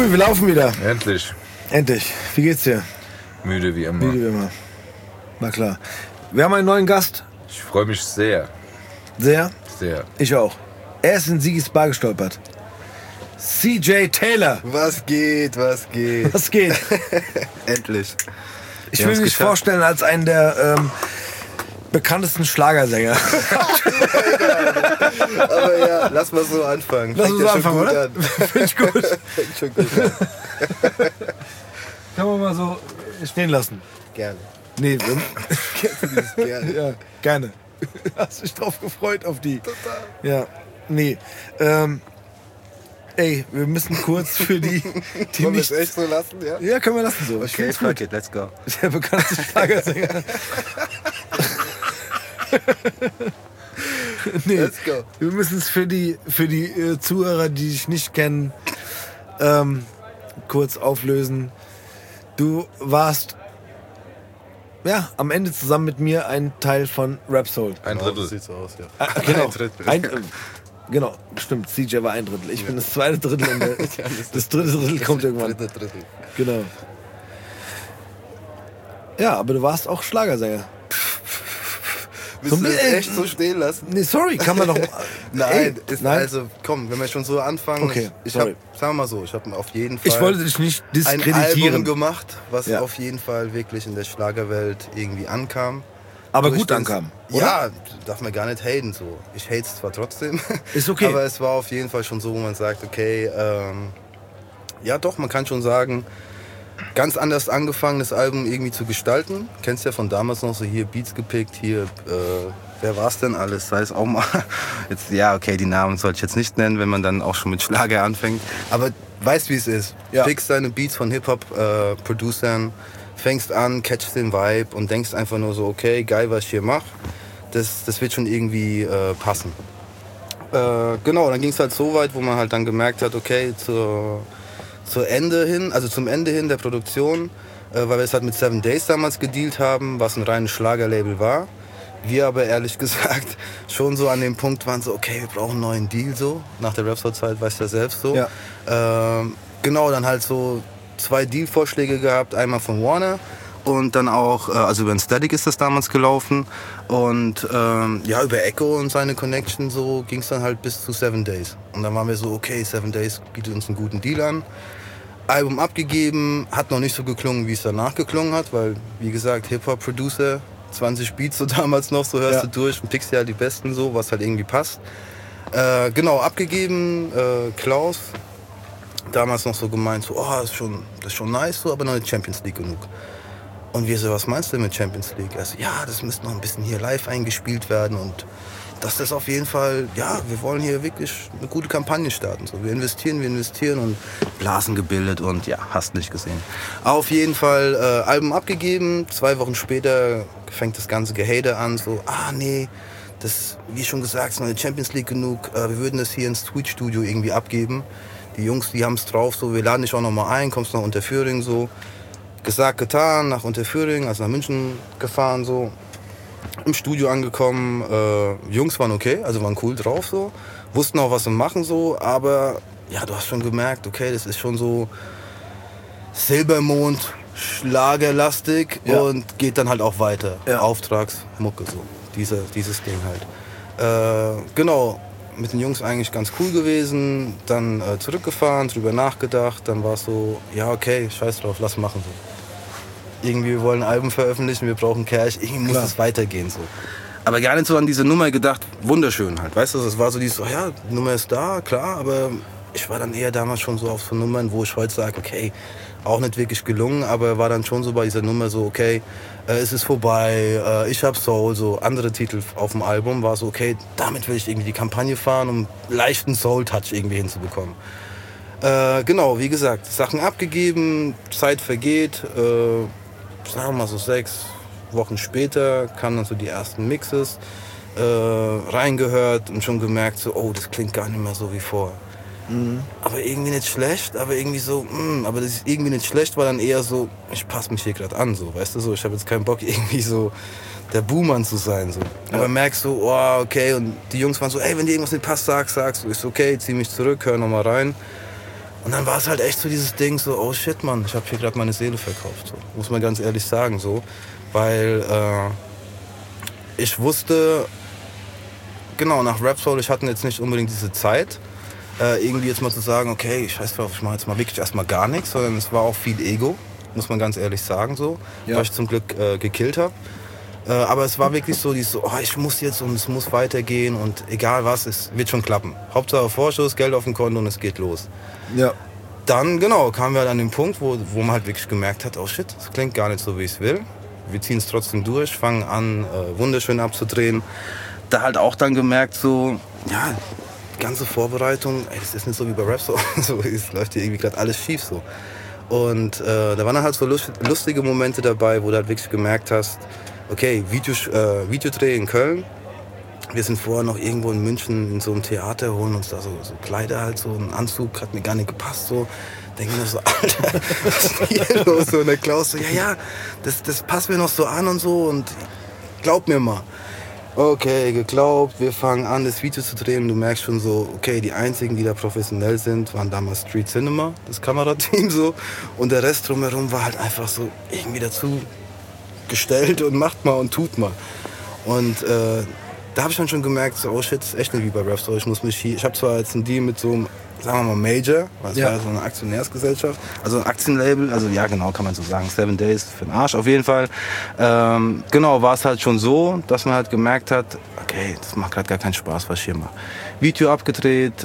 Tommy, wir laufen wieder. Endlich. Endlich. Wie geht's dir? Müde wie immer. Müde wie immer. Na klar. Wir haben einen neuen Gast. Ich freue mich sehr. Sehr? Sehr. Ich auch. Er ist in Sigis Bar gestolpert. CJ Taylor. Was geht, was geht? Was geht? Endlich. Ich will mich vorstellen als einen der bekanntesten Schlagersänger. Aber ja, lass mal so anfangen. Lass uns anfangen, oder? Finde ich gut. Fängt schon gut an. Kann man mal so stehen lassen. Gerne. Nee, Gerne. ja, gerne. Hast dich drauf gefreut auf die. Total. Ja, nee. Ey, wir müssen kurz für die Wollen wir nicht... es echt so lassen, ja? Ja, können wir lassen so. Ich Okay, find's fuck gut. it, let's go. Der bekannte Schlagersänger. Nee, Let's go. wir müssen es für die Zuhörer, die dich nicht kennen, kurz auflösen. Du warst am Ende zusammen mit mir ein Teil von Rap Soul. Ein So Drittel. sieht's aus, ja. Genau. Ein Drittel. Genau, stimmt. CJ war ein Drittel. Ich bin das zweite Drittel und das dritte Drittel kommt irgendwann. Drittel. Genau. Ja, aber du warst auch Schlagersänger. Willst du das echt so stehen lassen? Nee, sorry, kann man doch... Nein, nein. also komm, wenn wir schon so anfangen. Okay, ich sorry. hab, sagen wir mal so, ich habe auf jeden Fall Ich wollte dich nicht ein diskreditieren. Album gemacht, was Ja. auf jeden Fall wirklich in der Schlagerwelt irgendwie ankam. Aber Durch gut den- ankam, oder? Ja, darf man gar nicht haten so. Ich hate es zwar trotzdem. Ist okay. Aber es war auf jeden Fall schon so, wo man sagt, okay, ja doch, man kann schon sagen, ganz anders angefangen, das Album irgendwie zu gestalten. Kennst ja von damals noch so hier Beats gepickt, hier, wer war's denn alles? Sei es auch mal, jetzt, ja okay, die Namen sollte ich jetzt nicht nennen, wenn man dann auch schon mit Schlager anfängt. Aber weißt wie es ist. Ja. Pickst deine Beats von Hip-Hop-Producern, fängst an, catchst den Vibe und denkst einfach nur so, okay, geil, was ich hier mache. Das wird schon irgendwie passen. Genau, dann ging es halt so weit, wo man halt dann gemerkt hat, okay, zum Ende hin der Produktion, weil wir es halt mit 7 Days damals gedealt haben, was ein reines Schlagerlabel war. Wir aber ehrlich gesagt schon so an dem Punkt waren so, okay, wir brauchen einen neuen Deal so. Nach der Rapstar-Zeit weißt du ja selbst so. Ja. Genau, dann halt so 2 Deal-Vorschläge gehabt, einmal von Warner und dann auch, also über den Static ist das damals gelaufen und ja, über Echo und seine Connection so ging es dann halt bis zu 7 Days. Und dann waren wir so, okay, 7 Days bietet uns einen guten Deal an. Album abgegeben, hat noch nicht so geklungen, wie es danach geklungen hat, weil, wie gesagt, Hip-Hop-Producer, 20 Beats so damals noch, so hörst du durch und pickst ja die besten so, was halt irgendwie passt. Genau, abgegeben, Klaus, damals noch so gemeint, so, oh, das ist schon nice, so, aber noch nicht Champions League genug. Und wir so, was meinst du mit Champions League? Er so, ja, das müsste noch ein bisschen hier live eingespielt werden und das ist auf jeden Fall, ja, wir wollen hier wirklich eine gute Kampagne starten. So, wir investieren und Blasen gebildet und ja, hast nicht gesehen. Auf jeden Fall Album abgegeben, 2 Wochen später fängt das ganze Gehate an, so, nee, das, wie schon gesagt, ist noch nicht Champions League genug, wir würden das hier ins Tweet-Studio irgendwie abgeben. Die Jungs, die haben es drauf, so, wir laden dich auch noch mal ein, kommst nach Unterföhring, so. Gesagt, getan, nach Unterföhring, also nach München gefahren, so. Im Studio angekommen, Jungs waren okay, also waren cool drauf, so. Wussten auch, was sie machen, so, aber ja, du hast schon gemerkt, okay, das ist schon so Silbermond, schlagerlastig und geht dann halt auch weiter. Ja. Auftragsmucke, so. Dieses Ding halt. Genau. Mit den Jungs eigentlich ganz cool gewesen, dann zurückgefahren, drüber nachgedacht, dann war es so, ja okay, scheiß drauf, lass machen so. Irgendwie, wir wollen ein Album veröffentlichen, wir brauchen Cash, irgendwie muss es weitergehen so. Aber gar nicht so an diese Nummer gedacht, wunderschön halt, weißt du, es war so dieses, ja, die Nummer ist da, klar, aber ich war dann eher damals schon so auf so Nummern, wo ich heute sage, okay, auch nicht wirklich gelungen, aber war dann schon so bei dieser Nummer so, okay, es ist vorbei, ich hab Soul, so andere Titel auf dem Album, war so, okay, damit will ich irgendwie die Kampagne fahren, um leichten Soul-Touch irgendwie hinzubekommen. Genau, wie gesagt, Sachen abgegeben, Zeit vergeht, sagen wir mal so 6 Wochen später kamen dann so die ersten Mixes, reingehört und schon gemerkt so, oh, das klingt gar nicht mehr so wie vorher. Aber irgendwie nicht schlecht, aber irgendwie so, aber das ist irgendwie nicht schlecht, war dann eher so, ich passe mich hier gerade an, so, weißt du, so, ich habe jetzt keinen Bock, irgendwie so der Buhmann zu sein, so. Ja. Aber merkst du, oh, okay, und die Jungs waren so, ey, wenn dir irgendwas nicht passt, sagst du, ist okay, zieh mich zurück, hör nochmal rein. Und dann war es halt echt so dieses Ding, so, oh shit, Mann, ich habe hier gerade meine Seele verkauft. So. Muss man ganz ehrlich sagen, so. Weil ich wusste, genau, nach Rap Soul, ich hatte jetzt nicht unbedingt diese Zeit, irgendwie jetzt mal zu sagen, okay, ich weiß drauf, ich mache jetzt mal wirklich erstmal gar nichts, sondern es war auch viel Ego, muss man ganz ehrlich sagen, so, was ich zum Glück gekillt habe. Aber es war wirklich so, oh, ich muss jetzt und es muss weitergehen und egal was, es wird schon klappen. Hauptsache Vorschuss, Geld auf dem Konto und es geht los. Ja. Dann, genau, kamen wir halt an den Punkt, wo man halt wirklich gemerkt hat, oh shit, das klingt gar nicht so, wie ich es will. Wir ziehen es trotzdem durch, fangen an, wunderschön abzudrehen. Da halt auch dann gemerkt, so, ja, die ganze Vorbereitung, ey, das ist nicht so wie bei Rap, so, es läuft hier irgendwie gerade alles schief, so. Und da waren dann halt so lustige Momente dabei, wo du halt wirklich gemerkt hast, okay, Videodreh in Köln. Wir sind vorher noch irgendwo in München in so einem Theater, holen uns da so Kleider halt, so ein Anzug, hat mir gar nicht gepasst, so. Denke mir so, Alter, was ist denn hier los? So, und der Klaus so, ja, das passt mir noch so an und so und glaub mir mal. Okay, geglaubt, wir fangen an, das Video zu drehen und du merkst schon so, okay, die einzigen, die da professionell sind, waren damals Street Cinema, das Kamerateam so. Und der Rest drumherum war halt einfach so irgendwie dazu gestellt und macht mal und tut mal. Und da habe ich dann schon gemerkt, so, oh shit, das ist echt nicht wie bei Rap Soul. Ich habe zwar jetzt einen Deal mit so einem, sagen wir mal, Major, weil es war ja so eine Aktionärsgesellschaft, also ein Aktienlabel, also ja genau, kann man so sagen, 7 Days für den Arsch auf jeden Fall. Genau, war es halt schon so, dass man halt gemerkt hat, okay, das macht gerade gar keinen Spaß, was ich hier mache. Video abgedreht,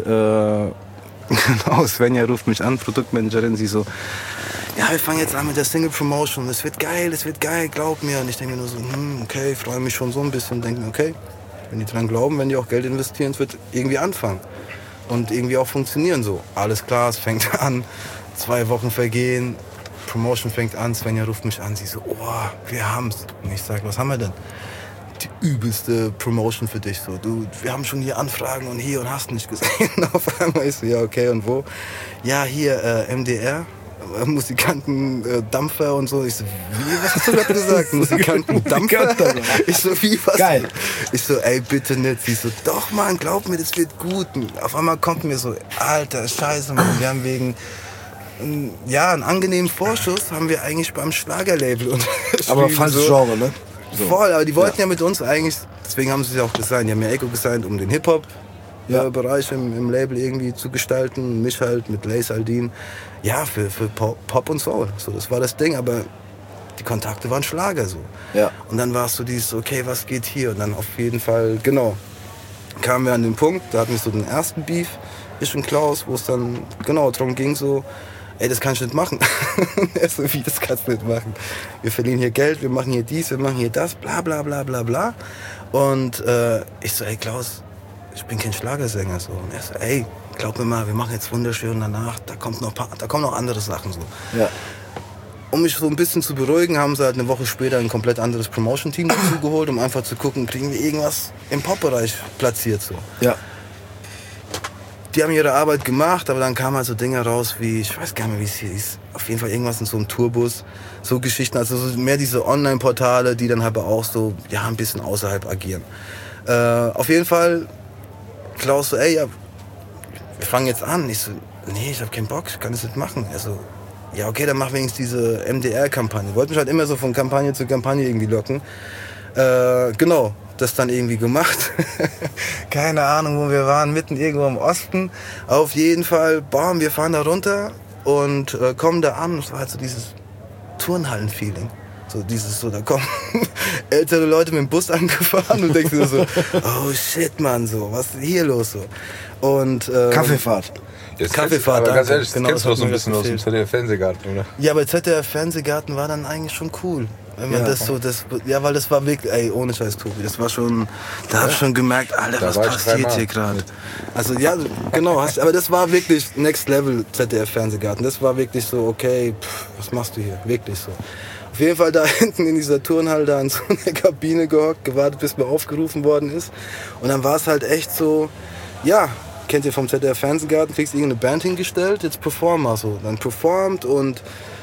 genau, Svenja ruft mich an, Produktmanagerin, sie so, ja, wir fangen jetzt an mit der Single Promotion, es wird geil, glaub mir. Und ich denke mir nur so, okay, freue mich schon so ein bisschen, denke mir, okay, wenn die dran glauben, wenn die auch Geld investieren, es wird irgendwie anfangen und irgendwie auch funktionieren so. Alles klar, es fängt an, 2 Wochen vergehen, Promotion fängt an, Svenja ruft mich an, sie so, oh, wir haben's. Und ich sage, was haben wir denn? Die übelste Promotion für dich, so, wir haben schon hier Anfragen und hier und hast nicht gesehen. Auf einmal ist so, ja, okay, und wo? Ja, hier, MDR. Musikanten, Dampfer und so. Ich so, wie, was hast du gerade gesagt? Musikanten, Dampfer? Ich so, wie, was? Geil. Ich so, ey, bitte nicht. Sie so, doch, Mann, glaub mir, das wird gut. Und auf einmal kommt mir so, Alter, scheiße, Mann, wir haben wegen, ja, einen angenehmen Vorschuss haben wir eigentlich beim Schlagerlabel unterschrieben. Aber falsches Genre, ne? So. Voll, aber die wollten ja mit uns eigentlich, deswegen haben sie sich auch gesigned, die haben ja Echo gesigned, um den Hip-Hop Bereich im Label irgendwie zu gestalten, mich halt mit Lace Aldin, ja, für Pop und Soul, so, das war das Ding, aber die Kontakte waren Schlager, so. Ja. Und dann war es so dieses, okay, was geht hier? Und dann auf jeden Fall, genau, kamen wir an den Punkt, da hatten wir so den ersten Beef, ich und Klaus, wo es dann, genau, darum ging so, ey, das kann ich nicht machen. Er so, wie, das kannst du nicht machen? Wir verlieren hier Geld, wir machen hier dies, wir machen hier das, bla bla bla bla bla. Und ich so, ey Klaus, ich bin kein Schlagersänger. So. Und er so, ey, glaub mir mal, wir machen jetzt wunderschön danach, da kommen noch andere Sachen. So. Ja. Um mich so ein bisschen zu beruhigen, haben sie halt eine Woche später ein komplett anderes Promotion-Team dazu geholt, um einfach zu gucken, kriegen wir irgendwas im Pop-Bereich platziert. So. Ja. Die haben ihre Arbeit gemacht, aber dann kamen halt so Dinge raus wie, ich weiß gar nicht mehr, wie es hieß, auf jeden Fall irgendwas in so einem Tourbus, so Geschichten, also so mehr diese Online-Portale, die dann aber auch so, ja, ein bisschen außerhalb agieren. Auf jeden Fall, Klaus so, ey, ja, wir fangen jetzt an. Ich so, nee, ich hab keinen Bock, ich kann das nicht machen. Er so, ja, okay, dann mach wenigstens diese MDR-Kampagne. Wollte mich halt immer so von Kampagne zu Kampagne irgendwie locken. Genau. Das dann irgendwie gemacht. Keine Ahnung, wo wir waren, mitten irgendwo im Osten. Auf jeden Fall, bam, wir fahren da runter und kommen da an. Es war halt so dieses Turnhallen-Feeling. So dieses, so, da kommen ältere Leute mit dem Bus angefahren und denkst dir so, oh shit, Mann, so, was ist hier los? So. Und, Kaffeefahrt. Kaffeefahrt, aber ganz ehrlich, das kennst du doch so ein bisschen aus dem ZDF-Fernsehgarten, oder? Ja, aber ZDF-Fernsehgarten war dann eigentlich schon cool. Wenn man weil das war wirklich, ey, ohne Scheiß, Tobi, das war schon, da hab ich schon gemerkt, Alter, was passiert hier gerade? Also ja, genau, aber das war wirklich Next Level ZDF-Fernsehgarten. Das war wirklich so, okay, was machst du hier? Wirklich so. Auf jeden Fall da hinten in dieser Turnhalle da in so einer Kabine gehockt, gewartet, bis mir aufgerufen worden ist. Und dann war es halt echt so, ja, kennt ihr vom ZDF Fernsehgarten, kriegst irgendeine Band hingestellt, jetzt perform mal so. Dann performt und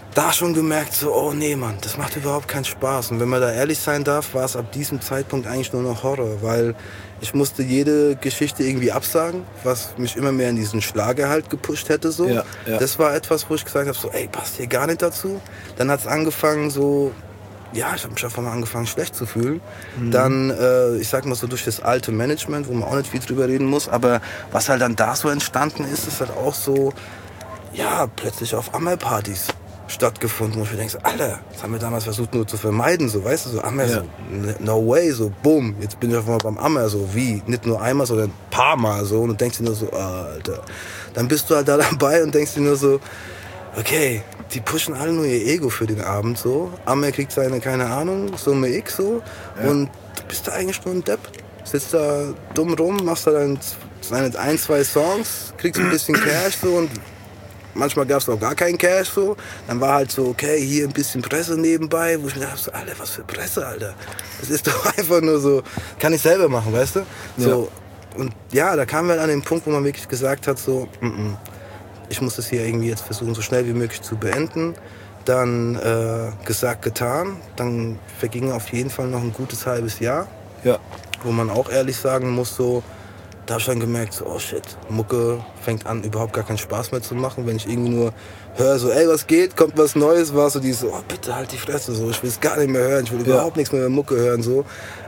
da schon gemerkt, so, oh nee, Mann, das macht überhaupt keinen Spaß. Und wenn man da ehrlich sein darf, war es ab diesem Zeitpunkt eigentlich nur noch Horror, weil ich musste jede Geschichte irgendwie absagen, was mich immer mehr in diesen Schlager halt gepusht hätte. So. Ja. Das war etwas, wo ich gesagt habe, so, ey, passt hier gar nicht dazu. Dann hat es angefangen so, ja, ich habe mich einfach mal angefangen schlecht zu fühlen. Dann, ich sag mal so, durch das alte Management, wo man auch nicht viel drüber reden muss, aber was halt dann da so entstanden ist, ist halt auch so, ja, plötzlich auf Ammer-Partys stattgefunden, wo ich mir denke, Alter, das haben wir damals versucht nur zu vermeiden, so, weißt du, so Ammer, so, no way, so, boom, jetzt bin ich auf einmal beim Ammer, so, wie, nicht nur einmal, sondern ein paar Mal, so, und du denkst dir nur so, Alter, dann bist du halt da dabei und denkst dir nur so, okay, die pushen alle nur ihr Ego für den Abend, so, Ammer kriegt seine, keine Ahnung, Summe X, so, und du bist da eigentlich nur ein Depp, sitzt da dumm rum, machst da dann seine 1, 2 Songs, kriegst ein bisschen Cash, so, und manchmal gab es auch gar keinen Cash, so. Dann war halt so, okay, hier ein bisschen Presse nebenbei, wo ich mir dachte, so, Alter, was für Presse, Alter. Das ist doch einfach nur so, kann ich selber machen, weißt du? So. Und ja, da kamen wir an den Punkt, wo man wirklich gesagt hat, so, ich muss das hier irgendwie jetzt versuchen, so schnell wie möglich zu beenden. Dann gesagt, getan. Dann verging auf jeden Fall noch ein gutes halbes Jahr. Ja. Wo man auch ehrlich sagen muss, so, da habe ich dann gemerkt, so, oh shit, Mucke fängt an, überhaupt gar keinen Spaß mehr zu machen. Wenn ich irgendwie nur höre, so, ey, was geht, kommt was Neues, war so dieses, oh, bitte halt die Fresse, so, ich will es gar nicht mehr hören, ich will überhaupt nichts mehr über Mucke hören, so.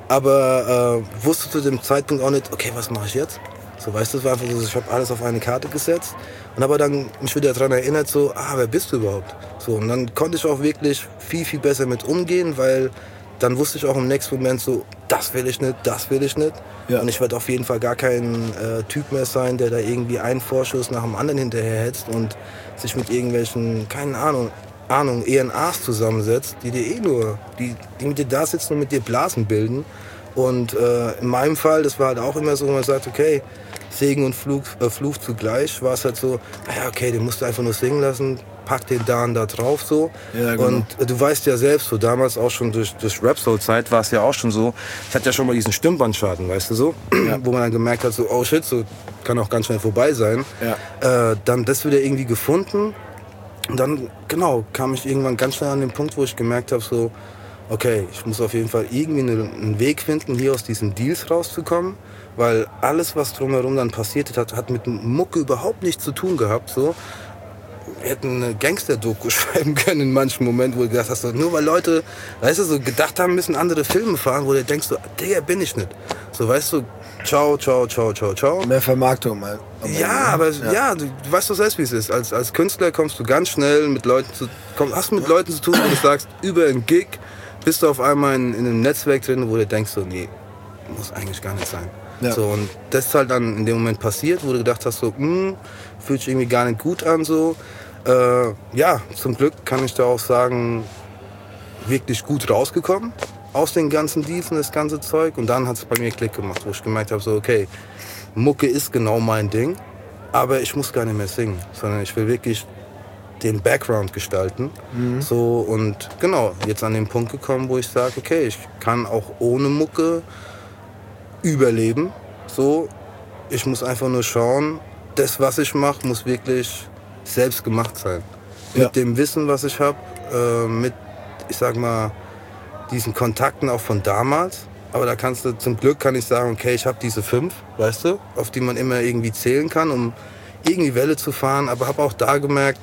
Aber wusste zu dem Zeitpunkt auch nicht, okay, was mache ich jetzt? So, weißt du, es war einfach so, ich habe alles auf eine Karte gesetzt und habe dann mich wieder daran erinnert, so, wer bist du überhaupt? So, und dann konnte ich auch wirklich viel, viel besser mit umgehen, weil dann wusste ich auch im nächsten Moment so, das will ich nicht, das will ich nicht. Ja. Und ich werde auf jeden Fall gar kein Typ mehr sein, der da irgendwie einen Vorschuss nach dem anderen hinterherhetzt und sich mit irgendwelchen, keine Ahnung, ENAs zusammensetzt, die dir die mit dir da sitzen und mit dir Blasen bilden. Und in meinem Fall, das war halt auch immer so, wo man sagt, okay, Segen und Fluch zugleich, war es halt so, naja, okay, den musst du einfach nur singen lassen, pack den da und da drauf, so. Ja, genau. Und du weißt ja selbst, so damals auch schon durch Rap-Soul-Zeit war es ja auch schon so, ich hatte ja schon mal diesen Stimmbandsschaden, weißt du so, wo man dann gemerkt hat, so, oh shit, so kann auch ganz schnell vorbei sein. Ja. Dann das wieder irgendwie gefunden und dann, genau, kam ich irgendwann ganz schnell an den Punkt, wo ich gemerkt habe, so, okay, ich muss auf jeden Fall irgendwie einen Weg finden, hier aus diesen Deals rauszukommen, weil alles, was drumherum dann passiert hat mit Mucke überhaupt nichts zu tun gehabt, so. Wir hätten eine Gangster-Doku schreiben können in manchen Momenten, wo du gedacht hast, nur weil Leute, weißt du, so gedacht haben, müssen andere Filme fahren, wo du denkst, so, Digga, bin ich nicht. So, weißt du, ciao, ciao, ciao, ciao, ciao. Mehr Vermarktung mal. Ja, aber ja, du weißt doch selbst, wie es ist. Als Künstler kommst du ganz schnell mit Leuten hast mit Leuten zu tun, wo du sagst, über einen Gig bist du auf einmal in einem Netzwerk drin, wo du denkst, so, nee, muss eigentlich gar nicht sein. Ja. So, und das ist halt dann in dem Moment passiert, wo du gedacht hast, so, fühlt sich irgendwie gar nicht gut an, so. Ja, zum Glück kann ich da auch sagen, wirklich gut rausgekommen aus den ganzen Deals und das ganze Zeug. Und dann hat es bei mir Klick gemacht, wo ich gemerkt habe, so, okay, Mucke ist genau mein Ding, aber ich muss gar nicht mehr singen, sondern ich will wirklich den Background gestalten. So, und genau, jetzt an den Punkt gekommen, wo ich sage, okay, ich kann auch ohne Mucke überleben. So, ich muss einfach nur schauen, das, was ich mache, muss wirklich selbst gemacht sein. Ja. Mit dem Wissen, was ich habe, mit, ich sag mal, diesen Kontakten auch von damals. Aber da kannst du, zum Glück kann ich sagen, okay, ich habe diese 5, weißt du, auf die man immer irgendwie zählen kann, um irgendwie Welle zu fahren. Aber habe auch da gemerkt,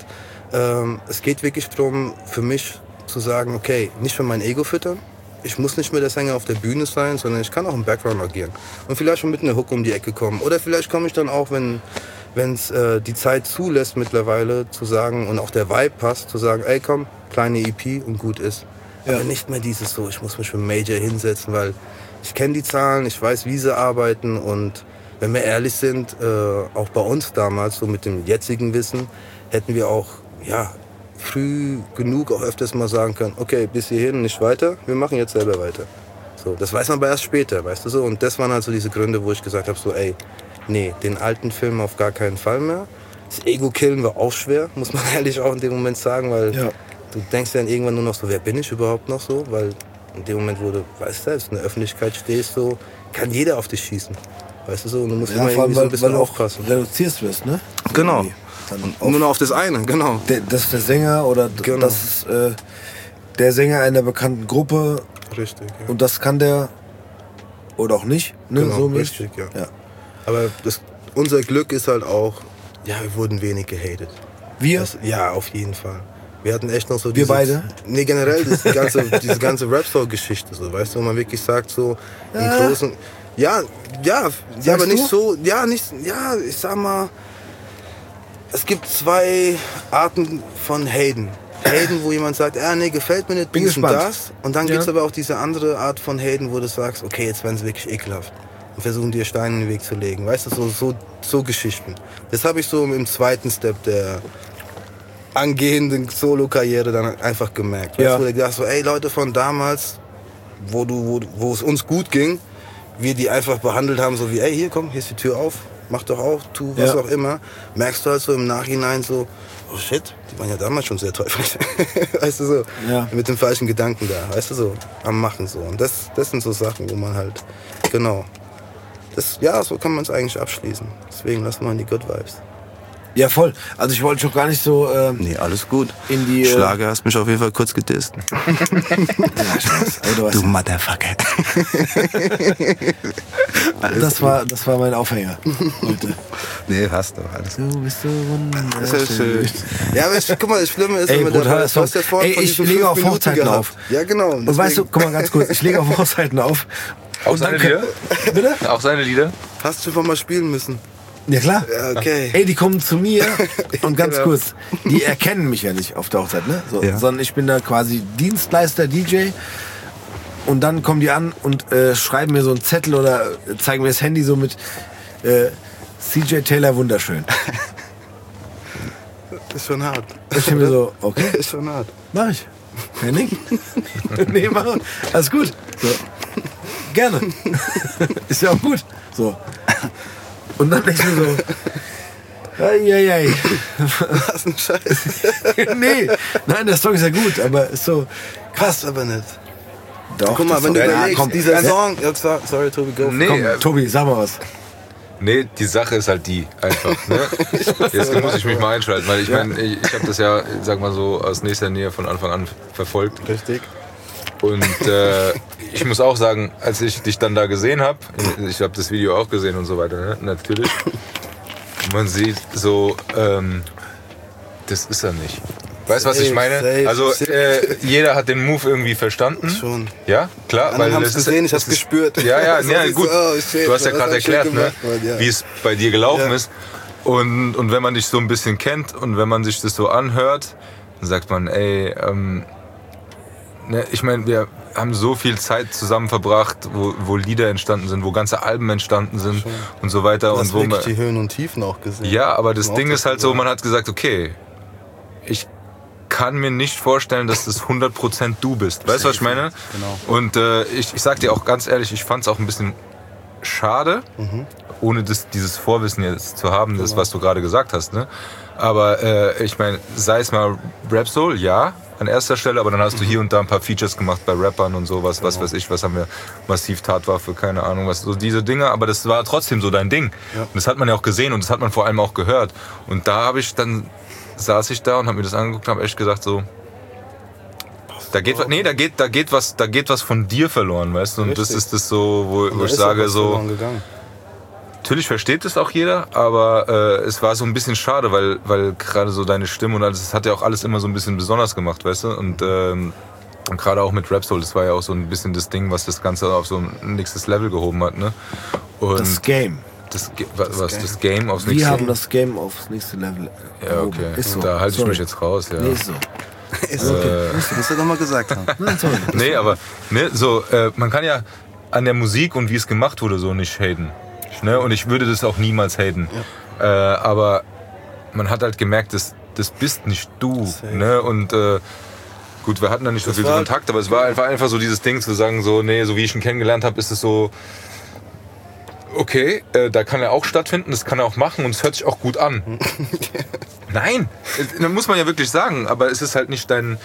es geht wirklich darum, für mich zu sagen, okay, nicht für mein Ego füttern. Ich muss nicht mehr der Sänger auf der Bühne sein, sondern ich kann auch im Background agieren. Und vielleicht schon mit einer Hook um die Ecke kommen. Oder vielleicht komme ich dann auch, wenn es die Zeit zulässt mittlerweile, zu sagen, und auch der Vibe passt, zu sagen, ey komm, kleine EP und gut ist. Ja. Aber nicht mehr dieses so, ich muss mich für Major hinsetzen, weil ich kenne die Zahlen, ich weiß, wie sie arbeiten. Und wenn wir ehrlich sind, auch bei uns damals, so mit dem jetzigen Wissen, hätten wir auch, ja, früh genug auch öfters mal sagen können, okay, bis hierhin, nicht weiter, wir machen jetzt selber weiter. So, das weiß man aber erst später, weißt du so. Und das waren halt so diese Gründe, wo ich gesagt habe, so, ey, nee, den alten Film auf gar keinen Fall mehr. Das Ego-Killen war auch schwer, muss man ehrlich auch in dem Moment sagen, weil du denkst dann irgendwann nur noch so, wer bin ich überhaupt noch so? Weil in dem Moment, wo du, weißt selbst, in der Öffentlichkeit stehst, so, kann jeder auf dich schießen. Weißt du so, und du musst immer irgendwie so ein bisschen aufpassen. Reduzierst wirst, ne? Genau. Und nur noch auf das eine, genau. Das ist der Sänger oder das ist der Sänger einer bekannten Gruppe. Richtig, ja. Und das kann der oder auch nicht, ne? Genau, so richtig, ja. Aber unser Glück ist halt auch, ja, wir wurden wenig gehatet. Wir? Ja, auf jeden Fall. Wir hatten echt noch so Wir beide? Nee, generell diese ganze Rap-Soul-Geschichte, so, weißt du, wo man wirklich sagt, so im Großen... Ja, aber nicht so... ich sag mal... Es gibt zwei Arten von Haten. Haten, wo jemand sagt, nee, gefällt mir nicht, bin gespannt. Das. Und dann gibt es aber auch diese andere Art von Haten, wo du sagst, okay, jetzt werden sie wirklich ekelhaft. Und versuchen dir Steine in den Weg zu legen. Weißt du, so Geschichten. Das habe ich so im zweiten Step der angehenden Solo-Karriere dann einfach gemerkt. Weißt du, wo du gedacht so, ey, Leute von damals, wo es uns gut ging, wir die einfach behandelt haben, so wie, ey, hier, komm, hier ist die Tür auf, mach doch auf, tu was auch immer. Merkst du halt so im Nachhinein so, oh shit, die waren ja damals schon sehr teuflisch. Weißt du so, mit dem falschen Gedanken da, weißt du so, am Machen so. Und das sind so Sachen, wo man halt, genau, so kann man es eigentlich abschließen. Deswegen lassen wir in die Good Vibes. Ja, voll. Also ich wollte schon gar nicht so... nee, alles gut. In die... Schlager hast mich auf jeden Fall kurz gedisst. Du Motherfucker. Das war mein Aufhänger heute. Nee, hast du. Alles gut. Du bist so wunderschön. Das ist schön. Ja, aber guck mal, das Schlimme ist, wenn man ich lege auf Hochzeiten auf. Ja, genau. Und weißt du, guck mal ganz kurz, ich lege auf Hochzeiten auf. Auch seine Lieder? Bitte? Auch seine Lieder? Hast du schon mal spielen müssen? Ja, klar. Ja, okay. Ey, die kommen zu mir und ganz kurz, die erkennen mich ja nicht auf der Hochzeit, ne? So, sondern ich bin da quasi Dienstleister, DJ. Und dann kommen die an und schreiben mir so einen Zettel oder zeigen mir das Handy so mit CJ Taylor wunderschön. Das ist schon hart. Ich bin mir so, okay. Ist schon hart. Mach ich. Kein Ding. Nee, mach. Alles gut. So. Gerne. Ist ja auch gut. So. Und dann denke ich mir so, ei. Was ein Scheiß. Nee, nein, der Song ist ja gut, aber ist so krass, aber nicht. Doch, guck mal, wenn du überlegst, dieser Song... Sorry, Tobi, go. Nee, komm, Tobi, sag mal was. Nee, die Sache ist halt die, einfach. Ne? Jetzt muss ich mich mal einschalten, weil ich meine, ich habe das ja, sag mal so, aus nächster Nähe von Anfang an verfolgt. Richtig. Und ich muss auch sagen, als ich dich dann da gesehen habe, ich habe das Video auch gesehen und so weiter, ne? Natürlich. Man sieht so, das ist er nicht. Weißt du, was ich meine? Also jeder hat den Move irgendwie verstanden. Schon. Ja, klar. Weil ich gesehen, ich hab's gespürt. Ja, gut. Du hast ja gerade erklärt, ne, wie es bei dir gelaufen ist. Und wenn man dich so ein bisschen kennt und wenn man sich das so anhört, dann sagt man, ey, ne, ich meine, wir haben so viel Zeit zusammen verbracht, wo Lieder entstanden sind, wo ganze Alben entstanden sind und so weiter. Du hast und wo wirklich die Höhen und Tiefen auch gesehen. Ja, aber das Ding ist halt so, man hat gesagt, okay, ich kann mir nicht vorstellen, dass das 100% du bist. Weißt du, was ich meine? Genau. Und ich sag dir auch ganz ehrlich, ich fand es auch ein bisschen schade, ohne dieses Vorwissen jetzt zu haben, das, was du gerade gesagt hast. Ne? Aber ich meine, sei es mal Rap Soul, ja, an erster Stelle, aber dann hast du hier und da ein paar Features gemacht bei Rappern und sowas, was weiß ich, was haben wir, Massiv, Tatwaffe, keine Ahnung, was, so diese Dinge, aber das war trotzdem so dein Ding. Ja. Und das hat man ja auch gesehen und das hat man vor allem auch gehört. Und da habe ich dann, saß ich da und habe mir das angeguckt und habe echt gesagt so, da geht was von dir verloren, weißt du? Und das ist das so, wo ich sage so, natürlich versteht es auch jeder, aber es war so ein bisschen schade, weil gerade so deine Stimme und alles, das hat ja auch alles immer so ein bisschen besonders gemacht, weißt du? Und gerade auch mit Rap Soul, das war ja auch so ein bisschen das Ding, was das Ganze auf so ein nächstes Level gehoben hat, ne? Und das Game. Das Game aufs nächste Level? Wir haben das Game aufs nächste Level gehoben. Ja, okay. So. Da halte ich mich jetzt raus, ja. Nee, ist so. Ist okay. Musst du doch mal gesagt haben. Nee, aber ne, so, man kann ja an der Musik und wie es gemacht wurde so nicht haten. Ne? Und ich würde das auch niemals haten. Ja. Aber man hat halt gemerkt, das bist nicht du. Ne? Und gut, wir hatten da nicht so viel Kontakt, aber es war einfach so dieses Ding zu sagen, so, nee, so wie ich ihn kennengelernt habe, ist es so, okay, da kann er auch stattfinden, das kann er auch machen und es hört sich auch gut an. Nein, das muss man ja wirklich sagen, aber es ist halt nicht deine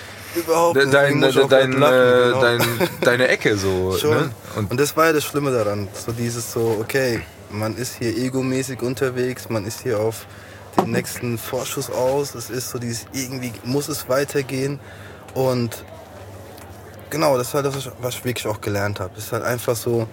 Ecke so. Ne? Und das war ja das Schlimme daran, so dieses so, okay, man ist hier egomäßig unterwegs, man ist hier auf den nächsten Vorschuss aus. Es ist so dieses, irgendwie muss es weitergehen. Und genau, das ist halt das, was ich wirklich auch gelernt habe. Es ist halt einfach so,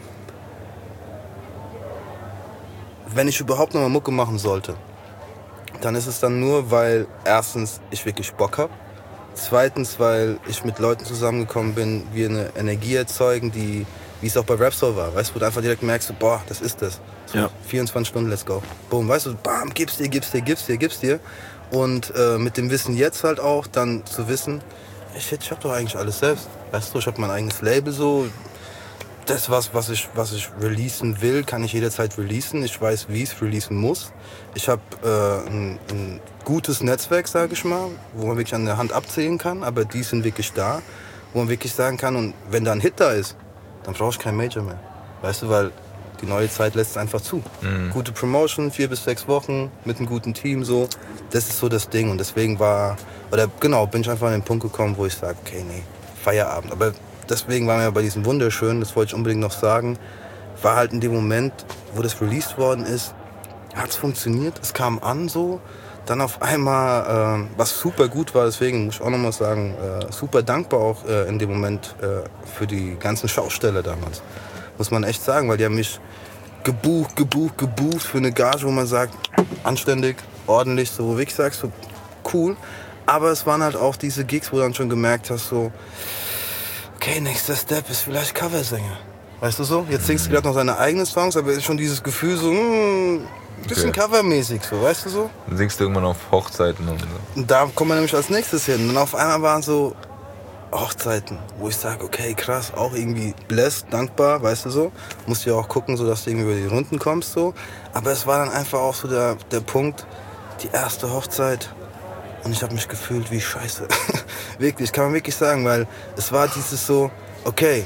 wenn ich überhaupt noch mal Mucke machen sollte, dann ist es dann nur, weil erstens ich wirklich Bock habe. Zweitens, weil ich mit Leuten zusammengekommen bin, wir eine Energie erzeugen, die, wie es auch bei Rap so war, weißt du, wo du einfach direkt merkst, boah, das ist das. So, ja. 24 Stunden, let's go. Boom, weißt du, bam, gib's dir. Und mit dem Wissen jetzt halt auch, dann zu wissen, shit, ich hab doch eigentlich alles selbst. Weißt du, ich hab mein eigenes Label so. Das, was ich releasen will, kann ich jederzeit releasen. Ich weiß, wie ich es releasen muss. Ich habe ein gutes Netzwerk, sage ich mal, wo man wirklich an der Hand abzählen kann. Aber die sind wirklich da, wo man wirklich sagen kann, und wenn da ein Hit da ist, dann brauche ich kein Major mehr. Weißt du, weil die neue Zeit lässt es einfach zu. Mhm. Gute Promotion, 4 bis 6 Wochen mit einem guten Team, so. Das ist so das Ding. Und deswegen bin ich einfach an den Punkt gekommen, wo ich sage, okay, nee, Feierabend. Aber deswegen waren wir bei diesem Wunderschön, das wollte ich unbedingt noch sagen, war halt in dem Moment, wo das released worden ist, hat es funktioniert, es kam an so, dann auf einmal, was super gut war, deswegen muss ich auch nochmal sagen, super dankbar auch in dem Moment für die ganzen Schausteller damals, muss man echt sagen, weil die haben mich gebucht für eine Gage, wo man sagt, anständig, ordentlich, so, wie ich sag, so cool, aber es waren halt auch diese Gigs, wo du dann schon gemerkt hast, so, okay, nächster Step ist vielleicht Coversänger. Weißt du so? Jetzt singst du gerade noch seine eigenen Songs, aber ist schon dieses Gefühl so, bisschen covermäßig, so, weißt du so? Dann singst du irgendwann auf Hochzeiten und so. Und da kommen wir nämlich als nächstes hin. Und auf einmal waren so Hochzeiten, wo ich sage, okay, krass, auch irgendwie blessed, dankbar, weißt du so? Musst ja auch gucken, so dass du irgendwie über die Runden kommst, so. Aber es war dann einfach auch so der Punkt, die erste Hochzeit. Und ich habe mich gefühlt wie Scheiße. Wirklich, kann man wirklich sagen, weil es war dieses so, okay,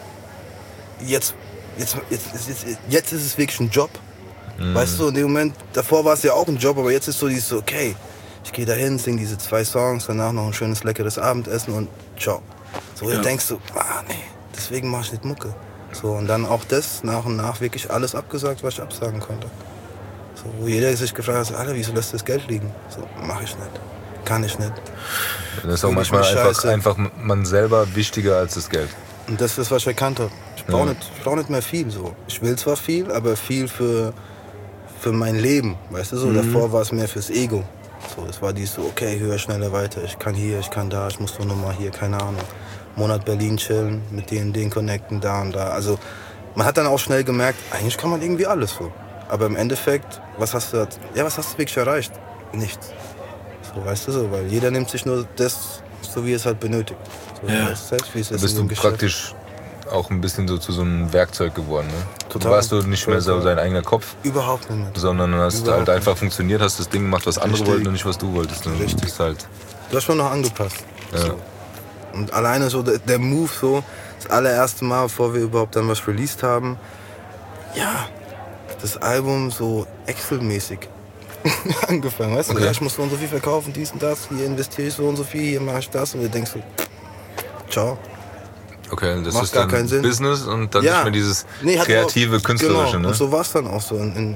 jetzt ist es wirklich ein Job. Mhm. Weißt du, in dem Moment, davor war es ja auch ein Job, aber jetzt ist so dieses so, okay, ich gehe dahin, singe diese 2 Songs, danach noch ein schönes, leckeres Abendessen und ciao. So, du denkst so, nee, deswegen mache ich nicht Mucke. So, und dann auch das nach und nach wirklich alles abgesagt, was ich absagen konnte. So, wo jeder sich gefragt hat, Alter, wieso lässt du das Geld liegen? So, mach ich nicht. Kann ich nicht. Das ist auch manchmal einfach man selber wichtiger als das Geld. Und das ist, was ich erkannt habe. Ich brauch nicht mehr viel. So. Ich will zwar viel, aber viel für mein Leben. Weißt du so? Davor war es mehr fürs Ego. So, das war dies so, okay, höher, schneller, weiter. Ich kann hier, ich kann da, ich muss doch nochmal hier, keine Ahnung. Monat Berlin chillen, mit den connecten, da und da. Also man hat dann auch schnell gemerkt, eigentlich kann man irgendwie alles so. Aber im Endeffekt, was hast du wirklich erreicht? Nichts. So, weißt du so, weil jeder nimmt sich nur das, so wie es halt benötigt. So, ja. Selbst, wie es ist. Da bist du praktisch auch ein bisschen so zu so einem Werkzeug geworden, ne? Total. Du warst du nicht mehr so dein eigener Kopf. Überhaupt nicht. Sondern hast halt einfach funktioniert, hast das Ding gemacht, was andere wollten und nicht, was du wolltest. Ne? Richtig. Du hast schon noch angepasst. Ja. So. Und alleine so der Move so, das allererste Mal, bevor wir überhaupt dann was released haben, ja, das Album so Excel-mäßig angefangen, weißt du? Okay. Ja, ich muss so und so viel verkaufen, dies und das, hier investiere ich so und so viel, hier mache ich das und du denkst so, ciao. Okay, das macht ist gar dann keinen Sinn. Business und dann nicht mehr dieses kreative, künstlerische. Genau. Ne? Und so war es dann auch so.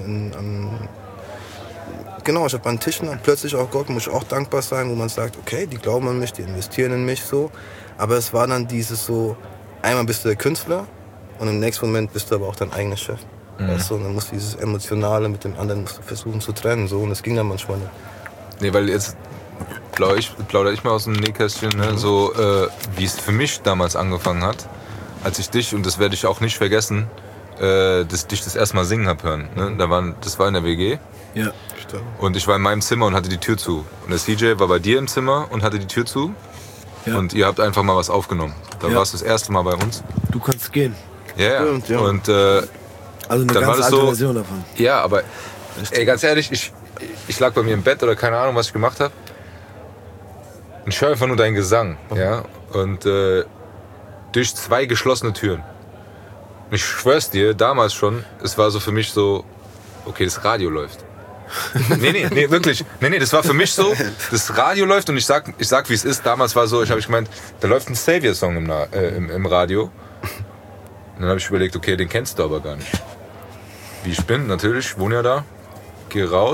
Genau, ich habe an Tischen dann plötzlich auch Gott, muss ich auch dankbar sein, wo man sagt, okay, die glauben an mich, die investieren in mich so. Aber es war dann dieses so, einmal bist du der Künstler und im nächsten Moment bist du aber auch dein eigener Chef. Weißt du, und dann musst du dieses Emotionale mit dem anderen musst du versuchen zu trennen. So, und das ging dann manchmal nicht. Nee, weil jetzt plaudere ich mal aus dem Nähkästchen, ne? So wie es für mich damals angefangen hat, als ich dich, und das werde ich auch nicht vergessen, dich das erste Mal singen habe hören. Ne? Das war in der WG. Ja. Und ich war in meinem Zimmer und hatte die Tür zu. Und der CJ war bei dir im Zimmer und hatte die Tür zu. Ja. Und ihr habt einfach mal was aufgenommen. Da warst du das erste Mal bei uns. Du kannst gehen. Ja. Und also eine dann ganz war das alte so, Version davon. Ja, aber ey, ganz ehrlich, ich lag bei mir im Bett oder keine Ahnung, was ich gemacht habe. Und ich höre einfach nur deinen Gesang. Ja? Und durch 2 geschlossene Türen. Und ich schwör's dir, damals schon, es war so für mich so, okay, das Radio läuft. Nee, wirklich. Nee, das war für mich so, das Radio läuft und ich sag wie es ist. Damals war so, ich gemeint, da läuft ein Savior-Song im Radio. Und dann habe ich überlegt, okay, den kennst du aber gar nicht. Wie ich bin, natürlich, wohne ja da, gehe raus,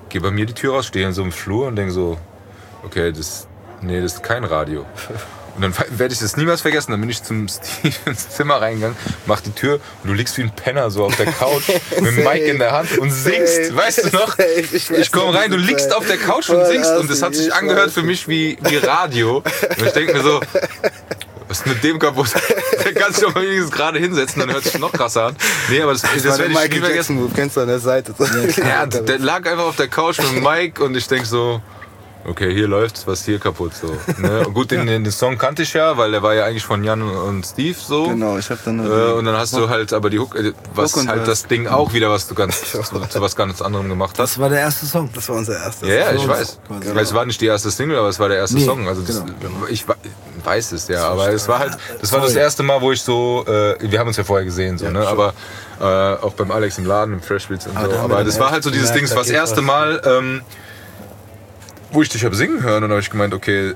gehe bei mir die Tür raus, stehe in so einem Flur und denke so, okay, das ist kein Radio. Und dann werde ich das niemals vergessen. Dann bin ich zum Steve ins Zimmer reingegangen, mach die Tür und du liegst wie ein Penner so auf der Couch mit dem Mic in der Hand und singst. Weißt du noch? Ich komme rein, du liegst auf der Couch und singst und es hat sich angehört für mich wie Radio. Und ich denke mir so, was ist mit dem kaputt? Der kann sich doch mal wenigstens gerade hinsetzen, dann hört sich noch krasser an. Nee, aber das werde ich nie vergessen. Du kennst du an der Seite. Ja, der lag einfach auf der Couch mit dem Mic und ich denke so, okay, hier läuft's, was hier kaputt so. Ne? Gut, den Song kannte ich ja, weil der war ja eigentlich von Jan und Steve so. Genau, ich hab dann und dann hast du halt aber die Hook, was Hook halt das Ding auch wieder, was du zu was ganz anderem gemacht hast. Das war der erste Song. Das war unser erster Song. Ja, ich weiß. Genau. Es war nicht die erste Single, aber es war der erste Song. Also das, ich weiß es ja, aber es war halt, das war das erste Mal, wo ich so, wir haben uns ja vorher gesehen, so, ne? Aber auch beim Alex im Laden, im Fresh Beats und so. Aber das war halt so dieses Ding, das war das erste Mal, wo ich dich habe singen hören und habe ich gemeint, okay,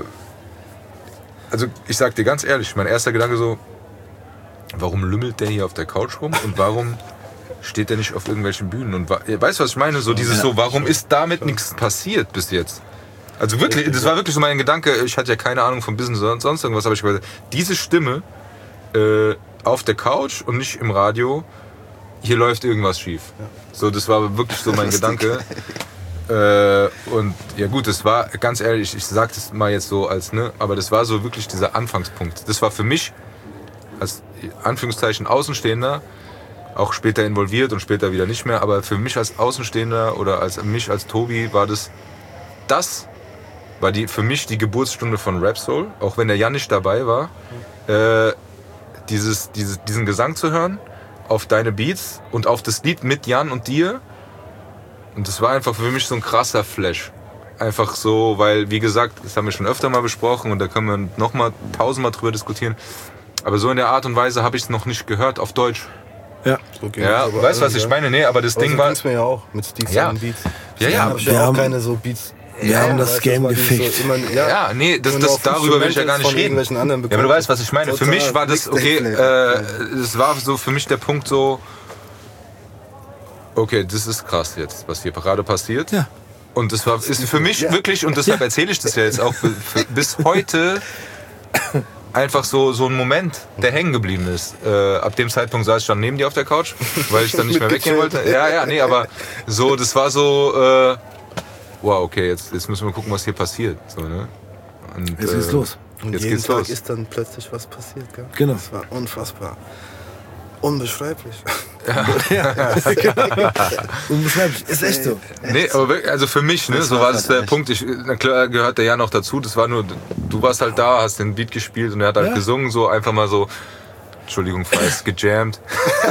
also ich sag dir ganz ehrlich, mein erster Gedanke so, warum lümmelt der hier auf der Couch rum und warum steht der nicht auf irgendwelchen Bühnen und weißt du, was ich meine? So dieses so, warum ist damit nichts passiert bis jetzt? Also wirklich, das war wirklich so mein Gedanke, ich hatte ja keine Ahnung vom Business oder sonst irgendwas, aber ich weiß, diese Stimme auf der Couch und nicht im Radio, hier läuft irgendwas schief. So, das war wirklich so mein Gedanke. Und ja gut, das war, ganz ehrlich, ich sag das mal jetzt so als, ne, aber das war so wirklich dieser Anfangspunkt. Das war für mich als Anführungszeichen Außenstehender, auch später involviert und später wieder nicht mehr, aber für mich als Außenstehender oder als mich als Tobi war das war für mich die Geburtsstunde von Rap Soul, auch wenn der Jan nicht dabei war, diesen Gesang zu hören auf deine Beats und auf das Lied mit Jan und dir. Und das war einfach für mich so ein krasser Flash. Einfach so, weil, wie gesagt, das haben wir schon öfter mal besprochen und da können wir noch mal 1000-mal drüber diskutieren. Aber so in der Art und Weise habe ich es noch nicht gehört auf Deutsch. Ja. Okay, ja, weißt du, was ich meine? Nee, aber das Ding war... Das mir ja auch mit Steve Beats. Ja, wir haben keine so Beats... Wir haben das Game gefickt. So nee, darüber will ich ja gar nicht reden. Ja, aber du weißt, was ich meine. Für mich war das, okay, es war so für mich der Punkt so... Okay, das ist krass jetzt, was hier gerade passiert. Ja. Und das ist für mich wirklich, und deshalb erzähle ich das ja jetzt auch bis heute, einfach so ein Moment, der hängen geblieben ist. Ab dem Zeitpunkt saß ich dann neben dir auf der Couch, weil ich dann nicht mehr weggehen wollte. Nee, aber so, das war so, wow, okay, jetzt müssen wir gucken, was hier passiert. So, ne? Und, jetzt geht's los. Und jetzt jeden Tag ist dann plötzlich was passiert, gell? Genau. Das war unfassbar. Unbeschreiblich. Unbeschreiblich. Ist echt so. Nee, aber wirklich, also für mich, ne, so war das der Punkt. Na klar gehört der ja noch dazu. Das war nur, du warst halt da, hast den Beat gespielt und er hat halt gesungen, so einfach mal so, Entschuldigung, falls gejammt.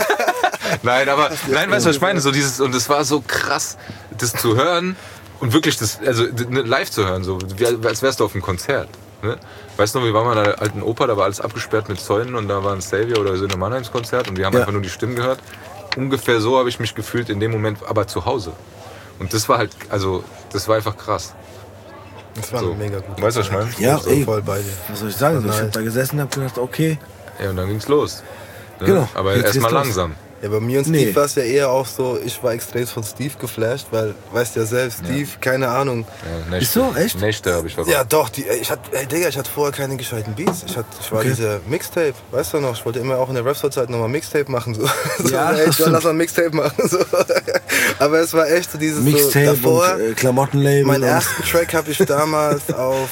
Nein, weißt du, was ich meine? So dieses, und es war so krass, das zu hören und wirklich live zu hören, so, als wärst du auf einem Konzert. Ne? Weißt du noch, wir waren mal in einer alten Oper, da war alles abgesperrt mit Zäunen und da war ein Xavier oder so ein Mannheims-Konzert und wir haben einfach nur die Stimmen gehört. Ungefähr so habe ich mich gefühlt in dem Moment, aber zu Hause. Und das war halt, also, das war einfach krass. Das war mega gut. Weißt du, was ich meine? Ja, ey, voll bei dir. Was soll ich sagen? Ich habe da gesessen und habe gedacht, okay. Ja, und dann ging's los. Ne? Genau. Aber erstmal langsam. Ja, bei mir und Steve war es ja eher auch so, ich war extrem von Steve geflasht, weil, weißt ja selbst, Steve, keine Ahnung. Ja, ist so, echt? Nächte habe ich verbracht. Ja doch, ich hatte vorher keine gescheiten Beats. Ich war dieser Mixtape, weißt du noch, ich wollte immer auch in der Rap-Zeit nochmal Mixtape machen. So. Ja, lass mal Mixtape machen. So. Aber es war echt so dieses Mixtape so, davor, und Klamottenlabel. Meinen ersten Track habe ich damals auf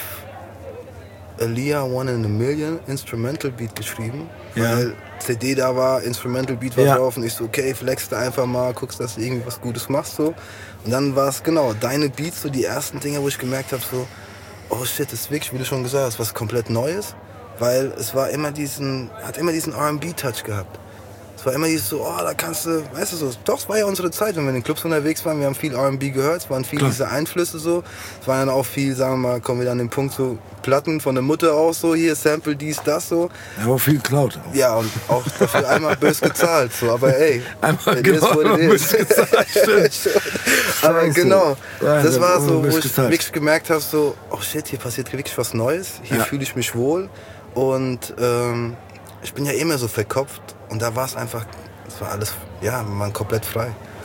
Aaliyah One in a Million Instrumental Beat geschrieben, weil CD da war, Instrumental Beat war drauf und ich so, okay, flex da einfach mal, guckst, dass du irgendwie was Gutes machst so. Und dann war es genau deine Beats, so die ersten Dinge, wo ich gemerkt habe so, oh shit, das ist wirklich, wie du schon gesagt hast, was komplett Neues, weil es war immer hat immer diesen R&B-Touch gehabt. Es war immer dieses so, oh, da kannst du, weißt du so, doch, es war ja unsere Zeit, wenn wir in den Clubs unterwegs waren, wir haben viel R&B gehört, es waren viele diese Einflüsse so, es waren dann auch viel, sagen wir mal, kommen wir dann an den Punkt so, Platten von der Mutter auch so, hier, Sample, dies, das so. Ja, aber viel geklaut. Ja, und auch dafür einmal bös gezahlt, so, aber ey. Einmal bös gezahlt, stimmt. Aber genau, ja, das war so, wo ich gezahlt. wirklich gemerkt habe, so, oh shit, hier passiert wirklich was Neues, hier fühle ich mich wohl und ich bin ja immer so verkopft und da war es einfach, es war alles, ja, man komplett frei.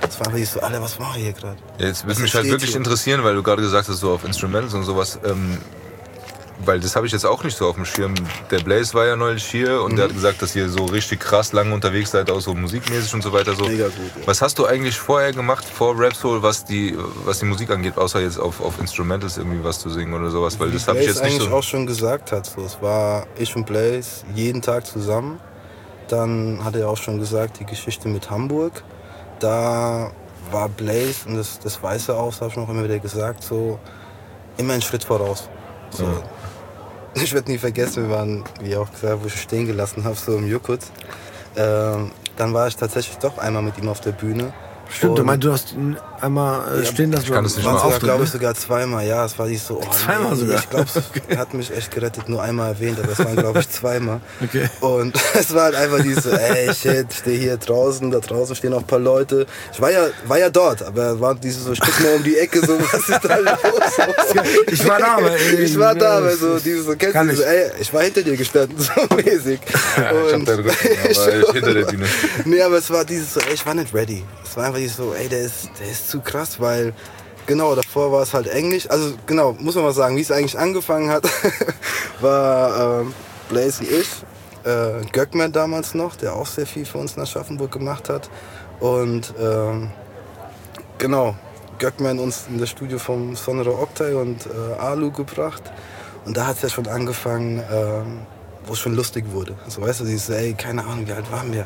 Das war einfach nicht so, Alter, was mache ich hier gerade? Ja, jetzt würde mich halt wirklich interessieren, weil du gerade gesagt hast, so auf Instrumentals und sowas, weil das habe ich jetzt auch nicht so auf dem Schirm. Der Blaze war ja neulich hier und der hat gesagt, dass ihr so richtig krass lange unterwegs seid, auch so musikmäßig und so weiter. So. Mega gut, ja. Was hast du eigentlich vorher gemacht, vor Rap Soul, was die Musik angeht, außer jetzt auf Instrumentals irgendwie was zu singen oder sowas? Weil das habe ich jetzt nicht so... eigentlich auch schon gesagt hat, so. Es war ich und Blaze jeden Tag zusammen. Dann hat er auch schon gesagt, die Geschichte mit Hamburg. Da war Blaze, und das weiß er auch, das habe ich noch immer wieder gesagt, so immer einen Schritt voraus. So. Ja. Ich werde nie vergessen, wir waren, wie auch gesagt, wo ich stehen gelassen habe, so im Jukutz. Dann war ich tatsächlich doch einmal mit ihm auf der Bühne. Stimmt, du meinst, du hast ihn einmal stehen lassen. Ich kann das nicht mal auftreten, glaube ich sogar zweimal, ja, es war nicht so... Oh, zweimal sogar? Ich glaube, er hat mich echt gerettet, nur einmal erwähnt, aber es waren, glaube ich, zweimal. Okay. Und es war halt einfach dieses so, ey, shit, ich stehe hier draußen, da draußen stehen auch ein paar Leute. Ich war ja dort, aber war dieses so, ich guck mal um die Ecke, so, was ist da los? Ich war da, aber ich war da, aber so, dieses so, kennst du so, ey, ich war hinter dir gestanden, so mäßig. Ja, ich hab deinen Rücken, aber ich hinter der Bühne. Nee, aber es war dieses so, ey, ich war nicht ready. Es war einfach so, ey, der ist zu krass, weil genau, davor war es halt Englisch. Also genau, muss man mal sagen, wie es eigentlich angefangen hat, war Blaze und ich, Göckman damals noch, der auch sehr viel für uns in Aschaffenburg gemacht hat. Und genau, Göckman uns in das Studio vom Sonora Octay und Alu gebracht. Und da hat es ja schon angefangen, wo es schon lustig wurde. So, weißt du, dieses, ey, keine Ahnung, wie alt waren wir?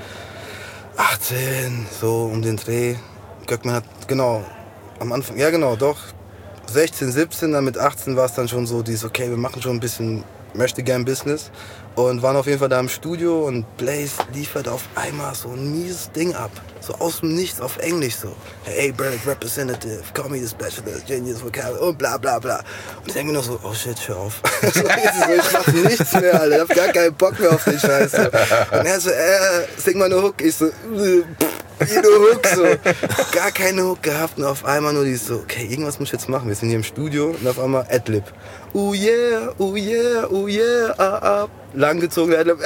18, so um den Dreh. Göckman hat, genau, am Anfang, ja genau, doch, 16, 17, dann mit 18 war es dann schon so, dieses, okay, wir machen schon ein bisschen Möchtegern-Business und waren auf jeden Fall da im Studio und Blaze liefert auf einmal so ein mieses Ding ab, so aus dem Nichts auf Englisch so, hey, Berg Representative, call me the specialist, genius vocal und bla bla bla. Und ich denke mir noch so, oh shit, hör auf. So, ich mach nichts mehr, Alter, ich hab gar keinen Bock mehr auf den Scheiß. So. Und er so, sing mal eine Hook, ich so, jede Hook, so. Gar keine Hook gehabt und auf einmal nur dieses so, okay, irgendwas muss ich jetzt machen. Wir sind hier im Studio und auf einmal Adlib. Oh yeah, oh yeah, oh yeah, ah, ah. Langgezogen Adlib,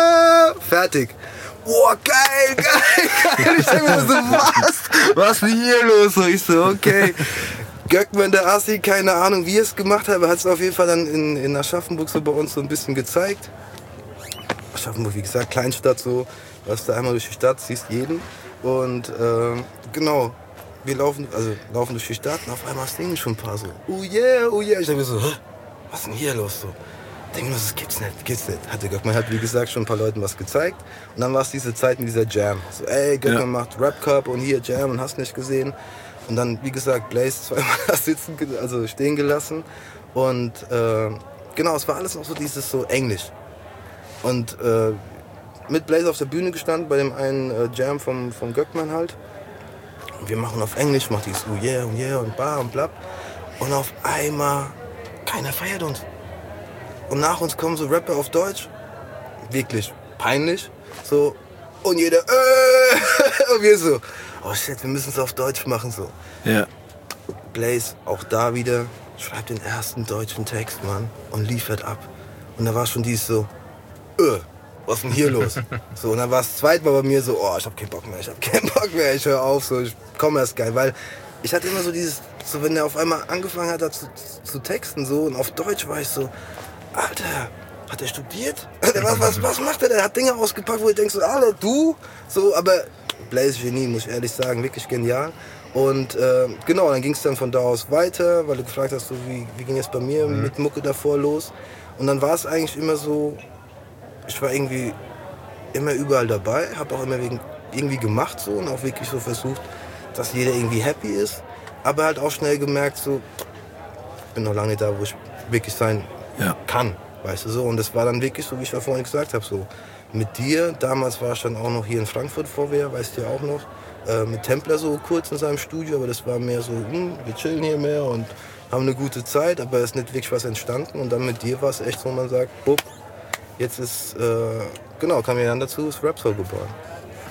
fertig. Oh, geil. Ich denke mir so, was ist denn hier los? So, ich so, okay. Göckman, der Assi, keine Ahnung, wie er es gemacht hat, aber hat es auf jeden Fall dann in Aschaffenburg so bei uns so ein bisschen gezeigt. Aschaffenburg, wie gesagt, Kleinstadt so, warst da einmal durch die Stadt, siehst jeden. Und genau, wir laufen durch die Stadt und auf einmal singen schon ein paar so, oh yeah, oh yeah. Ich denke mir so, was ist denn hier los? So. Ich denke mir, das gibt's nicht. Göckman hat, wie gesagt, schon ein paar Leuten was gezeigt. Und dann war es diese Zeit mit dieser Jam. So, ey, Göckman macht Rap Cup und hier Jam und hast nicht gesehen. Und dann, wie gesagt, Blaze zweimal da stehen gelassen. Und genau, es war alles noch so dieses so Englisch. Und mit Blaze auf der Bühne gestanden, bei dem einen Jam vom Göckman halt. Und wir machen auf Englisch, macht dieses oh yeah und bla und blab. Und auf einmal, keiner feiert uns. Und nach uns kommen so Rapper auf Deutsch. Wirklich peinlich. So, und jeder und wir so, oh shit, wir müssen es auf Deutsch machen. So. Ja. Blaze, auch da wieder, schreibt den ersten deutschen Text, Mann, und liefert ab. Und da war schon dieses so, was ist denn hier los? So, und dann war es zweimal bei mir so, oh, ich hab keinen Bock mehr, ich höre auf, so, ich komme erst geil, weil ich hatte immer so dieses, so wenn er auf einmal angefangen hat zu texten so und auf Deutsch war ich so, Alter, hat er studiert? Was macht er? Der hat Dinge ausgepackt, wo ich denke so, Alter, du? So, aber Blaze Genie, muss ich ehrlich sagen, wirklich genial. Und genau, dann ging es dann von da aus weiter, weil du gefragt hast, so, wie ging es bei mir mit Mucke davor los? Und dann war es eigentlich immer so, ich war irgendwie immer überall dabei, habe auch immer irgendwie gemacht so und auch wirklich so versucht, dass jeder irgendwie happy ist. Aber halt auch schnell gemerkt, so, ich bin noch lange nicht da, wo ich wirklich sein kann, weißt du so. Und das war dann wirklich so, wie ich ja vorhin gesagt habe, so mit dir. Damals war ich dann auch noch hier in Frankfurt vorher, weißt du ja auch noch, mit Templer so kurz in seinem Studio, aber das war mehr so, wir chillen hier mehr und haben eine gute Zeit, aber es ist nicht wirklich was entstanden. Und dann mit dir war es echt so, man sagt, bupp, jetzt ist, genau, kam ja dann dazu, ist Rap Soul geboren.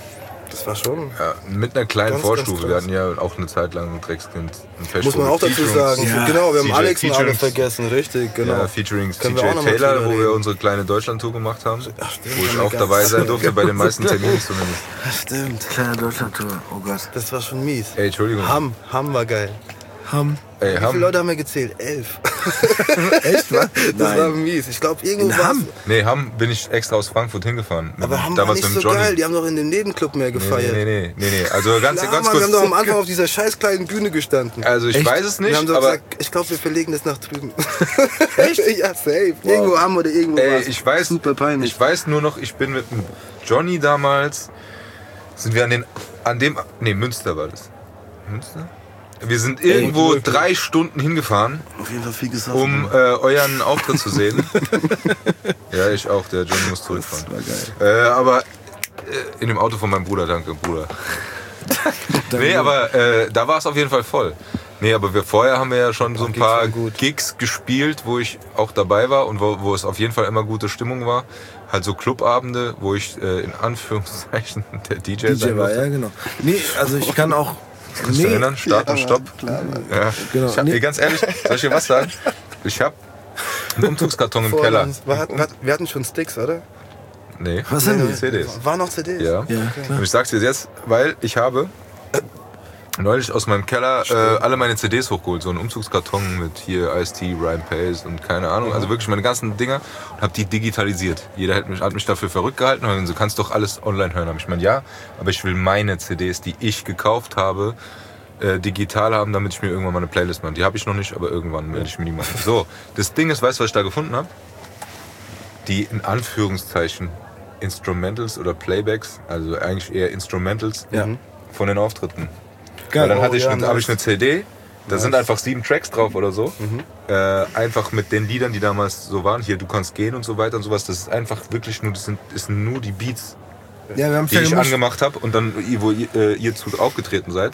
Das war schon. Ja, mit einer kleinen ganz, Vorstufe. ganz wir hatten ja auch eine Zeit lang ein Dreckskind. Muss man auch dazu sagen. Ja. Genau, wir haben CJ Alex und alle Featuring. vergessen, richtig, genau. Ja, featuring Können wir CJ auch noch mal Taylor, drüber wo wir reden. unsere kleine Deutschland-Tour gemacht haben. Ach, stimmt, Wo ich haben wir auch ganz- dabei sein durfte, bei den meisten Terminen zumindest. Stimmt. Kleine Deutschlandtour, oh Gott. Das war schon mies. Ey, Entschuldigung. Ham war geil. Ey, Wie viele Leute haben wir gezählt? 11. Echt, was? Das war mies. Ich glaube, irgendwo In war Hamm? Nee, Hamm bin ich extra aus Frankfurt hingefahren. Aber Hamm war nicht so geil. Die haben doch in dem Nebenclub mehr gefeiert. Nee. Also ganz Klar, Mann, kurz. wir haben doch am Anfang auf dieser scheiß kleinen Bühne gestanden. Also ich weiß es Wir nicht, haben so aber gesagt, ich glaube, wir verlegen das nach drüben. Echt? Ja, safe. Irgendwo Hamm oder irgendwo ey, was. ich weiß, Super peinlich. ich weiß nur noch, ich bin mit dem Johnny damals, sind wir Münster war das. Münster? Wir sind irgendwo 3 Stunden hingefahren, Auf jeden Fall viel gesoffen. um euren Auftritt zu sehen. Ja, ich auch, der Johnny muss zurückfahren. Das war geil. Aber in dem Auto von meinem Bruder, danke Bruder. Nee, aber da war es auf jeden Fall voll. Nee, aber vorher haben wir ja schon so ein Gigs paar waren gut. Gigs gespielt, wo ich auch dabei war und wo es auf jeden Fall immer gute Stimmung war. Halt so Clubabende, wo ich in Anführungszeichen der DJ DJ sein war, durfte. ja, genau. Nee, also ich kann auch. Kannst du dich erinnern? Start und Stopp. Ja. Genau. Ich hab, ey, ganz ehrlich, soll ich dir was sagen? Ich habe einen Umzugskarton im Vor Keller. uns. Wir hatten schon Sticks, oder? Nee, Was denn? die CDs. War noch CDs? Ja. Und ich sag's dir jetzt, weil ich habe neulich aus meinem Keller alle meine CDs hochgeholt. So einen Umzugskarton mit hier Ice-T, Rhyme Pace und keine Ahnung. Also wirklich meine ganzen Dinger und habe die digitalisiert. Jeder hat mich dafür verrückt gehalten und so, kannst doch alles online hören. Hab ich meine, ja, aber ich will meine CDs, die ich gekauft habe, digital haben, damit ich mir irgendwann mal eine Playlist mache. Die habe ich noch nicht, aber irgendwann werde ich mir die machen. So, das Ding ist, weißt du, was ich da gefunden habe? Die in Anführungszeichen Instrumentals oder Playbacks, also eigentlich eher Instrumentals von den Auftritten. Weil dann habe ich eine CD, da sind einfach 7 Tracks drauf oder so. Einfach mit den Liedern, die damals so waren. Hier, du kannst gehen und so weiter und sowas. Das ist einfach wirklich nur, das sind nur die Beats, Ja, wir haben die ich angemacht habe und dann, wo ihr zu aufgetreten seid.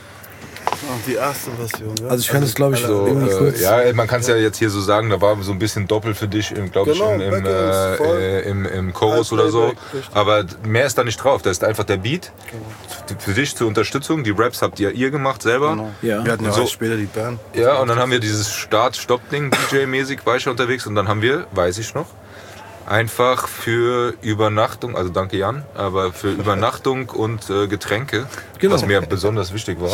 Die erste Version, ja. Also ich kann es, glaube ich, So, irgendwie kurz. ja, man kann es ja jetzt hier so sagen, da war so ein bisschen doppelt für dich, glaube Genau, ich, im Chorus oder so. Aber mehr ist da nicht drauf. Da ist einfach der Beat. Für dich zur Unterstützung. Die Raps habt ihr gemacht selber. Genau. Ja. Wir hatten ja So. auch später die Band. Ja, und dann haben wir dieses Start-Stopp-Ding, DJ-mäßig, war ich schon unterwegs. Und dann haben wir, weiß ich noch, einfach für Übernachtung, also danke Jan, aber für Übernachtung und Getränke, Genau. was mir besonders wichtig war,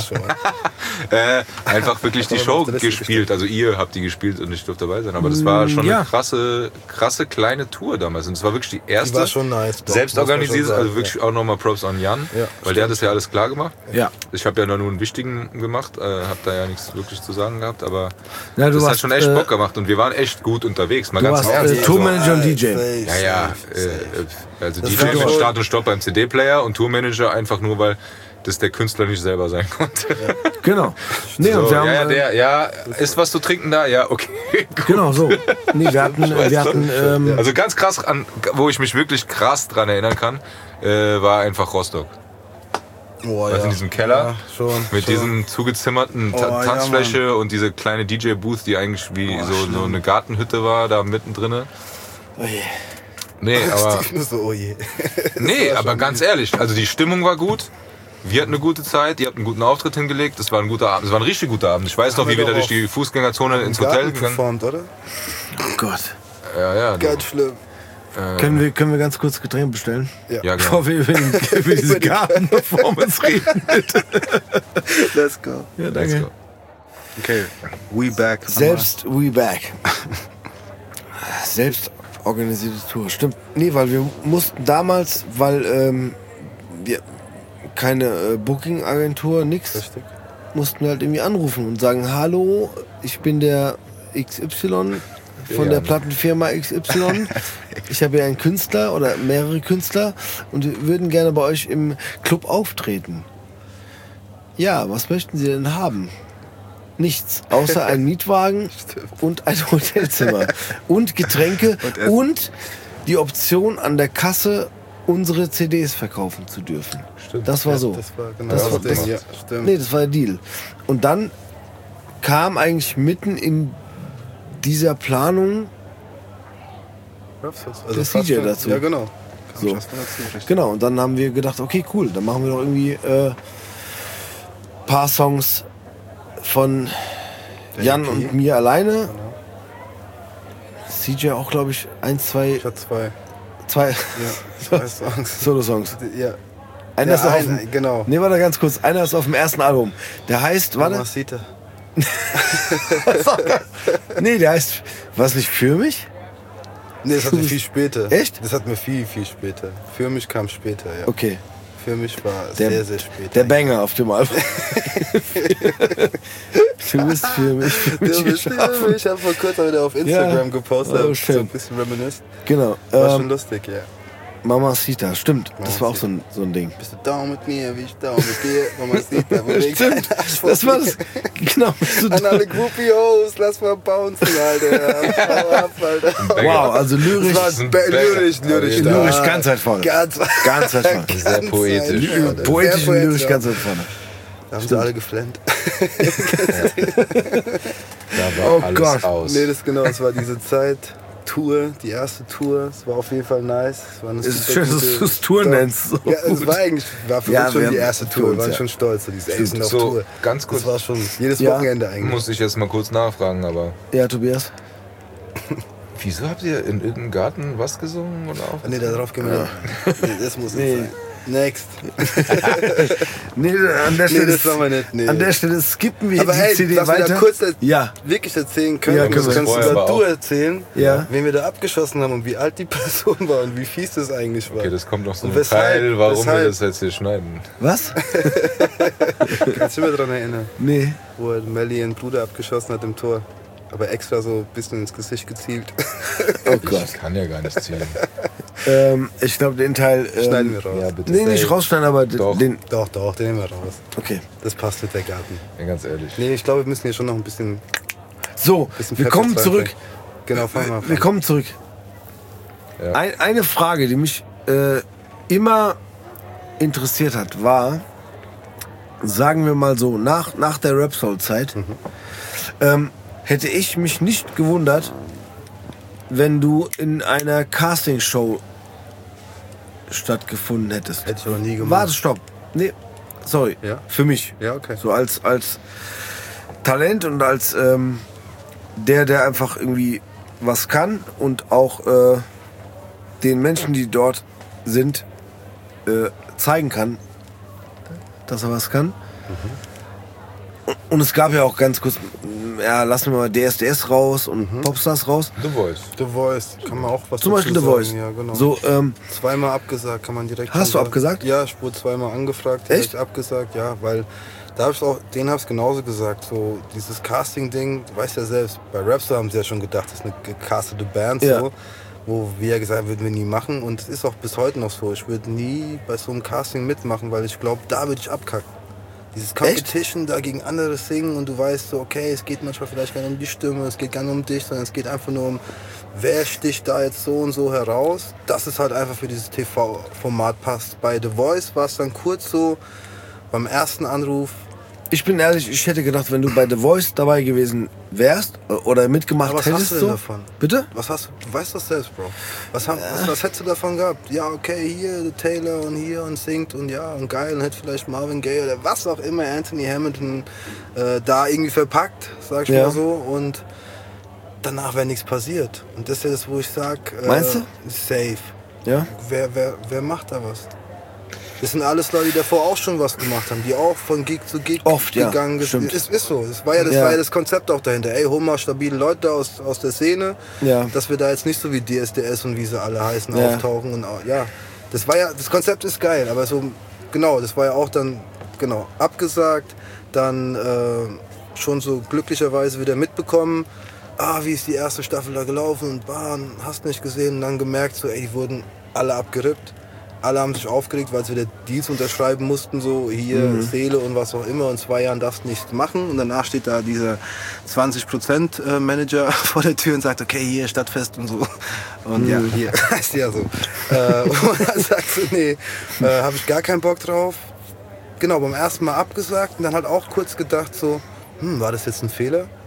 einfach wirklich die Show gespielt. Also ihr habt die gespielt und ich durfte dabei sein. Aber das war schon Ja. eine krasse kleine Tour damals. Und es war wirklich die erste, Die war schon nice. doch, selbst muss man organisiert, schon sagen, also wirklich auch nochmal Props an Jan, Ja, weil der hat das ja alles klar gemacht. Ja. Ich habe ja nur einen wichtigen gemacht, habe da ja nichts wirklich zu sagen gehabt, aber Ja, du das hat warst, schon echt Bock gemacht und wir waren echt gut unterwegs. Mal Du ganz warst im Ernst. Tourmanager und DJ. Ja, also Das DJ war mit schon- Start und Stopp beim CD-Player und Tourmanager einfach nur, weil das der Künstler nicht selber sein konnte. Genau. Nee, So, und wir haben, ist was zu trinken da? Ja, okay. Gut. genau so. Nee, wir hatten Also ganz krass, wo ich mich wirklich krass dran erinnern kann, war einfach Rostock. Oh, Also in diesem Keller Ja, schon. mit schon. diesem zugezimmerten ja, Tanzfläche und diese kleine DJ-Booth, die eigentlich wie so eine Gartenhütte war, da mittendrin. Oh je. Nee, aber, Steve nur so, oh je. aber ganz ehrlich, also die Stimmung war gut. Wir hatten eine gute Zeit, ihr habt einen guten Auftritt hingelegt. Das war ein guter Abend, das war ein richtig guter Abend. Ich weiß noch, Haben wie wir wir da doch durch die Fußgängerzone ins Hotel Garten gegangen performt, oder? oh Gott. Ja, Ganz schlimm. Können wir ganz kurz Getränke bestellen? ja, genau. Bevor wir über diese Garten-Performance reden. Let's go. Ja, Let's danke. go. Okay, we back. Selbst we back. Selbst organisierte Tour. Stimmt. Nee, weil wir mussten damals, weil wir keine Booking-Agentur, nix, Richtig. mussten wir halt irgendwie anrufen und sagen, hallo, ich bin der XY von der Plattenfirma XY. Ich habe hier einen Künstler oder mehrere Künstler und wir würden gerne bei euch im Club auftreten. Ja, was möchten Sie denn haben? Nichts, außer ein Mietwagen und ein Hotelzimmer und Getränke und die Option an der Kasse unsere CDs verkaufen zu dürfen. Stimmt. Das war so. Das war genau Das das, war- Ding, das- ja, stimmt. Nee, das war der Deal. Und dann kam eigentlich mitten in dieser Planung Also der fast CJ schon. dazu. Ja, genau. So. Genau, und dann haben wir gedacht, okay, cool, dann machen wir doch irgendwie paar Songs von Jan und mir alleine. Genau. CJ auch, glaube ich, 1, 2. Ich hatte 2. 2 ja, 2 Songs. Solo-Songs. Ja. Einer ist genau. Nee, warte ganz kurz. Einer ist auf dem ersten Album. Der heißt, warte. Mamacita. Nee, der heißt, was nicht für mich? Nee, das hatten wir viel später. Echt? Das hatten wir viel später. Für mich kam später, ja. Okay. Für mich war sehr spät. Der Banger auf dem Album. Du bist für mich. Ich habe vor kurzem wieder auf Instagram gepostet, so ein bisschen reminisced. Genau. War schon lustig, ja. Mamacita, stimmt. Das war auch so ein Ding. Bist du down mit mir, wie ich down mit dir? Mamacita, stimmt. Das war das. Genau. An alle Groupie-Hoes, lass mal bouncen, Alter. Ab, Alter. Wow, also lyrisch. Lyrisch ganz weit vorne. Ganz weit vorne. Sehr poetisch. Poetisch und lyrisch ganz weit vorne. Da haben sie alle geflennt. Da war alles aus. Nee, das war diese Zeit. Tour, die erste Tour, es war auf jeden Fall nice. Es ist schön, dass du es Tour nennst. So ja, es war für uns schon die erste Tour. Wir waren schon stolz, so dieses auf Tour. Ganz kurz. Das war schon jedes Wochenende eigentlich. Muss ich jetzt mal kurz nachfragen, aber... Ja, Tobias? Wieso habt ihr in irgendeinem Garten was gesungen? Oder auch? Nee, darauf gehen wir nicht. Nee, das muss nicht sein. Next. Nee, an der Stelle, das machen wir nicht. Nee. An der Stelle skippen wir aber die CD weiter. Aber kurz wirklich erzählen können. Ja, kannst du erzählen, wen wir da abgeschossen haben und wie alt die Person war und wie fies das eigentlich war. Okay, das kommt noch so ein Teil, warum wir das jetzt hier schneiden. Was? Kannst du mich daran erinnern? Nee. Wo er Melly ihren Bruder abgeschossen hat im Tor. Aber extra so ein bisschen ins Gesicht gezielt. Oh Gott. Ich kann ja gar nicht zielen. Ich glaube, den Teil... schneiden wir raus. Ja, bitte. Nee, nicht rausschneiden, aber Doch, den nehmen wir raus. Okay. Das passt mit der Garten. Ja, ganz ehrlich. Nee, ich glaube, wir müssen hier schon noch ein bisschen... So, wir kommen zurück. Genau, fangen wir an. Wir kommen zurück. Ja. Eine Frage, die mich immer interessiert hat, war, sagen wir mal so, nach der Rap-Soul-Zeit, hätte ich mich nicht gewundert, wenn du in einer Castingshow stattgefunden hättest. Hätte ich aber nie gemacht. Warte, stopp. Nee, sorry. Ja? Für mich. Ja, okay. So als Talent und als der einfach irgendwie was kann und auch den Menschen, die dort sind, zeigen kann, dass er was kann. Und es gab ja auch ganz kurz, lassen wir mal DSDS raus und Popstars raus. The Voice. The Voice, kann man auch was zum Beispiel The Voice. Ja, genau. So, zweimal abgesagt, kann man direkt. Hast du abgesagt? Ja, ich wurde zweimal angefragt, direkt abgesagt, ja, weil da habe ich auch, denen habe ich genauso gesagt, so dieses Casting-Ding, du weißt ja selbst, bei Rapstar haben sie ja schon gedacht, das ist eine gecastete Band, so, wo wir ja gesagt haben, würden wir nie machen und es ist auch bis heute noch so, ich würde nie bei so einem Casting mitmachen, weil ich glaube, da würde ich abkacken. Dieses Competition da gegen andere singen und du weißt so, okay, es geht manchmal vielleicht gar nicht um die Stimme, es geht gar nicht um dich, sondern es geht einfach nur um, wer sticht da jetzt so und so heraus, dass es halt einfach für dieses TV-Format passt. Bei The Voice war es dann kurz so, beim ersten Anruf. Ich bin ehrlich, ich hätte gedacht, wenn du bei The Voice dabei gewesen wärst oder mitgemacht hättest. Was hast du denn davon? Bitte? Was hast du? Du weißt das selbst, Bro. Was hättest du davon gehabt? Ja, okay, hier Taylor und hier und singt und ja und geil und hätte vielleicht Marvin Gaye oder was auch immer, Anthony Hamilton da irgendwie verpackt, sag ich mal so. Und danach wäre nichts passiert. Und das ist ja das, wo ich sag, meinst du? Safe. Ja. Wer macht da was? Das sind alles Leute, die davor auch schon was gemacht haben, die auch von Gig zu Gig gegangen sind. Ist so. Das war ja das Konzept auch dahinter. Ey, hol mal stabile Leute aus der Szene, dass wir da jetzt nicht so wie DSDS und wie sie alle heißen auftauchen. Und das war ja, das Konzept ist geil, aber so, genau, das war ja auch dann, abgesagt, dann schon so glücklicherweise wieder mitbekommen, wie ist die erste Staffel da gelaufen und hast nicht gesehen und dann gemerkt, so, ey, die wurden alle abgerippt. Alle haben sich aufgeregt, weil sie wieder Deals unterschreiben mussten, so hier Seele und was auch immer. In 2 Jahren darfst du nichts machen. Und danach steht da dieser 20% Manager vor der Tür und sagt, okay, hier Stadtfest und so. Und ja, hier heißt ja so. Und dann sagst du, nee, habe ich gar keinen Bock drauf. Genau, beim ersten Mal abgesagt und dann halt auch kurz gedacht so, war das jetzt ein Fehler?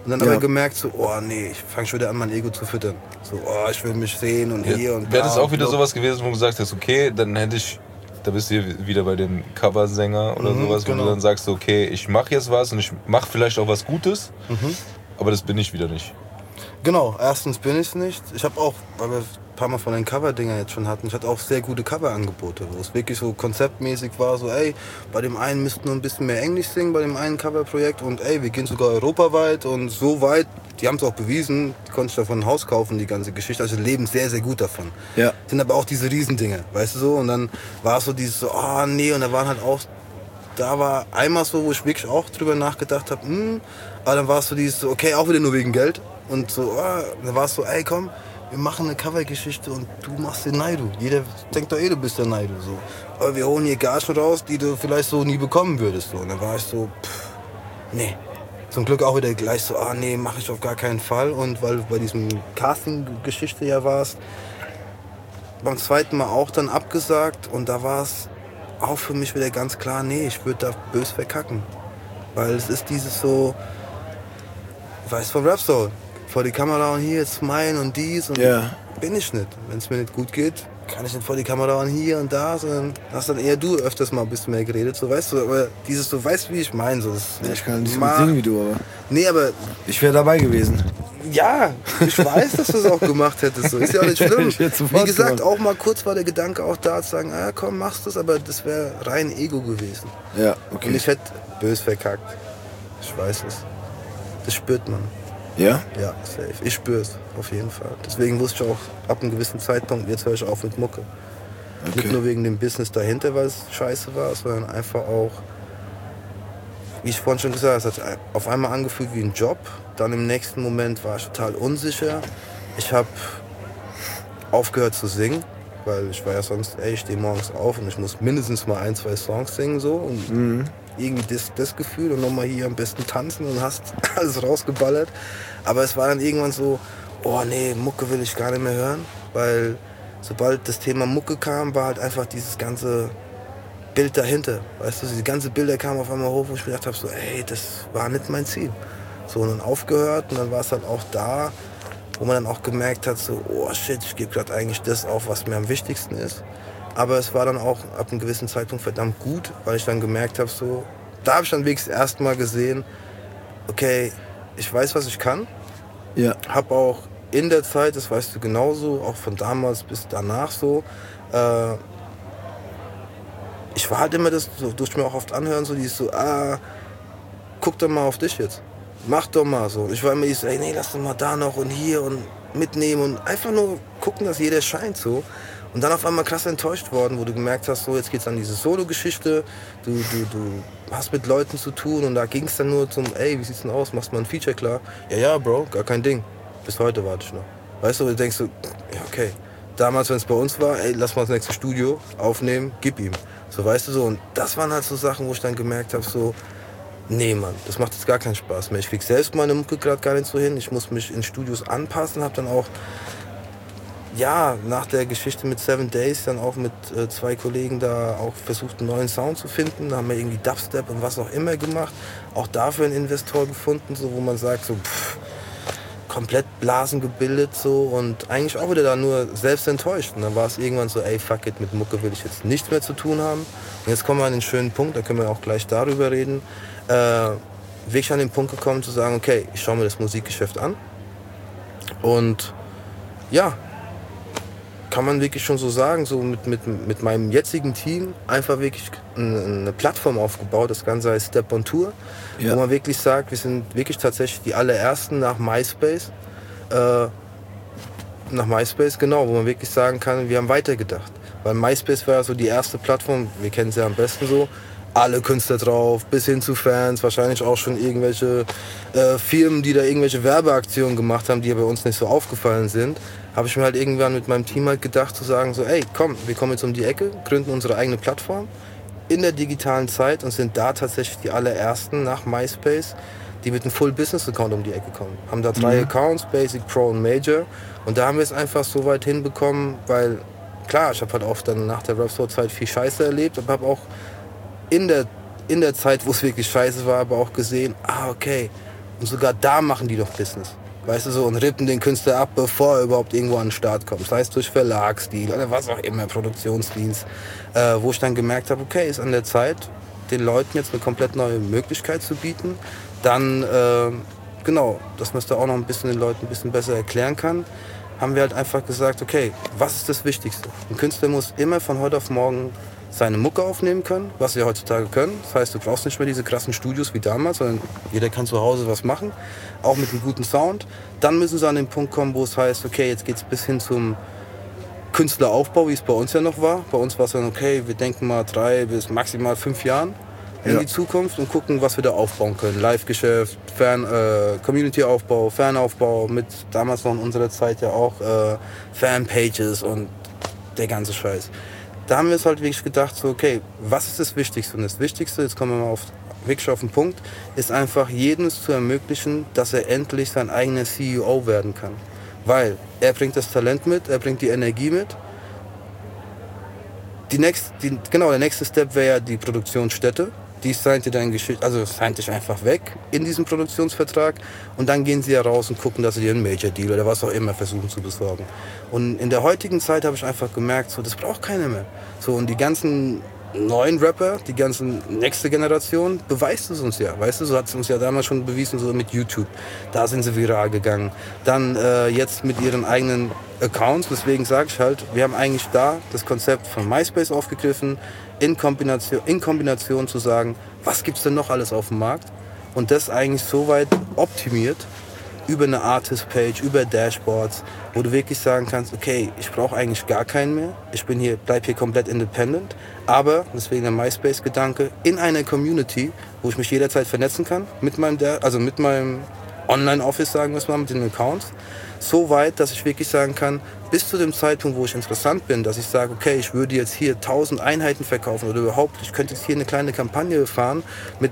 Und dann aber gemerkt, so, oh nee, ich fange schon wieder an, mein Ego zu füttern. So, oh, ich will mich sehen und hier und da. Wäre das auch wieder sowas gewesen, wo du gesagt hast, okay, dann hätte ich, da bist du hier wieder bei dem Coversänger oder sowas, wo du dann sagst, okay, ich mache jetzt was und ich mache vielleicht auch was Gutes, aber das bin ich wieder nicht. Genau, erstens bin ich es nicht. Ich habe auch, weil wir ein paar Mal von den Cover-Dinger jetzt schon hatten, ich hatte auch sehr gute Cover-Angebote, wo es wirklich so konzeptmäßig war, so ey, bei dem einen müssten wir ein bisschen mehr Englisch singen, bei dem einen Cover-Projekt und ey, wir gehen sogar europaweit und so weit, die haben es auch bewiesen, die konnte ich davon ein Haus kaufen, die ganze Geschichte, also leben sehr, sehr gut davon. Ja. Sind aber auch diese Riesendinge, weißt du so, und dann war es so dieses so, oh nee, und da waren halt auch, da war einmal so, wo ich wirklich auch drüber nachgedacht habe, aber dann war es so dieses, so, okay, auch wieder nur wegen Geld und so, dann war es so, ey komm, wir machen eine Covergeschichte und du machst den Naidu. Jeder denkt doch du bist der Naidu. So. Aber wir holen hier Gagen raus, die du vielleicht so nie bekommen würdest. So. Und dann war ich so, nee. Zum Glück auch wieder gleich so, nee, mache ich auf gar keinen Fall. Und weil du bei diesem Casting-Geschichte ja warst, beim zweiten Mal auch dann abgesagt. Und da war es auch für mich wieder ganz klar, nee, ich würde da bös verkacken. Weil es ist dieses so, weißt von Rap Soul. Vor die Kamera und hier, jetzt smile und dies und bin ich nicht. Wenn es mir nicht gut geht, kann ich nicht vor die Kamera und hier und da, sondern hast dann eher du öfters mal ein bisschen mehr geredet, so weißt du, aber dieses, du weißt, wie ich meine. So, ich kann nicht so gut singen wie du, aber. Nee, aber. Ich wäre dabei gewesen. Ja, ich weiß, dass du es auch gemacht hättest. So. Ist ja auch nicht schlimm. Wie gesagt, auch mal kurz war der Gedanke auch da zu sagen, komm, machst du's, aber das wäre rein Ego gewesen. Ja, okay. Und ich hätte bös verkackt. Ich weiß es. Das spürt man. Ja? Ja, safe. Ich spüre es, auf jeden Fall. Deswegen wusste ich auch ab einem gewissen Zeitpunkt, jetzt höre ich auf mit Mucke. Okay. Nicht nur wegen dem Business dahinter, weil es scheiße war, sondern einfach auch, wie ich vorhin schon gesagt habe, es hat auf einmal angefühlt wie ein Job. Dann im nächsten Moment war ich total unsicher. Ich habe aufgehört zu singen, weil ich war ja sonst, ich stehe morgens auf und ich muss mindestens mal 1, 2 Songs singen so. Und irgendwie das Gefühl und nochmal hier am besten tanzen und hast alles rausgeballert. Aber es war dann irgendwann so, oh nee, Mucke will ich gar nicht mehr hören, weil sobald das Thema Mucke kam, war halt einfach dieses ganze Bild dahinter. Weißt du, diese ganze Bilder kamen auf einmal hoch, wo ich mir gedacht habe, so, ey, das war nicht mein Ziel. So, und dann aufgehört und dann war es halt auch da, wo man dann auch gemerkt hat, so, oh shit, ich gebe gerade eigentlich das auf, was mir am wichtigsten ist. Aber es war dann auch ab einem gewissen Zeitpunkt verdammt gut, weil ich dann gemerkt habe, so, da habe ich dann wenigstens erstmal gesehen, okay, ich weiß, was ich kann. Ja. Habe auch in der Zeit, das weißt du genauso, auch von damals bis danach so, ich war halt immer das, so durfte mir auch oft anhören, so dieses so, guck doch mal auf dich jetzt. Mach doch mal so. Ich war immer so, ey, nee, lass doch mal da noch und hier und mitnehmen und einfach nur gucken, dass jeder scheint so. Und dann auf einmal krass enttäuscht worden, wo du gemerkt hast, so jetzt geht's an diese Solo-Geschichte, du hast mit Leuten zu tun und da ging's dann nur zum, ey, wie sieht's denn aus, machst mal ein Feature klar? Ja, Bro, gar kein Ding. Bis heute warte ich noch. Weißt du, du denkst so, ja, okay. Damals, wenn es bei uns war, ey, lass mal das nächste Studio aufnehmen, gib ihm. So, weißt du so, und das waren halt so Sachen, wo ich dann gemerkt habe, so, nee, Mann, das macht jetzt gar keinen Spaß mehr. Ich krieg selbst meine Mucke gerade gar nicht so hin. Ich muss mich in Studios anpassen, habe dann auch, ja, nach der Geschichte mit 7 Days dann auch mit 2 Kollegen da auch versucht, einen neuen Sound zu finden. Da haben wir irgendwie Dubstep und was auch immer gemacht. Auch dafür einen Investor gefunden, so, wo man sagt, so, komplett Blasen gebildet so und eigentlich auch wieder da nur selbst enttäuscht. Und dann war es irgendwann so, ey, fuck it, mit Mucke will ich jetzt nichts mehr zu tun haben. Und jetzt kommen wir an den schönen Punkt, da können wir auch gleich darüber reden. Wirklich an den Punkt gekommen zu sagen, okay, ich schaue mir das Musikgeschäft an und ja, kann man wirklich schon so sagen, so mit meinem jetzigen Team einfach wirklich eine Plattform aufgebaut, das Ganze heißt Step on Tour, wo man wirklich sagt, wir sind wirklich tatsächlich die allerersten nach MySpace, genau, wo man wirklich sagen kann, wir haben weitergedacht. Weil MySpace war ja so die erste Plattform, wir kennen sie ja am besten so, alle Künstler drauf, bis hin zu Fans, wahrscheinlich auch schon irgendwelche Firmen, die da irgendwelche Werbeaktionen gemacht haben, die ja bei uns nicht so aufgefallen sind. Habe ich mir halt irgendwann mit meinem Team halt gedacht zu sagen, so ey, komm, wir kommen jetzt um die Ecke, gründen unsere eigene Plattform in der digitalen Zeit und sind da tatsächlich die allerersten nach MySpace, die mit einem Full-Business-Account um die Ecke kommen. Haben da 3 Accounts, Basic, Pro und Major, und da haben wir es einfach so weit hinbekommen, weil klar, ich habe halt auch dann nach der Rap-Store-Zeit viel Scheiße erlebt, aber habe auch in der Zeit, wo es wirklich scheiße war, aber auch gesehen, okay, Und sogar da machen die doch Business. Weißt du so, und rippen den Künstler ab, bevor er überhaupt irgendwo an den Start kommt. Sei es durch Verlagsdeal oder was auch immer, Produktionsdeals. Wo ich dann gemerkt habe, okay, ist an der Zeit, den Leuten jetzt eine komplett neue Möglichkeit zu bieten. Dann, genau, dass man es da auch noch ein bisschen den Leuten ein bisschen besser erklären kann, haben wir halt einfach gesagt, okay, was ist das Wichtigste? Ein Künstler muss immer von heute auf morgen seine Mucke aufnehmen können, was wir heutzutage können. Das heißt, du brauchst nicht mehr diese krassen Studios wie damals, sondern jeder kann zu Hause was machen, auch mit einem guten Sound. Dann müssen sie an den Punkt kommen, wo es heißt, okay, jetzt geht es bis hin zum Künstleraufbau, wie es bei uns ja noch war. Bei uns war es dann, okay, wir denken mal 3 bis maximal 5 Jahren in die Zukunft und gucken, was wir da aufbauen können. Live-Geschäft, Community-Aufbau, Fanaufbau, mit damals noch in unserer Zeit ja auch Fanpages und der ganze Scheiß. Da haben wir uns halt wirklich gedacht, so, okay, was ist das Wichtigste? Und das Wichtigste, jetzt kommen wir mal wirklich auf den Punkt, ist einfach jedem zu ermöglichen, dass er endlich sein eigener CEO werden kann. Weil er bringt das Talent mit, er bringt die Energie mit. Der nächste Step wäre ja die Produktionsstätte. Die signte signte ich einfach weg in diesem Produktionsvertrag und dann gehen sie ja raus und gucken, dass sie einen Major Deal oder was auch immer versuchen zu besorgen. Und in der heutigen Zeit habe ich einfach gemerkt, so, das braucht keiner mehr. So, und die ganzen neuen Rapper, die ganze nächste Generation, beweist es uns ja. Weißt du, so hat es uns ja damals schon bewiesen, so mit YouTube. Da sind sie viral gegangen. Dann jetzt mit ihren eigenen Accounts. Deswegen sage ich halt, wir haben eigentlich da das Konzept von MySpace aufgegriffen, in Kombination zu sagen, was gibt es denn noch alles auf dem Markt? Und das eigentlich so weit optimiert, über eine Artist-Page, über Dashboards, wo du wirklich sagen kannst, okay, ich brauche eigentlich gar keinen mehr, bleib hier komplett independent, aber, deswegen der MySpace-Gedanke, in einer Community, wo ich mich jederzeit vernetzen kann, mit meinem Online-Office, sagen wir es mal, mit den Accounts, so weit, dass ich wirklich sagen kann, bis zu dem Zeitpunkt, wo ich interessant bin, dass ich sage, okay, ich würde jetzt hier 1000 Einheiten verkaufen oder überhaupt, ich könnte jetzt hier eine kleine Kampagne fahren mit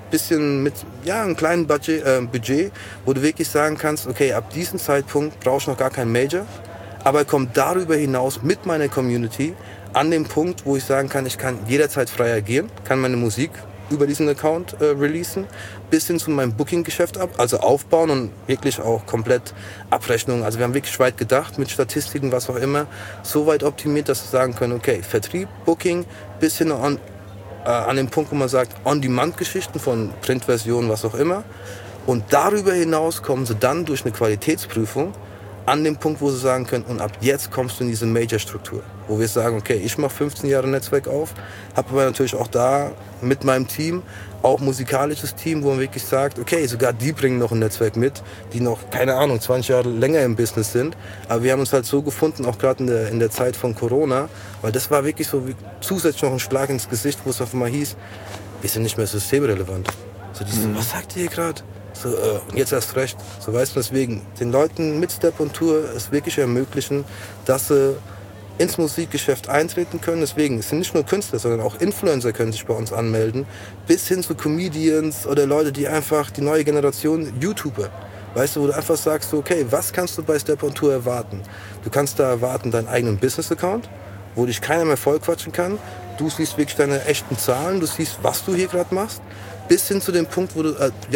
einem kleinen Budget, wo du wirklich sagen kannst, okay, ab diesem Zeitpunkt brauche ich noch gar keinen Major, aber komme darüber hinaus mit meiner Community an den Punkt, wo ich sagen kann, ich kann jederzeit frei agieren, kann meine Musik über diesen Account releasen, bis hin zu meinem Booking-Geschäft aufbauen und wirklich auch komplett Abrechnung. Also wir haben wirklich weit gedacht mit Statistiken, was auch immer, so weit optimiert, dass wir sagen können, okay, Vertrieb, Booking, bis hin an den Punkt, wo man sagt, On-Demand-Geschichten von Printversionen, was auch immer. Und darüber hinaus kommen sie dann durch eine Qualitätsprüfung an den Punkt, wo sie sagen können, und ab jetzt kommst du in diese Major-Struktur, wo wir sagen, okay, ich mache 15 Jahre Netzwerk auf, habe aber natürlich auch da mit meinem Team, auch musikalisches Team, wo man wirklich sagt, okay, sogar die bringen noch ein Netzwerk mit, die noch, keine Ahnung, 20 Jahre länger im Business sind, aber wir haben uns halt so gefunden, auch gerade in der Zeit von Corona, weil das war wirklich so wie zusätzlich noch ein Schlag ins Gesicht, wo es auf einmal hieß, wir sind nicht mehr systemrelevant. So was sagt ihr hier gerade? So, und jetzt erst recht. So, weißt du, deswegen den Leuten mit Step on Tour es wirklich ermöglichen, dass sie ins Musikgeschäft eintreten können. Deswegen, es sind nicht nur Künstler, sondern auch Influencer können sich bei uns anmelden, bis hin zu Comedians oder Leute, die einfach die neue Generation YouTuber. Weißt du, wo du einfach sagst, okay, was kannst du bei Step on Tour erwarten? Du kannst da erwarten deinen eigenen Business-Account, wo dich keiner mehr vollquatschen kann. Du siehst wirklich deine echten Zahlen, du siehst, was du hier gerade machst. Bis hin zu dem Punkt, wo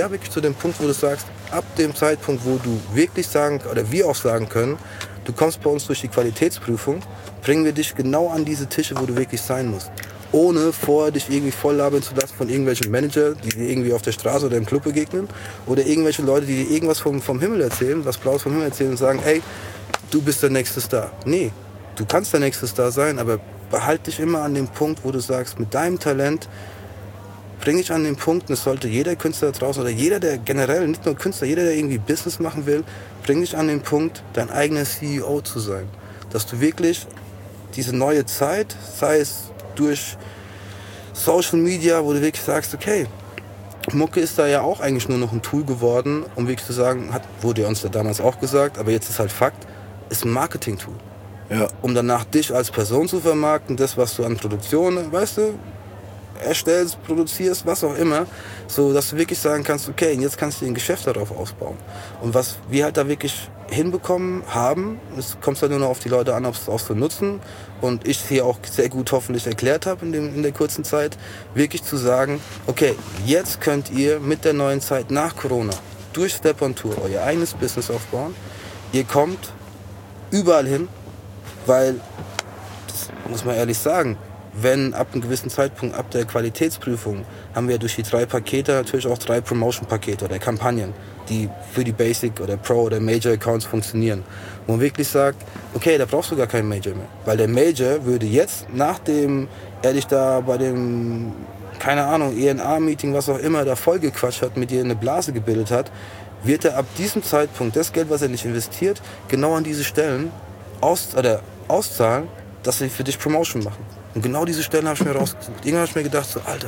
du sagst, ab dem Zeitpunkt, wo du wirklich sagen, oder wir auch sagen können, du kommst bei uns durch die Qualitätsprüfung, bringen wir dich genau an diese Tische, wo du wirklich sein musst. Ohne vorher dich irgendwie voll labern zu lassen von irgendwelchen Manager, die dir irgendwie auf der Straße oder im Club begegnen, oder irgendwelche Leute, die dir irgendwas vom Himmel erzählen, was Blaues vom Himmel erzählen und sagen, ey, du bist der nächste Star. Nee, du kannst der nächste Star sein, aber behalte dich immer an dem Punkt, wo du sagst, mit deinem Talent bringe ich an den Punkt, und das sollte jeder Künstler da draußen oder jeder, der generell, nicht nur Künstler, jeder, der irgendwie Business machen will, bringe dich an den Punkt, dein eigener CEO zu sein. Dass du wirklich diese neue Zeit, sei es durch Social Media, wo du wirklich sagst, okay, Mucke ist da ja auch eigentlich nur noch ein Tool geworden, um wirklich zu sagen, wurde ja uns da damals auch gesagt, aber jetzt ist halt Fakt, ist ein Marketing-Tool. Ja. Um danach dich als Person zu vermarkten, das, was du an Produktionen, weißt du, erstellst, produzierst, was auch immer, so dass du wirklich sagen kannst, okay, jetzt kannst du ein Geschäft darauf aufbauen. Und was wir halt da wirklich hinbekommen haben, es kommt halt nur noch auf die Leute an, ob sie es auch so nutzen, und ich hier auch sehr gut hoffentlich erklärt habe in der kurzen Zeit, wirklich zu sagen, okay, jetzt könnt ihr mit der neuen Zeit nach Corona durch Step on Tour euer eigenes Business aufbauen. Ihr kommt überall hin, weil, das muss man ehrlich sagen, wenn ab einem gewissen Zeitpunkt, ab der Qualitätsprüfung, haben wir durch die 3 Pakete natürlich auch 3 Promotion-Pakete oder Kampagnen, die für die Basic oder Pro oder Major Accounts funktionieren. Wo man wirklich sagt, okay, da brauchst du gar keinen Major mehr. Weil der Major würde jetzt, nachdem er dich da bei dem, keine Ahnung, ENA-Meeting, was auch immer, da vollgequatscht hat, mit dir eine Blase gebildet hat, wird er ab diesem Zeitpunkt das Geld, was er nicht investiert, genau an diese Stellen auszahlen, dass sie für dich Promotion machen. Und genau diese Stellen habe ich mir rausgesucht. Irgendwann habe ich mir gedacht, so, Alter,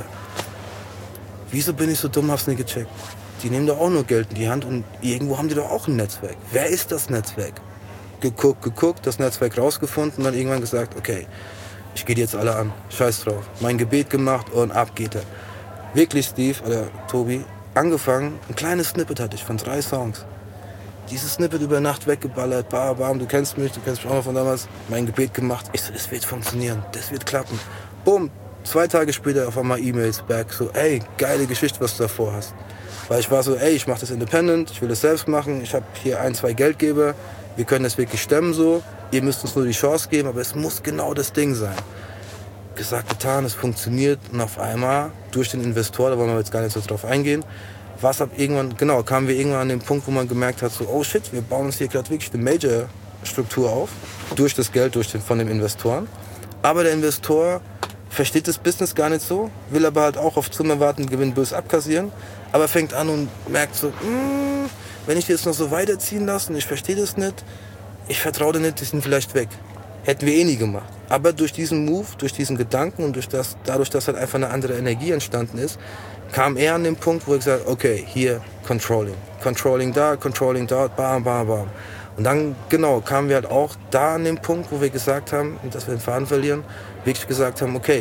wieso bin ich so dumm, hab's nicht gecheckt? Die nehmen doch auch nur Geld in die Hand und irgendwo haben die doch auch ein Netzwerk. Wer ist das Netzwerk? Geguckt, das Netzwerk rausgefunden und dann irgendwann gesagt, okay, ich gehe die jetzt alle an, scheiß drauf. Mein Gebet gemacht und ab geht er. Wirklich, Steve oder Tobi, angefangen, ein kleines Snippet hatte ich von 3 Songs. Dieses Snippet über Nacht weggeballert, bam, du kennst mich auch noch von damals, mein Gebet gemacht, ich so, das wird funktionieren, das wird klappen. Bumm, 2 Tage später auf einmal E-Mails back, so, ey, geile Geschichte, was du davor hast. Weil ich war so, ey, ich mach das independent, ich will das selbst machen, ich habe hier 1, 2 Geldgeber, wir können das wirklich stemmen so, ihr müsst uns nur die Chance geben, aber es muss genau das Ding sein. Gesagt, getan, es funktioniert und auf einmal durch den Investor, da wollen wir jetzt gar nicht so drauf eingehen, kamen wir irgendwann an den Punkt, wo man gemerkt hat, so, oh shit, wir bauen uns hier gerade wirklich eine Major-Struktur auf, durch das Geld von den Investoren. Aber der Investor versteht das Business gar nicht so, will aber halt auch auf zum erwarteten Gewinn böse abkassieren, aber fängt an und merkt so, wenn ich die jetzt noch so weiterziehen lasse und ich verstehe das nicht, ich vertraue dir nicht, die sind vielleicht weg. Hätten wir eh nie gemacht. Aber durch diesen Move, durch diesen Gedanken und dadurch, dass halt einfach eine andere Energie entstanden ist, kam er an den Punkt, wo ich gesagt habe, okay, hier Controlling da, Controlling dort, bam, bam, bam. Und dann, genau, kamen wir halt auch da an den Punkt, wo wir gesagt haben, dass wir den Faden verlieren, wirklich gesagt haben, okay,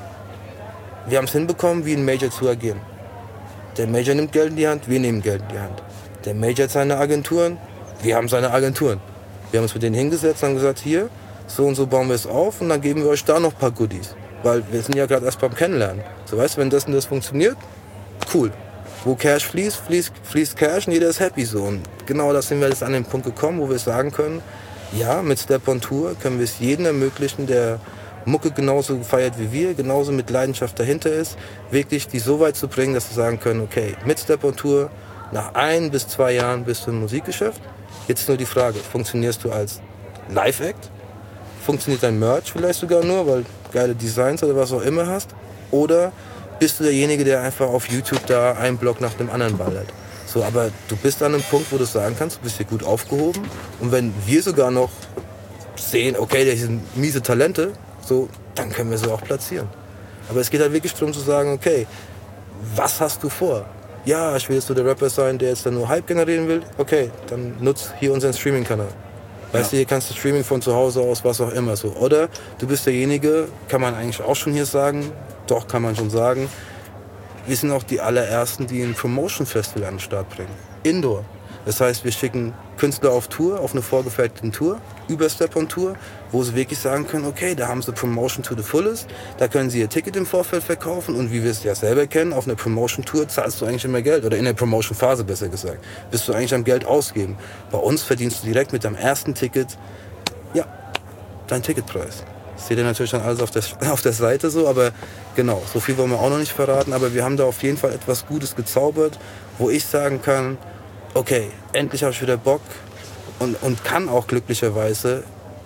wir haben es hinbekommen, wie ein Major zu agieren. Der Major nimmt Geld in die Hand, wir nehmen Geld in die Hand. Der Major hat seine Agenturen, wir haben seine Agenturen. Wir haben uns mit denen hingesetzt und haben gesagt, hier, so und so bauen wir es auf und dann geben wir euch da noch ein paar Goodies. Weil wir sind ja gerade erst beim Kennenlernen. So, weißt du, wenn das und das funktioniert, cool. Wo Cash fließt Cash und jeder ist happy so. Und genau das sind wir jetzt an den Punkt gekommen, wo wir sagen können, ja, mit Step on Tour können wir es jedem ermöglichen, der Mucke genauso feiert wie wir, genauso mit Leidenschaft dahinter ist, wirklich die so weit zu bringen, dass wir sagen können, okay, mit Step on Tour, nach 1 bis 2 Jahren bist du im Musikgeschäft. Jetzt nur die Frage, funktionierst du als Live-Act? Funktioniert dein Merch vielleicht sogar nur, weil geile Designs oder was auch immer hast? Oder bist du derjenige, der einfach auf YouTube da einen Block nach dem anderen ballert? So, aber du bist an einem Punkt, wo du sagen kannst, du bist hier gut aufgehoben. Und wenn wir sogar noch sehen, okay, das sind miese Talente, so, dann können wir sie auch platzieren. Aber es geht halt wirklich darum zu sagen, okay, was hast du vor? Ja, ich will jetzt so der Rapper sein, der jetzt dann nur Hype generieren will. Okay, dann nutz hier unseren Streaming-Kanal. Weißt du, hier kannst du Streaming von zu Hause aus, was auch immer so. Oder du bist derjenige, kann man eigentlich auch schon hier sagen, doch kann man schon sagen, wir sind auch die allerersten, die ein Promotion-Festival an den Start bringen. Indoor. Das heißt, wir schicken Künstler auf Tour, auf eine vorgefertigte Tour, über Step on Tour, wo sie wirklich sagen können, okay, da haben sie Promotion to the fullest, da können sie ihr Ticket im Vorfeld verkaufen und wie wir es ja selber kennen, auf einer Promotion-Tour zahlst du eigentlich immer Geld, oder in der Promotion-Phase besser gesagt, bist du eigentlich am Geld ausgeben. Bei uns verdienst du direkt mit deinem ersten Ticket, ja, deinen Ticketpreis. Das seht ihr natürlich dann alles auf der Seite so, aber genau, so viel wollen wir auch noch nicht verraten, aber wir haben da auf jeden Fall etwas Gutes gezaubert, wo ich sagen kann, okay, endlich habe ich wieder Bock und kann auch glücklicherweise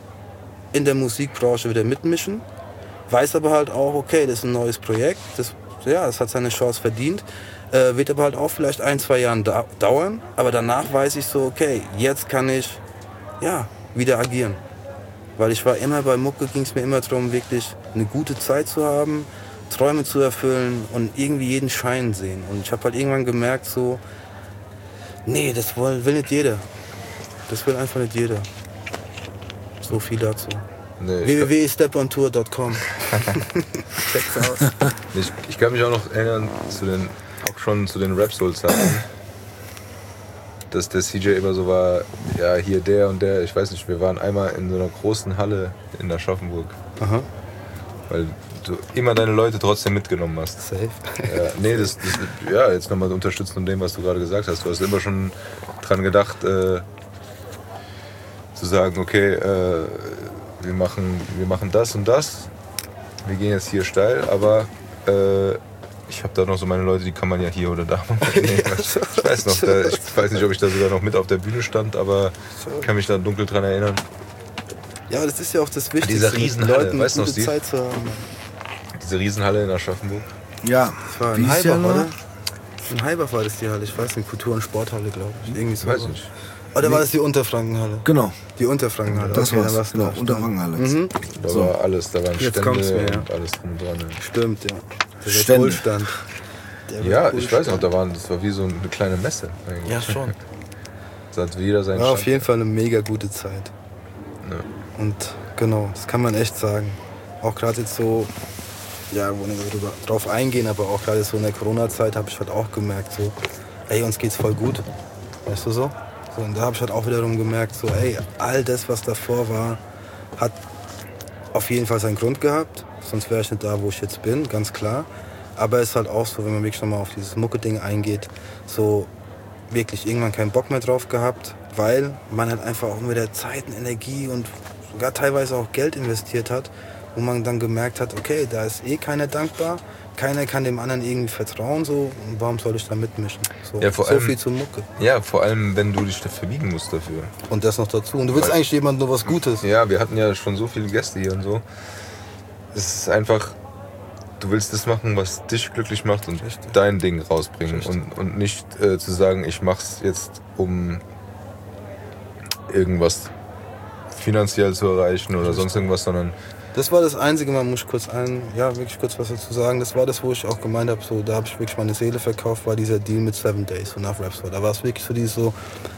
in der Musikbranche wieder mitmischen. Weiß aber halt auch, okay, das ist ein neues Projekt, das hat seine Chance verdient, wird aber halt auch vielleicht 1, 2 Jahren dauern. Aber danach weiß ich so, okay, jetzt kann ich wieder agieren. Weil ich war immer bei Mucke, ging es mir immer darum, wirklich eine gute Zeit zu haben, Träume zu erfüllen und irgendwie jeden Schein sehen. Und ich habe halt irgendwann gemerkt so, nee, das will nicht jeder. Das will einfach nicht jeder. So viel dazu. Nee, www.stepontour.com. Check's aus. Ich kann mich auch noch erinnern zu den Rap-Soul-Zeiten, dass der CJ immer so war, ja, hier der und der, ich weiß nicht, wir waren einmal in so einer großen Halle in Aschaffenburg. Aha. Weil du immer deine Leute trotzdem mitgenommen hast. Safe. Ja, nee, jetzt nochmal unterstützen und dem, was du gerade gesagt hast. Du hast immer schon dran gedacht, zu sagen, okay, wir machen das und das. Wir gehen jetzt hier steil, aber ich habe da noch so meine Leute, die kann man ja hier oder da machen. Nee, ich weiß nicht, ob ich da sogar noch mit auf der Bühne stand, aber ich kann mich da dunkel dran erinnern. Ja, das ist ja auch das Wichtigste, dieser Riesenhalle, Leuten weißt du noch, gute Zeit zu haben. Diese Riesenhalle in Aschaffenburg. Ja, Das war in Heibach, oder? In Heibach war das die Halle, ich weiß nicht, Kultur- und Sporthalle, glaube ich. Irgendwie so. Weiß ich nicht. Oder war das die Unterfrankenhalle? Genau. Die Unterfrankenhalle. Das okay, war's. Genau, Unterfrankenhalle. Mhm. Da war alles, da waren Jetzt Stände kommt's mir, ja. und alles drum und dran. Stimmt, ja. Der Stände. Wohlstand. Ja, ich weiß noch, das war wie so eine kleine Messe eigentlich. Ja, schon. Da hat jeder seinen War auf Stand. jeden Fall eine mega gute Zeit. Ja. Und genau, das kann man echt sagen. Auch gerade jetzt so, ja, wo nicht so drauf eingehen, aber auch gerade so in der Corona-Zeit habe ich halt auch gemerkt, so, ey, uns geht's voll gut. Weißt du so? Und da habe ich halt auch wiederum gemerkt, so, ey, all das, was davor war, hat auf jeden Fall seinen Grund gehabt. Sonst wäre ich nicht da, wo ich jetzt bin, ganz klar. Aber es ist halt auch so, wenn man wirklich nochmal auf dieses Mucke-Ding eingeht, so wirklich irgendwann keinen Bock mehr drauf gehabt, weil man halt einfach auch mit der Zeit und Energie und sogar teilweise auch Geld investiert hat, wo man dann gemerkt hat, okay, da ist eh keiner dankbar, keiner kann dem anderen irgendwie vertrauen, so, und warum soll ich da mitmischen? So, Ja, vor so allem- viel zur Mucke. Ja, vor allem, wenn du dich verbiegen musst dafür. Und das noch dazu. Und du willst eigentlich jemandem nur was Gutes. Ja, wir hatten ja schon so viele Gäste hier und so. Es ist einfach, du willst das machen, was dich glücklich macht und Richtig. dein Ding rausbringen. Und nicht zu sagen, ich mach's jetzt, um irgendwas finanziell zu erreichen oder sonst irgendwas, sondern Das war das Einzige, man muss wirklich kurz was dazu sagen. Das war das, wo ich auch gemeint habe, so, da habe ich wirklich meine Seele verkauft, war dieser Deal mit 7 Days von Enough Raps. Da war es wirklich so dieses so,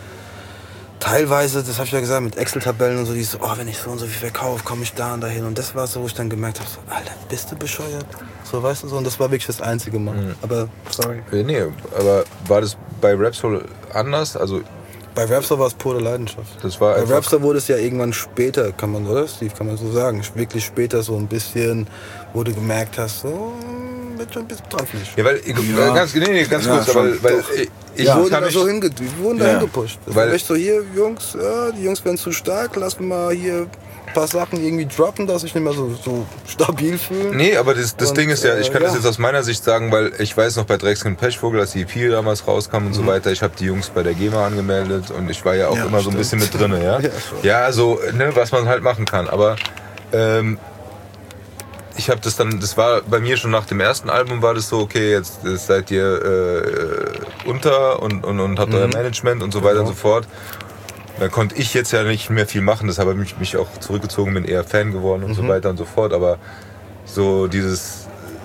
teilweise, das habe ich ja gesagt, mit Excel-Tabellen und so, dieses so, oh, wenn ich so und so viel verkaufe, komme ich da und dahin. Und das war so, wo ich dann gemerkt habe, so, Alter, bist du bescheuert? So, weißt du so, und das war wirklich das einzige Mal. Aber, sorry. nee, aber war das bei Rapsoul anders? Also Bei Rapstar war es pure Leidenschaft. das war Bei einfach, Rapstar wurde es ja irgendwann später, oder Steve, kann man so sagen, wirklich später so ein bisschen, wo du gemerkt hast, so, wird schon ein bisschen teuflisch. ja, weil ganz Ja, kurz, schon, weil doch. ich Wir wurden kann da mich, so wir wurden da Ja. hingepusht. Das Weil- war echt so, hier, Jungs, die Jungs werden zu stark, lass mal hier ein paar Sachen irgendwie droppen, dass ich nicht mehr so stabil fühle. Nee, aber das Und, Ding ist ja, ich kann das ja. jetzt aus meiner Sicht sagen, weil ich weiß noch bei Drecksken Pechvogel, als die EP damals rauskam und so weiter, ich habe die Jungs bei der GEMA angemeldet und ich war ja auch Ja, immer so ein bisschen mit drin, ja? Ja, schon. Ja, so, ne, was man halt machen kann, aber ich habe das war bei mir schon nach dem ersten Album war das so, okay, jetzt seid ihr unter und habt euer Management und so weiter und so fort. Dann konnte ich jetzt ja nicht mehr viel machen, deshalb habe ich mich auch zurückgezogen, bin eher Fan geworden und so weiter und so fort. Aber so dieser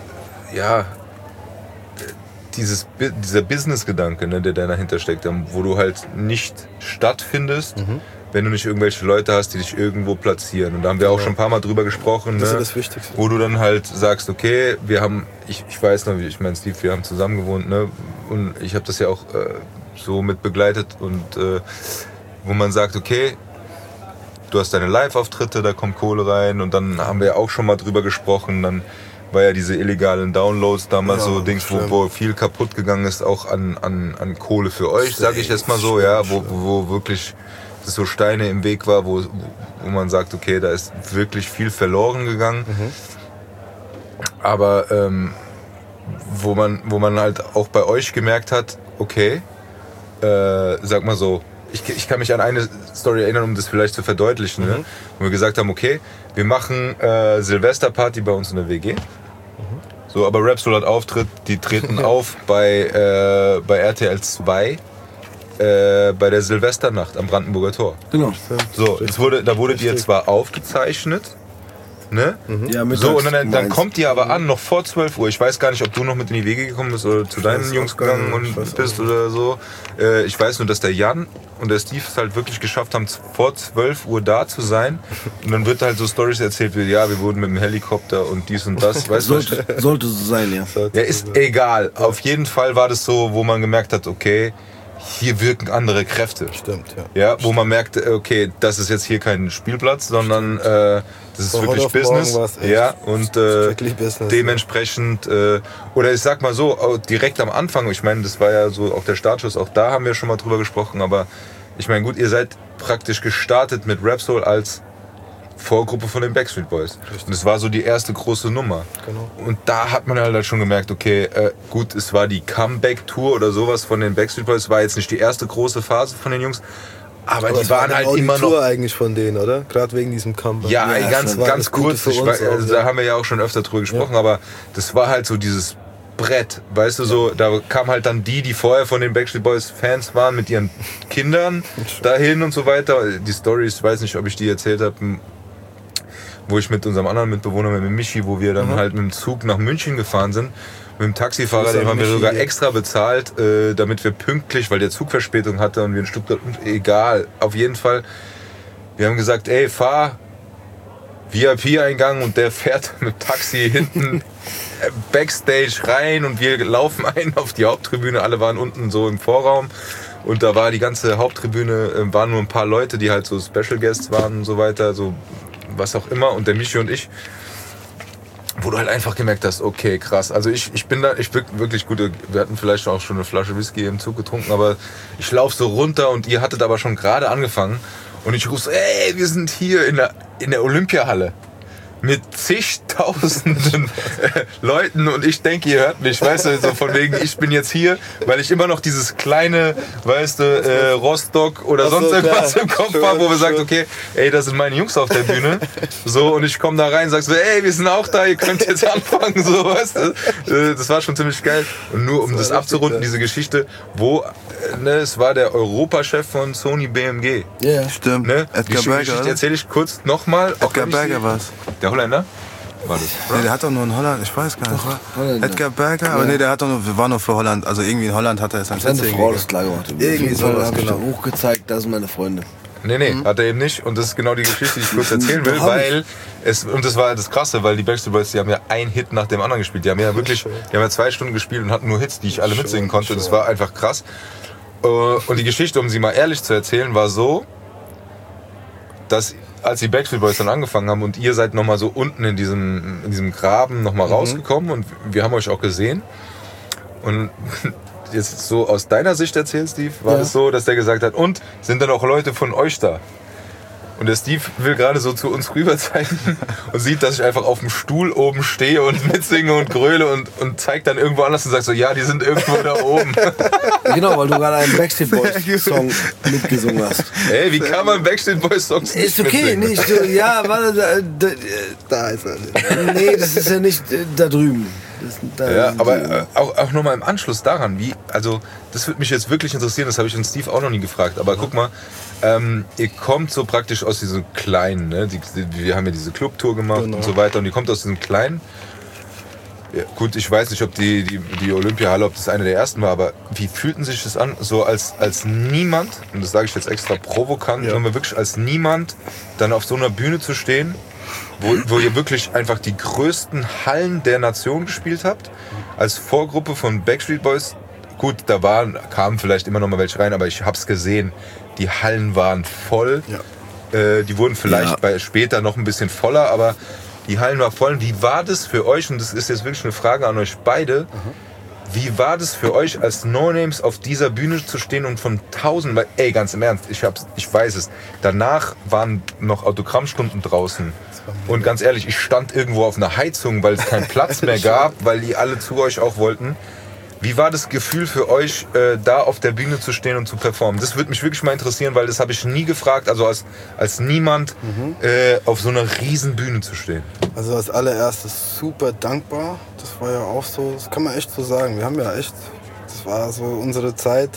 Business-Gedanke, ne, der dahinter steckt, wo du halt nicht stattfindest, wenn du nicht irgendwelche Leute hast, die dich irgendwo platzieren. Und da haben wir auch schon ein paar Mal drüber gesprochen, Das ist ne, ja das Wichtigste. wo du dann halt sagst, okay, wir haben, ich weiß noch, ich meine Steve, wir haben zusammen gewohnt, ne, und ich habe das ja auch so mit begleitet und wo man sagt, okay, du hast deine Live-Auftritte, da kommt Kohle rein und dann haben wir ja auch schon mal drüber gesprochen, dann war ja diese illegalen Downloads damals Ja, so Dings, stimmt. wo viel kaputt gegangen ist, auch an Kohle für euch, sage ich jetzt mal so, ja, wo wirklich so Steine im Weg war, wo man sagt, okay, da ist wirklich viel verloren gegangen. Aber wo man halt auch bei euch gemerkt hat, okay, sag mal so, ich kann mich an eine Story erinnern, um das vielleicht zu verdeutlichen, ne? Wo wir gesagt haben, okay, wir machen Silvesterparty bei uns in der WG. So, aber Rapsoul hat Auftritt, die treten auf bei RTL 2 bei der Silvesternacht am Brandenburger Tor. Genau. So, da wurdet ihr zwar aufgezeichnet, ne? Ja, mittags So, und dann meinst. kommt ihr aber an, noch vor 12 Uhr. Ich weiß gar nicht, ob du noch mit in die Wege gekommen bist oder zu deinen weiß Jungs auch gar gegangen nicht, ich weiß und auch bist oder so. Ich weiß nur, dass der Jan und der Steve es halt wirklich geschafft haben, vor 12 Uhr da zu sein. Und dann wird halt so Stories erzählt wie, ja, wir wurden mit dem Helikopter und dies und das. Weißt du, was ich- Sollte so sein, ja. ja, ist egal. Auf jeden Fall war das so, wo man gemerkt hat, okay, hier wirken andere Kräfte. Stimmt, ja. Wo man merkt, okay, das ist jetzt hier kein Spielplatz, sondern das ist wirklich Business. Ja, und dementsprechend, oder ich sag mal so, direkt am Anfang, ich meine, das war ja so auch der Startschuss, auch da haben wir schon mal drüber gesprochen, aber ich meine, gut, ihr seid praktisch gestartet mit Rap-Soul als Vorgruppe von den Backstreet Boys. Richtig. Und es war so die erste große Nummer. Genau. Und da hat man halt schon gemerkt, okay, gut, es war die Comeback-Tour oder sowas von den Backstreet Boys. Es war jetzt nicht die erste große Phase von den Jungs. Aber die waren halt immer noch... Tour eigentlich von denen, oder? Gerade wegen diesem Comeback. Ja, ganz kurz. Da haben wir ja auch schon öfter drüber gesprochen. Aber das war halt so dieses Brett, weißt du, so, da kamen halt dann die vorher von den Backstreet Boys Fans waren mit ihren Kindern dahin und so weiter. Die Storys, ich weiß nicht, ob ich die erzählt habe, wo ich mit unserem anderen Mitbewohner, mit Michi, wo wir dann halt mit dem Zug nach München gefahren sind. Mit dem Taxifahrer, den haben wir sogar extra bezahlt, damit wir pünktlich, weil der Zug Verspätung hatte und wir in Stuttgart, egal, auf jeden Fall. Wir haben gesagt, ey, fahr VIP-Eingang und der fährt mit Taxi hinten Backstage rein und wir laufen ein auf die Haupttribüne. Alle waren unten so im Vorraum und da war die ganze Haupttribüne, waren nur ein paar Leute, die halt so Special Guests waren und so weiter, so was auch immer, und der Michi und ich, wo du halt einfach gemerkt hast, okay, krass, also ich bin wirklich gut, wir hatten vielleicht auch schon eine Flasche Whisky im Zug getrunken, aber ich laufe so runter und ihr hattet aber schon gerade angefangen und ich rufe so, ey, wir sind hier in der Olympiahalle mit zigtausenden Leuten und ich denke, ihr hört mich, weißt du, so von wegen, ich bin jetzt hier, weil ich immer noch dieses kleine, weißt du, Rostock oder sonst irgendwas im Kopf habe, wo wir sagen, okay, ey, das sind meine Jungs auf der Bühne, so, und ich komme da rein und sag so, ey, wir sind auch da, ihr könnt jetzt anfangen, so, weißt du, das war schon ziemlich geil. Und nur um das abzurunden, diese Geschichte, wo, es war der Europachef von Sony BMG. Ja, yeah, stimmt. Ne? Die Geschichte erzähle ich kurz nochmal. Edgar Berger war's. Der Holländer? War das? Nee, der hat doch nur in Holland, ich weiß gar nicht. Holländer. Edgar Berger, aber nee, der hat doch nur, war nur für Holland. Also irgendwie in Holland hat er es dann seine Frau das klar gemacht. Irgendwie sowas, genau. Hochgezeigt, das sind meine Freunde. Nee, hat er eben nicht. Und das ist genau die Geschichte, die ich kurz erzählen will, weil und das war das Krasse, weil die Backstreet Boys, die haben ja einen Hit nach dem anderen gespielt. Die haben ja wirklich, 2 Stunden gespielt und hatten nur Hits, die ich alle mitsingen konnte. Das war einfach krass. Und die Geschichte, um sie mal ehrlich zu erzählen, war so, dass als die Backstreet Boys dann angefangen haben und ihr seid nochmal so unten in diesem Graben nochmal rausgekommen und wir haben euch auch gesehen. Und jetzt so aus deiner Sicht erzählt, Steve, war es so, dass der gesagt hat, und sind dann auch Leute von euch da? Und der Steve will gerade so zu uns rüber zeigen und sieht, dass ich einfach auf dem Stuhl oben stehe und mitsinge und gröle und zeigt dann irgendwo anders und sagt so, ja, die sind irgendwo da oben. Genau, weil du gerade einen Backstreet Boys Song mitgesungen hast. Ey, wie kann man Backstreet Boys Songs nicht okay, mitsingen? Nicht so, ja, warte, da ist er. Nee, das ist ja nicht da drüben. Ja, aber auch nochmal im Anschluss daran, also das würde mich jetzt wirklich interessieren, das habe ich den Steve auch noch nie gefragt, aber guck mal, ihr kommt so praktisch aus diesem kleinen, ne? Wir haben ja diese Clubtour gemacht und so weiter und ihr kommt aus diesem kleinen, ja, gut, ich weiß nicht, ob die Olympiahalle, ob das eine der ersten war, aber wie fühlten sich das an, so als niemand, und das sage ich jetzt extra provokant, aber wirklich als niemand dann auf so einer Bühne zu stehen, wo ihr wirklich einfach die größten Hallen der Nation gespielt habt, als Vorgruppe von Backstreet Boys. Gut, da kamen vielleicht immer noch mal welche rein, aber ich hab's gesehen, die Hallen waren voll. Ja. Die wurden vielleicht später noch ein bisschen voller, aber die Hallen waren voll. Wie war das für euch, und das ist jetzt wirklich eine Frage an euch beide, wie war das für euch als No-Names auf dieser Bühne zu stehen und von Tausenden, weil, ey, ganz im Ernst, ich weiß es, danach waren noch Autogrammstunden draußen. Und ganz ehrlich, ich stand irgendwo auf einer Heizung, weil es keinen Platz mehr gab, weil die alle zu euch auch wollten. Wie war das Gefühl für euch, da auf der Bühne zu stehen und zu performen? Das würde mich wirklich mal interessieren, weil das habe ich nie gefragt, also als niemand auf so einer riesen Bühne zu stehen. Also als allererstes super dankbar, das war ja auch so, das kann man echt so sagen. Wir haben ja echt, das war so unsere Zeit,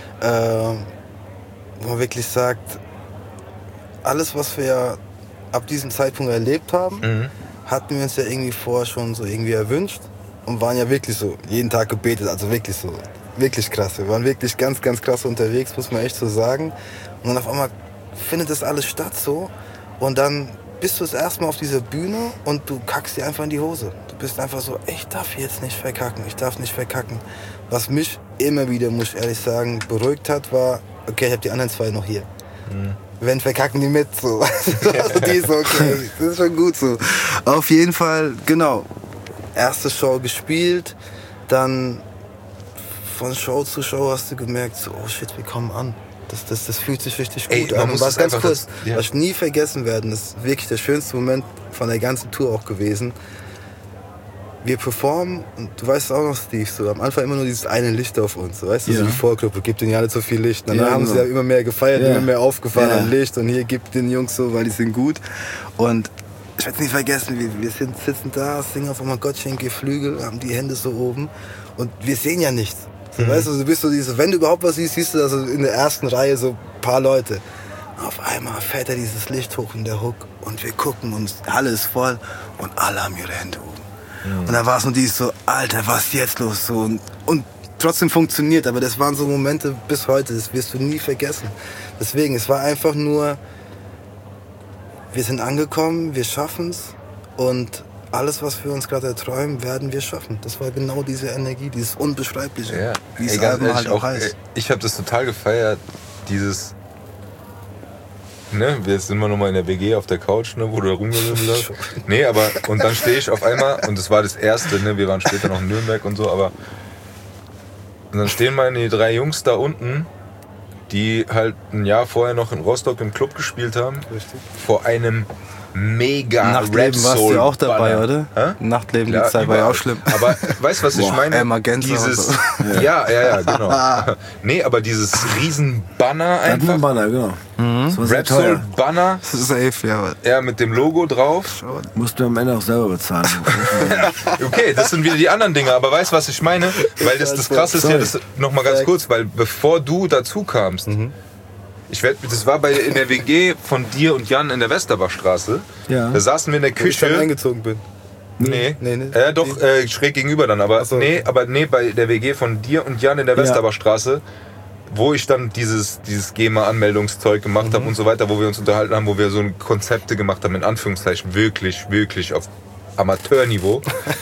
wo man wirklich sagt, alles, was wir ab diesem Zeitpunkt erlebt haben, hatten wir uns ja irgendwie vorher schon so irgendwie erwünscht und waren ja wirklich so jeden Tag gebetet, also wirklich so, wirklich krass. Wir waren wirklich ganz, ganz krass unterwegs, muss man echt so sagen. Und dann auf einmal findet das alles statt so und dann bist du das erste Mal auf dieser Bühne und du kackst dir einfach in die Hose. Du bist einfach so, ich darf jetzt nicht verkacken, Was mich immer wieder, muss ich ehrlich sagen, beruhigt hat, war, okay, ich habe die anderen 2 noch hier. Wenn verkacken die mit, so. Also die ist okay, das ist schon gut so. Auf jeden Fall, genau, erste Show gespielt, dann von Show zu Show hast du gemerkt, so, oh shit, wir kommen an. Das fühlt sich richtig gut an. Und was ganz kurz, was ich nie vergessen werden, das ist wirklich der schönste Moment von der ganzen Tour auch gewesen. Wir performen und du weißt auch noch, Steve, so am Anfang immer nur dieses eine Licht auf uns, so, weißt du, so die Vorgruppe, gibt denen ja nicht so viel Licht. Dann haben sie ja immer mehr gefeiert, immer mehr aufgefahren an Licht und hier gibt den Jungs so, weil die sind gut. Und ich werde es nie vergessen, wir sitzen da, singen auf einmal Gott schenke Flügel, haben die Hände so oben und wir sehen ja nichts. So, weißt du, du bist so diese, wenn du überhaupt was siehst, siehst du also in der ersten Reihe so ein paar Leute. Auf einmal fährt er dieses Licht hoch in der Hook und wir gucken und Halle ist voll und alle haben ihre Hände oben. Und da war es nur dieses so, Alter, was ist jetzt los? So, und trotzdem funktioniert, aber das waren so Momente bis heute, das wirst du nie vergessen. Deswegen, es war einfach nur, wir sind angekommen, wir schaffen's und alles, was wir uns gerade erträumen, werden wir schaffen. Das war genau diese Energie, dieses Unbeschreibliche. Ja, wie es halt auch heißt. Ich habe das total gefeiert, dieses... Ne, jetzt sind wir nochmal in der WG auf der Couch, ne, wo du da rumgewimmelt hast. Nee, aber, und dann stehe ich auf einmal, und das war das Erste, ne, wir waren später noch in Nürnberg und so, aber, und dann stehen meine 3 Jungs da unten, die halt ein Jahr vorher noch in Rostock im Club gespielt haben, Richtig. Vor einem mega Nachtleben warst du auch dabei, oder? Nachtleben, die Zeit war ja auch schlimm. Aber weißt du, was ich meine? Magenta dieses, so. ja, genau. Nee, aber dieses Riesenbanner einfach. Ein Banner, genau. Rapsoul Banner. Safe, ja. Ja, mit dem Logo drauf. Musst du am Ende auch selber bezahlen. Okay, das sind wieder die anderen Dinge, aber weißt du, was ich meine? Weil das Krasse ist ja, das nochmal ganz kurz, weil bevor du dazu kamst, das war in der WG von dir und Jan in der Westerbachstraße. Ja. Da saßen wir in der Küche. Wo ich dann eingezogen bin. Nee. Doch, schräg gegenüber dann. Aber so. bei der WG von dir und Jan in der Westerbachstraße, wo ich dann dieses GEMA-Anmeldungszeug gemacht habe und so weiter, wo wir uns unterhalten haben, wo wir so Konzepte gemacht haben, in Anführungszeichen, wirklich, wirklich auf Amateurniveau.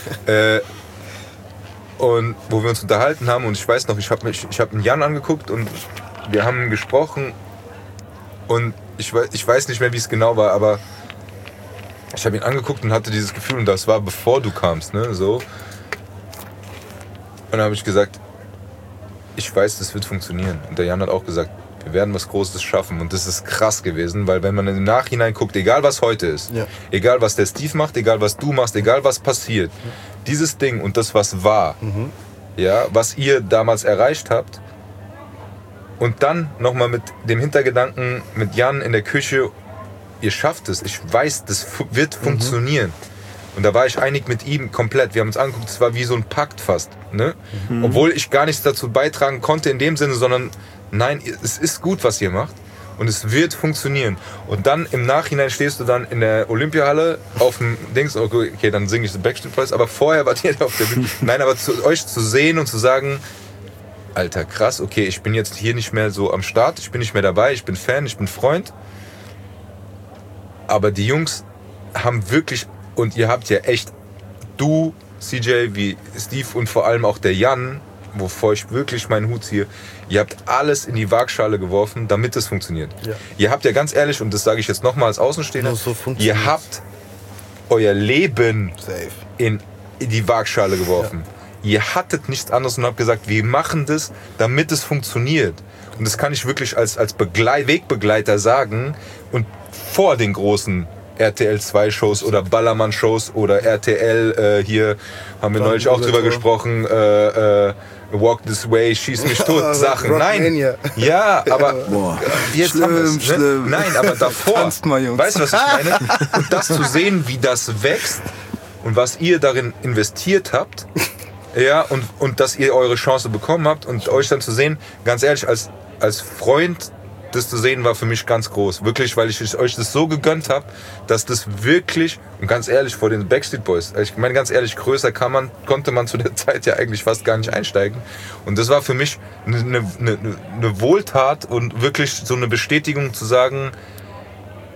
Und wo wir uns unterhalten haben und ich weiß noch, ich hab einen Jan angeguckt und wir haben gesprochen und ich weiß nicht mehr, wie es genau war, aber ich habe ihn angeguckt und hatte dieses Gefühl, und das war bevor du kamst, ne, so. Und dann habe ich gesagt, ich weiß, das wird funktionieren. Und der Jan hat auch gesagt, wir werden was Großes schaffen. Und das ist krass gewesen, weil wenn man im Nachhinein guckt, egal was heute ist, egal was der Steve macht, egal was du machst, egal was passiert, dieses Ding und das, was war, ja, was ihr damals erreicht habt, und dann nochmal mit dem Hintergedanken mit Jan in der Küche, ihr schafft es, ich weiß, das wird funktionieren. Und da war ich einig mit ihm komplett. Wir haben uns angeguckt, es war wie so ein Pakt fast. Ne? Obwohl ich gar nichts dazu beitragen konnte in dem Sinne, sondern nein, es ist gut, was ihr macht. Und es wird funktionieren. Und dann im Nachhinein stehst du dann in der Olympiahalle auf dem Dings, okay, dann singe ich The Backstreet Boys, aber vorher wart ihr auf der Bühne. Nein, aber euch zu sehen und zu sagen, Alter, krass, okay, ich bin jetzt hier nicht mehr so am Start, ich bin nicht mehr dabei, ich bin Fan, ich bin Freund. Aber die Jungs haben wirklich, und ihr habt ja echt, du, CJ, wie Steve und vor allem auch der Jan, wovor ich wirklich meinen Hut ziehe, ihr habt alles in die Waagschale geworfen, damit es funktioniert. Ja. Ihr habt ja ganz ehrlich, und das sage ich jetzt nochmal als Außenstehender, so ihr habt euer Leben in die Waagschale geworfen. Ja. Ihr hattet nichts anderes und habt gesagt, wir machen das, damit es funktioniert. Und das kann ich wirklich als Wegbegleiter sagen. Und vor den großen RTL 2 Shows oder Ballermann Shows oder RTL, hier haben wir neulich auch drüber gesprochen, Walk This Way, Schieß mich tot, Sachen. Nein, ja, aber jetzt schlimm, haben wir's, ne? schlimm. Nein, aber davor, weißt du, was ich meine? Und das zu sehen, wie das wächst und was ihr darin investiert habt, ja, und dass ihr eure Chance bekommen habt und euch dann zu sehen, ganz ehrlich, als Freund, das zu sehen, war für mich ganz groß. Wirklich, weil ich euch das so gegönnt habe, dass das wirklich, und ganz ehrlich, vor den Backstreet Boys, ich meine ganz ehrlich, größer konnte man zu der Zeit ja eigentlich fast gar nicht einsteigen. Und das war für mich eine Wohltat und wirklich so eine Bestätigung zu sagen,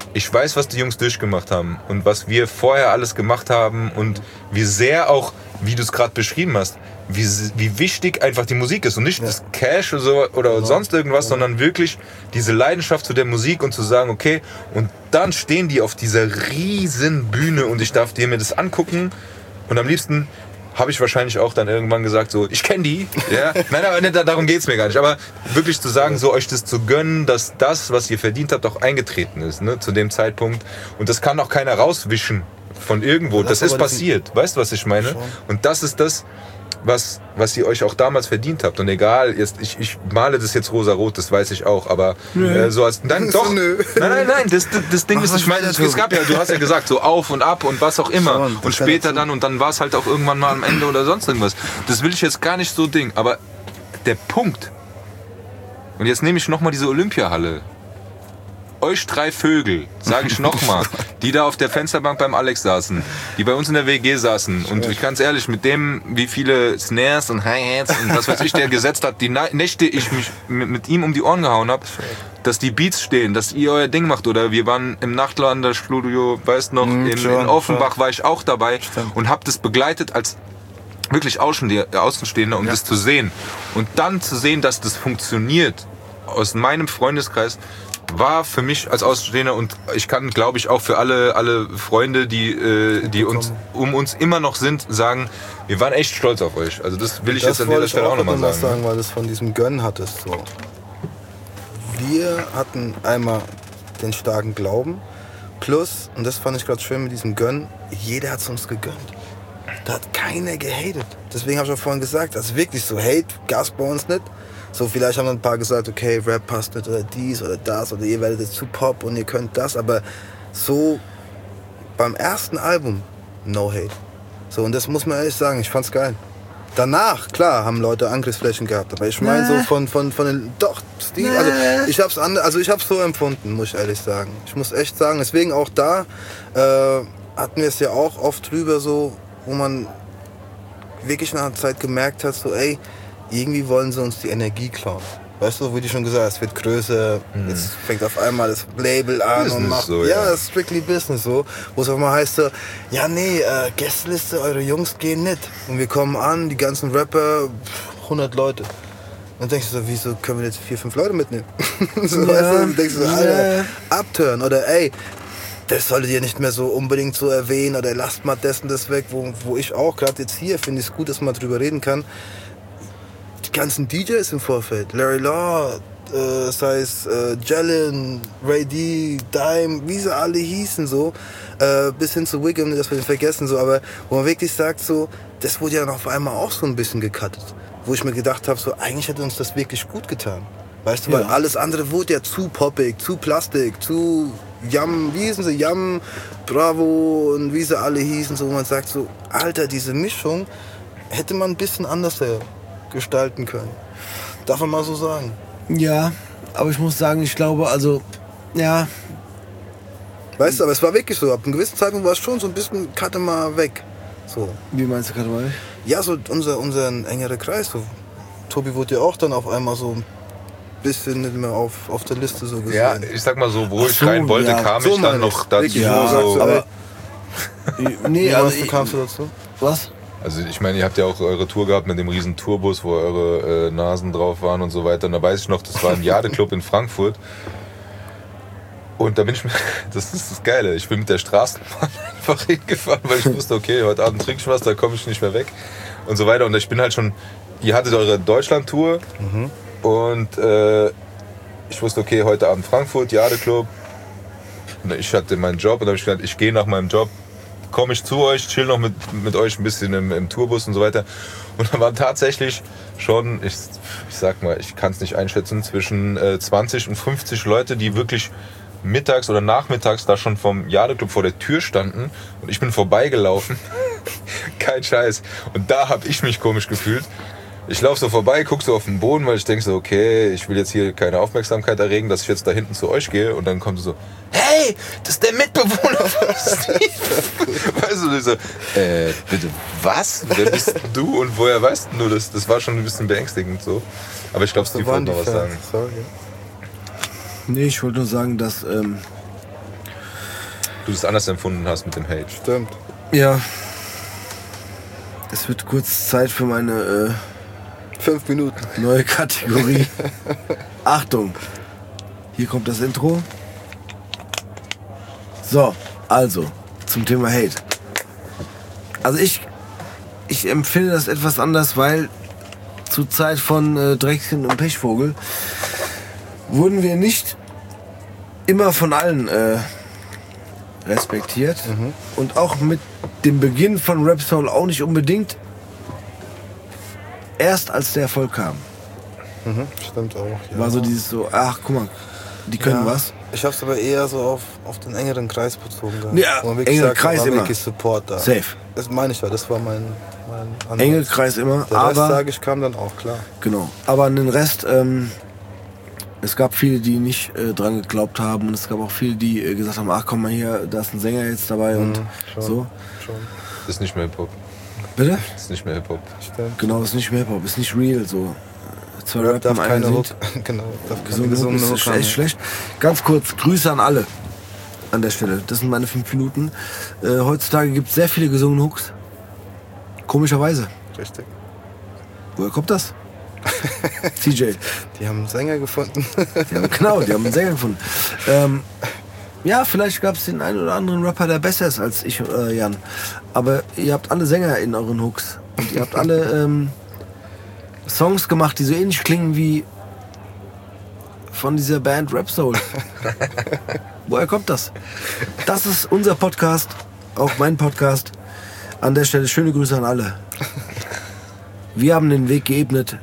ich weiß, was die Jungs durchgemacht haben und was wir vorher alles gemacht haben und wie sehr auch, wie du es gerade beschrieben hast, wie wichtig einfach die Musik ist und nicht das Cash oder sonst irgendwas, sondern wirklich diese Leidenschaft zu der Musik und zu sagen, okay, und dann stehen die auf dieser riesen Bühne und ich darf mir das angucken und am liebsten habe ich wahrscheinlich auch dann irgendwann gesagt, so, ich kenne die. Ja? Nein, aber nicht, darum geht es mir gar nicht. Aber wirklich zu sagen, so euch das zu gönnen, dass das, was ihr verdient habt, auch eingetreten ist, ne, zu dem Zeitpunkt. Und das kann auch keiner rauswischen von irgendwo. Das ist passiert. Weißt du, was ich meine? Und das ist das, was ihr euch auch damals verdient habt. Und egal, ich male das jetzt rosa-rot, das weiß ich auch, aber so als dann doch. Nein, das Ding ist, ich meine, es gab ja, du hast ja gesagt, so auf und ab und was auch immer. Und später dann, und dann war es halt auch irgendwann mal am Ende oder sonst irgendwas. Das will ich jetzt gar nicht so Ding, aber der Punkt, und jetzt nehme ich nochmal diese Olympiahalle. Euch 3 Vögel, sage ich nochmal, die da auf der Fensterbank beim Alex saßen, die bei uns in der WG saßen und ich ganz ehrlich, mit dem, wie viele Snares und Hi-Hats und was weiß ich, der gesetzt hat, die Nächte ich mich mit ihm um die Ohren gehauen habe, dass die Beats stehen, dass ihr euer Ding macht oder wir waren im Nachtlander-Studio, weißt noch, in Offenbach war ich auch dabei und habe das begleitet als wirklich Außenstehender, um das zu sehen und dann zu sehen, dass das funktioniert aus meinem Freundeskreis, war für mich als Außenstehender und ich kann, glaube ich, auch für alle Freunde, die uns um uns immer noch sind, sagen, wir waren echt stolz auf euch. Also das will ich jetzt an dieser Stelle auch nochmal sagen. Weil du es von diesem Gönnen hattest. So. Wir hatten einmal den starken Glauben, plus, und das fand ich gerade schön mit diesem Gönnen, jeder hat es uns gegönnt. Da hat keiner gehatet. Deswegen habe ich auch vorhin gesagt, also wirklich so, Hate gab es bei uns nicht. So, vielleicht haben dann ein paar gesagt, okay, Rap passt nicht oder dies oder das oder ihr werdet jetzt zu Pop und ihr könnt das, aber so beim ersten Album, no hate. So, und das muss man ehrlich sagen, ich fand's geil. Danach, klar, haben Leute Angriffsflächen gehabt, aber ich meine so von den, doch, Stil, also ich hab's so empfunden, muss ich ehrlich sagen. Ich muss echt sagen, deswegen auch da hatten wir es ja auch oft drüber so, wo man wirklich nach einer Zeit gemerkt hat, so ey, irgendwie wollen sie uns die Energie klauen. Weißt du, wie du schon gesagt hast, es wird größer, jetzt fängt auf einmal das Label an Business und macht, so, ja, strictly Business so, wo es auch mal heißt so, ja nee, Gästeliste, eure Jungs gehen nicht. Und wir kommen an, die ganzen Rapper, 100 Leute. Dann denkst du so, wieso können wir jetzt 4, 5 Leute mitnehmen? So, weißt du, dann denkst du so, Alter, abturn oder ey, das solltet ihr nicht mehr so unbedingt so erwähnen oder lasst mal das und das weg, wo ich auch, gerade jetzt hier, finde ich es gut, dass man drüber reden kann. Die ganzen DJs im Vorfeld, Larry Law, sei es Jalen, Ray D, Dime, wie sie alle hießen so, bis hin zu Wiggum, das wir vergessen so, aber wo man wirklich sagt so, das wurde ja dann auf einmal auch so ein bisschen gecuttet, wo ich mir gedacht habe so, eigentlich hätte uns das wirklich gut getan, weißt du, weil alles andere wurde ja zu poppig, zu Plastik, zu Yam, wie hießen sie, Yam, Bravo und wie sie alle hießen so, wo man sagt so, Alter, diese Mischung hätte man ein bisschen anders gestalten können. Darf man mal so sagen. Ja, aber ich muss sagen, ich glaube, also, ja. Weißt du, aber es war wirklich so, ab einem gewissen Zeitpunkt war es schon so ein bisschen, cutte mal weg. So. Wie meinst du, cutte mal weg? Ja, so unseren engeren Kreis. So. Tobi wurde ja auch dann auf einmal so ein bisschen nicht mehr auf der Liste so gesehen. Ja, ich sag mal so, wo ich rein wollte, kam so ich dann noch dazu. Ja, so. Aber nee, also wie kamst du dazu? Was? Also ich meine, ihr habt ja auch eure Tour gehabt mit dem riesen Tourbus, wo eure Nasen drauf waren und so weiter. Und da weiß ich noch, das war im Jade-Club in Frankfurt. Und da bin ich, das ist das Geile, ich bin mit der Straßenbahn einfach hingefahren, weil ich wusste, okay, heute Abend trinke ich was, da komme ich nicht mehr weg und so weiter. Und ich bin halt schon, ihr hattet eure Deutschland-Tour und ich wusste, okay, heute Abend Frankfurt, Jade-Club. Und ich hatte meinen Job und da habe ich gedacht, ich gehe nach meinem Job, komme ich zu euch, chill noch mit euch ein bisschen im Tourbus und so weiter. Und da waren tatsächlich schon, ich sag mal, ich kann es nicht einschätzen, zwischen 20 und 50 Leute, die wirklich mittags oder nachmittags da schon vom Jade-Club vor der Tür standen. Und ich bin vorbeigelaufen. Kein Scheiß. Und da habe ich mich komisch gefühlt. Ich laufe so vorbei, gucke so auf den Boden, weil ich denke so, okay, ich will jetzt hier keine Aufmerksamkeit erregen, dass ich jetzt da hinten zu euch gehe. Und dann kommt so, hey, das ist der Mitbewohner von Steve. Weißt du, so, bitte, was? Wer bist du und woher weißt du das? Das war schon ein bisschen beängstigend so. Aber ich glaube, Steve wollte noch was sagen. Sorry. Nee, ich wollte nur sagen, dass du das anders empfunden hast mit dem Hate. Stimmt. Ja. Es wird kurz Zeit für meine 5 Minuten. Neue Kategorie. Achtung. Hier kommt das Intro. So, also zum Thema Hate. Also ich empfinde das etwas anders, weil zur Zeit von Dreckchen und Pechvogel wurden wir nicht immer von allen respektiert. Und auch mit dem Beginn von Rap Soul auch nicht unbedingt. Erst als der Erfolg kam. Stimmt auch. Ja. War so dieses so, ach guck mal, die können was. Ich hab's aber eher so auf den engeren Kreis bezogen. Ja, enger Kreis immer. Wirklich Support da. Safe. Das meine ich ja, das war mein Ansatz. Enge Kreis immer, Der aber... Rest, sage ich, kam dann auch, klar. Genau, aber an den Rest, es gab viele, die nicht dran geglaubt haben und es gab auch viele, die gesagt haben, ach komm mal hier, da ist ein Sänger jetzt dabei und schon, so. Schon. Das ist nicht mehr Hip-Hop. Bitte? Das ist nicht mehr Hip-Hop. Stimmt. Genau, ist nicht mehr Hip-Hop, ist nicht real so. Zwar Rap darf keine Hook. Genau, darf keine gesungene Hook ist echt schlecht. Ganz kurz, Grüße an alle an der Stelle. Das sind meine 5 Minuten. Heutzutage gibt es sehr viele gesungene Hooks. Komischerweise. Richtig. Woher kommt das? CJ. Die haben einen Sänger gefunden. Die haben einen Sänger gefunden. Ja, vielleicht gab es den einen oder anderen Rapper, der besser ist als ich, Jan. Aber ihr habt alle Sänger in euren Hooks. Und ihr habt alle Songs gemacht, die so ähnlich klingen wie von dieser Band Rap Soul. Woher kommt das? Das ist unser Podcast, auch mein Podcast. An der Stelle schöne Grüße an alle. Wir haben den Weg geebnet.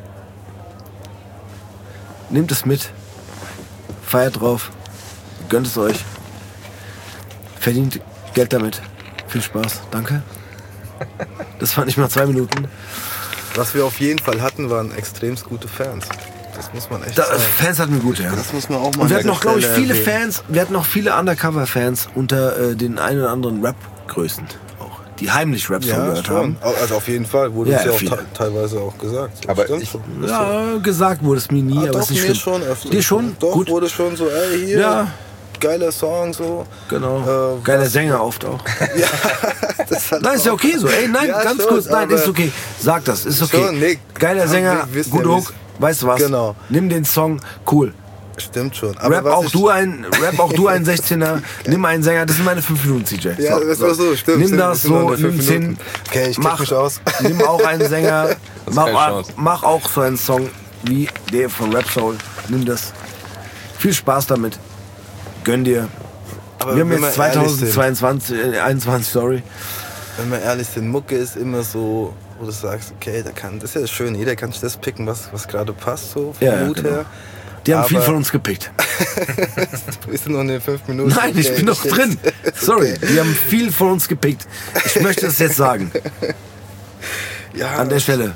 Nehmt es mit. Feiert drauf. Gönnt es euch. Verdient Geld damit. Viel Spaß. Danke. Das waren nicht mal 2 Minuten. Was wir auf jeden Fall hatten, waren extrem gute Fans. Das muss man echt sagen. Fans hatten wir gut, ja. Das muss man auch mal. Und wir hatten noch, glaube ich, viele Fans. Wir hatten noch viele Undercover-Fans unter den einen oder anderen Rap-Größen. Auch, die heimlich Rap gehört haben. Also auf jeden Fall. Wurde uns ja auch teilweise auch gesagt. Aber gesagt wurde es mir nie. Aber doch, es ist nicht mir schlimm. schon öfter. Dir schon? Doch, gut. wurde schon so, ey, hier, ja. Geiler Song, so. Genau. Geiler Sänger oft auch. Ja, das hat nein, ist ja okay so. Ey, nein, ja, ganz schon, kurz, nein, ist okay. Sag das, ist okay. Schon, nee, Geiler Sänger, guter Hook, weißt du was? Genau. Nimm den Song, cool. Stimmt schon. Aber Rap auch du ein 16er, nimm einen Sänger, das sind meine 5 Minuten, CJ. Ja, das war so, stimmt. Nimm das so, nimm's hin. Okay, ich kenn mich aus. Nimm auch einen Sänger, mach auch so einen Song wie der von Rap Soul. Nimm das. Viel Spaß damit. Gönn dir. Aber wir haben jetzt 2021, sorry. Wenn wir ehrlich sind, Mucke ist immer so, wo du sagst, okay, das ist ja das Schöne, jeder kann sich das picken, was gerade passt, so vom Mut her. Die haben viel von uns gepickt. Du bist noch in den 5 Minuten. Nein, okay, ich bin noch drin. Sorry, die haben viel von uns gepickt. Ich möchte das jetzt sagen. Ja. An der Stelle.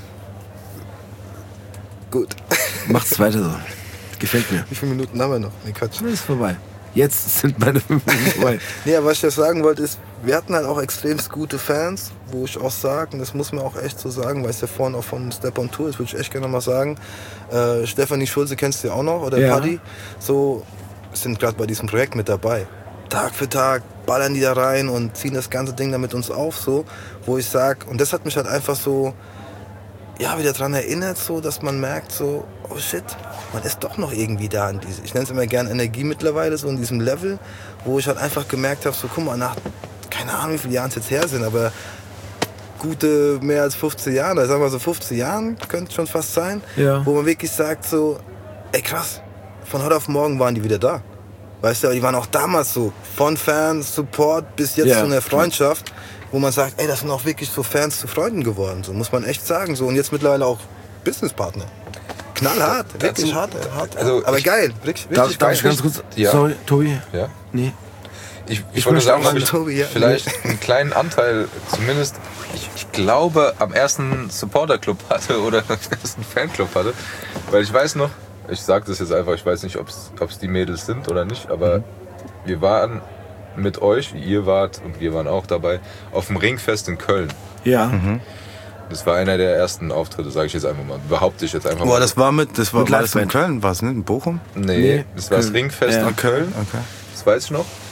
Gut. Macht's weiter so. Gefällt mir. Wie viele Minuten haben wir noch? Nee, Quatsch. Das ist vorbei. Jetzt sind meine 5 Minuten vorbei. Nee, was ich jetzt sagen wollte ist, wir hatten halt auch extremst gute Fans, wo ich auch sage, und das muss man auch echt so sagen, weil es ja vorhin auch von Step on Tour ist, würde ich echt gerne mal sagen. Stefanie Schulze kennst du ja auch noch, oder ja. Paddy, so sind gerade bei diesem Projekt mit dabei. Tag für Tag ballern die da rein und ziehen das ganze Ding da mit uns auf, so, wo ich sage, und das hat mich halt einfach so, ja, wieder daran erinnert, so, dass man merkt, so, oh shit, man ist doch noch irgendwie da in diese, ich nenne es immer gern Energie mittlerweile, so in diesem Level, wo ich halt einfach gemerkt habe, so, guck mal, nach, keine Ahnung, wie viele Jahre es jetzt her sind, aber gute mehr als 15 Jahre, sagen wir mal so 15 Jahren, könnte es schon fast sein, ja. Wo man wirklich sagt, so, ey krass, von heute auf morgen waren die wieder da. Weißt du, die waren auch damals so, von Fans, Support bis jetzt zu einer Freundschaft, wo man sagt, ey, das sind auch wirklich so Fans zu Freunden geworden, so muss man echt sagen, so, und jetzt mittlerweile auch Businesspartner. Knallhart, wirklich hart. Also aber geil, richtig darf geil. Ich ganz kurz, ja. Sorry, Tobi? Ja? Nee. Ich wollte sagen, auch Tobi, ja. vielleicht einen kleinen Anteil, zumindest, ich glaube, am ersten Supporter-Club hatte oder am ersten Fanclub hatte, weil ich weiß noch, ich sage das jetzt einfach, ich weiß nicht, ob es die Mädels sind oder nicht, aber wir waren mit euch, wie ihr wart und wir waren auch dabei, auf dem Ringfest in Köln. Ja. Das war einer der ersten Auftritte, sage ich jetzt einfach mal. Behaupte ich jetzt einfach mal. Boah, das war das in Köln, war es, ne? In Bochum? Nee, das war das Ringfest in Köln. Okay. Das weiß ich noch.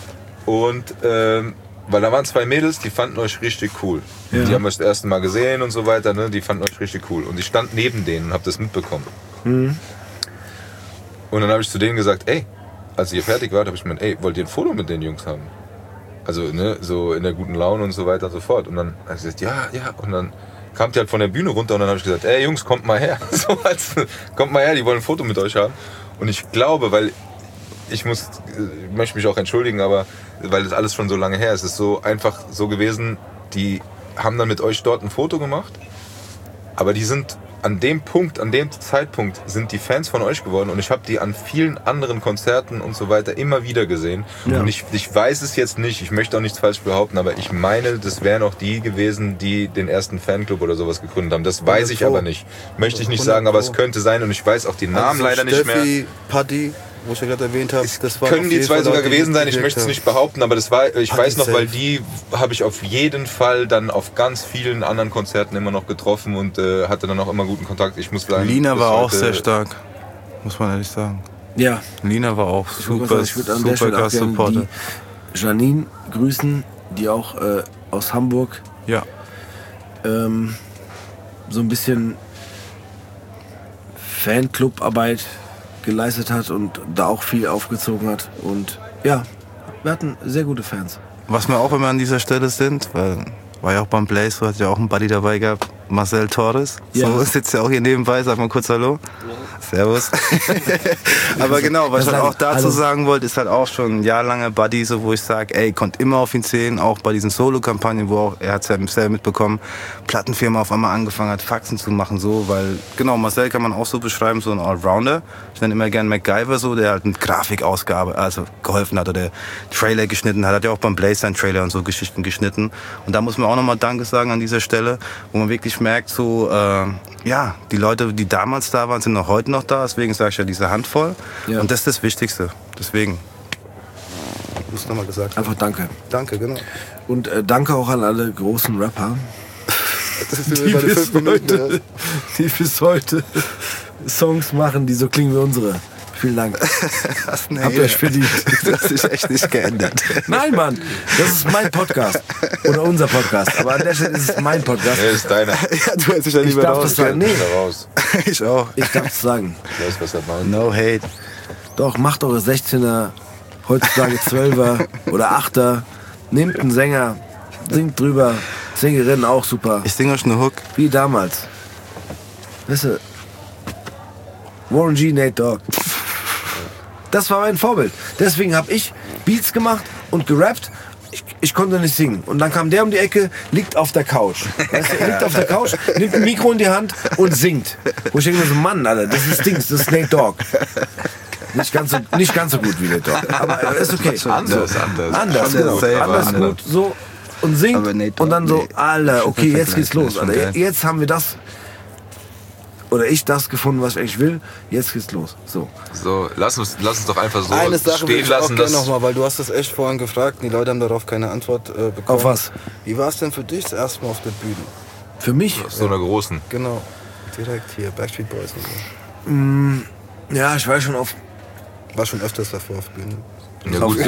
Und weil da waren 2 Mädels, die fanden euch richtig cool. Ja. Die haben euch das erste Mal gesehen und so weiter, ne? Die fanden euch richtig cool. Und ich stand neben denen und habe das mitbekommen. Mhm. Und dann habe ich zu denen gesagt, ey, als ihr fertig wart, habe ich gemeint, ey, wollt ihr ein Foto mit den Jungs haben? Also, ne, so in der guten Laune und so weiter und so fort. Und dann habe ich gesagt, ja. Und dann kam die halt von der Bühne runter und dann habe ich gesagt, ey Jungs, kommt mal her. So, kommt mal her, die wollen ein Foto mit euch haben. Und ich glaube, weil ich möchte mich auch entschuldigen, aber weil das alles schon so lange her ist, es ist so einfach so gewesen, die haben dann mit euch dort ein Foto gemacht, aber die sind an dem Zeitpunkt sind die Fans von euch geworden und ich habe die an vielen anderen Konzerten und so weiter immer wieder gesehen. Ja. Und ich weiß es jetzt nicht, ich möchte auch nichts falsch behaupten, aber ich meine, das wären auch die gewesen, die den ersten Fanclub oder sowas gegründet haben. Das weiß ich aber nicht. Möchte ich nicht sagen, aber es könnte sein und ich weiß auch die Namen leider nicht mehr. Steffi, Paddy, wo ich ja gerade erwähnt habe, das war können die 2 sogar gewesen sein, ich möchte es nicht behaupten, aber das war, ich weiß noch, weil die habe ich auf jeden Fall dann auf ganz vielen anderen Konzerten immer noch getroffen und hatte dann auch immer guten Kontakt. Ich muss sagen, Lina war auch sehr stark, muss man ehrlich sagen. Ja. Lina war auch super krass Supporter. Janine grüßen, die auch aus Hamburg so ein bisschen Fanclub-Arbeit geleistet hat und da auch viel aufgezogen hat. Und ja, wir hatten sehr gute Fans. Was wir auch immer an dieser Stelle sind, weil war ja auch beim Blaze, hat ja auch einen Buddy dabei gehabt, Marcel Torres. Ja. So sitzt ja auch hier nebenbei, sag mal kurz Hallo. Servus. Aber genau, was ich halt auch dazu sagen wollte, ist halt auch schon ein jahrelanger Buddy, so, wo ich sage, ey, konnte immer auf ihn zählen, auch bei diesen Solo-Kampagnen, wo auch, er hat es ja selber mitbekommen, Plattenfirma auf einmal angefangen hat, Faxen zu machen, so, weil, genau, Marcel kann man auch so beschreiben, so ein Allrounder. Ich nenne immer gern MacGyver, so, der halt eine Grafikausgabe, also geholfen hat oder Trailer geschnitten hat ja auch beim Blaze seinen Trailer und so Geschichten geschnitten. Und da muss man auch nochmal Danke sagen an dieser Stelle, wo man wirklich merkt, so, ja, die Leute, die damals da waren, sind noch heute noch da, deswegen sage ich ja diese Handvoll. Ja. Und das ist das Wichtigste. Deswegen. Muss nochmal gesagt. Einfach danke. Danke, genau. Und danke auch an alle großen Rapper, die bis heute Songs machen, die so klingen wie unsere. Vielen Dank. Habt ihr euch verdient. Das hat sich echt nicht geändert. Nein, Mann. Das ist mein Podcast. Oder unser Podcast. Aber an der Stelle ist es mein Podcast. Ja, ist deiner. Ja, du hättest dich ja lieber raus. Nee. Raus. Ich auch. Ich darf es sagen. Ich weiß, was er meint. No hate. Doch, macht eure 16er, heutzutage 12er oder 8er. Nehmt einen Sänger, singt drüber. Sängerinnen auch super. Ich singe euch eine Hook. Wie damals. Weißt du, Warren G, Nate Dogg. Das war mein Vorbild. Deswegen habe ich Beats gemacht und gerappt. Ich konnte nicht singen. Und dann kam der um die Ecke, liegt auf der Couch. Weißt du, liegt auf der Couch, nimmt ein Mikro in die Hand und singt. Wo ich denke mir so, Mann, Alter, das ist Dings, das ist Nate Dogg. Nicht ganz so gut wie Nate Dogg. Aber ist okay. Anders gut. So. Und singt und dann so, Alter, okay, jetzt geht's los. Alter. Jetzt haben wir das... Oder ich das gefunden, was ich eigentlich will. Jetzt geht's los. So, lass uns doch einfach so eine Sache stehen ich lassen. Auch gerne nochmal, weil du hast das echt vorhin gefragt. Die Leute haben darauf keine Antwort bekommen. Auf was? Wie war es denn für dich das erste Mal auf der Bühne? Für mich? Auf so einer großen. Genau. Direkt hier, Backstreet Boys und so. Ja, ich war schon auf... War schon öfters davor auf Bühne. Ja gut,